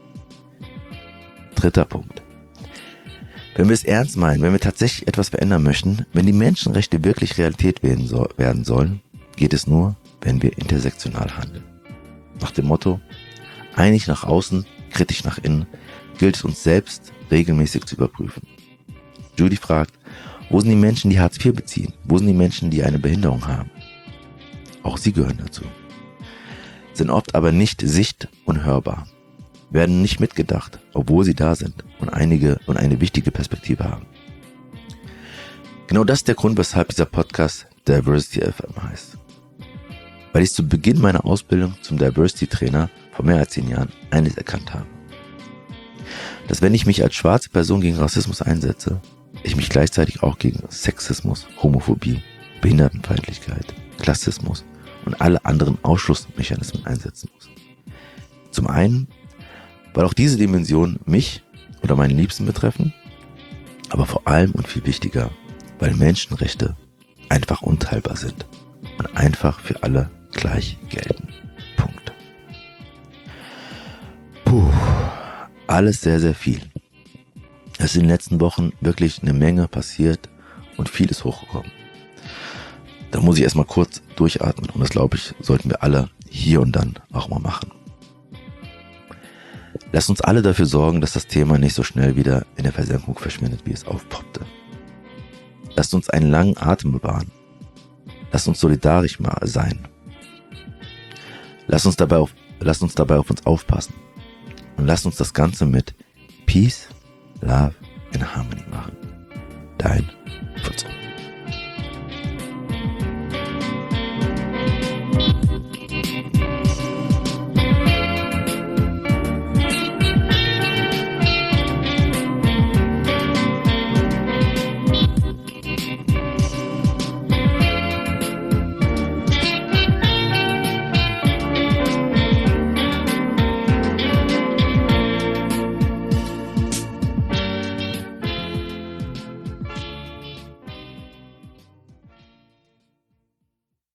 Dritter Punkt. Wenn wir es ernst meinen, wenn wir tatsächlich etwas verändern möchten, wenn die Menschenrechte wirklich Realität werden, so, werden sollen, geht es nur, wenn wir intersektional handeln. Nach dem Motto, einig nach außen, kritisch nach innen, gilt es uns selbst regelmäßig zu überprüfen. Judy fragt, wo sind die Menschen, die Hartz vier beziehen? Wo sind die Menschen, die eine Behinderung haben? Auch sie gehören dazu. Sind oft aber nicht sicht- und hörbar, werden nicht mitgedacht, obwohl sie da sind und einige und eine wichtige Perspektive haben. Genau das ist der Grund, weshalb dieser Podcast Diversity F M heißt. Weil ich zu Beginn meiner Ausbildung zum Diversity Trainer vor mehr als zehn Jahren eines erkannt habe. Dass wenn ich mich als schwarze Person gegen Rassismus einsetze, ich mich gleichzeitig auch gegen Sexismus, Homophobie, Behindertenfeindlichkeit, Klassismus und alle anderen Ausschlussmechanismen einsetzen muss. Zum einen, weil auch diese Dimensionen mich oder meine Liebsten betreffen, aber vor allem und viel wichtiger, weil Menschenrechte einfach unteilbar sind und einfach für alle gleich gelten. Punkt. Puh. Alles sehr, sehr viel. Es ist in den letzten Wochen wirklich eine Menge passiert und vieles hochgekommen. Da muss ich erstmal kurz durchatmen und das, glaube ich, sollten wir alle hier und dann auch mal machen. Lasst uns alle dafür sorgen, dass das Thema nicht so schnell wieder in der Versenkung verschwindet, wie es aufpoppte. Lasst uns einen langen Atem bewahren. Lasst uns solidarisch mal sein. Lasst uns dabei auf, lasst uns dabei auf uns aufpassen. Und lasst uns das Ganze mit Peace, Love and Harmony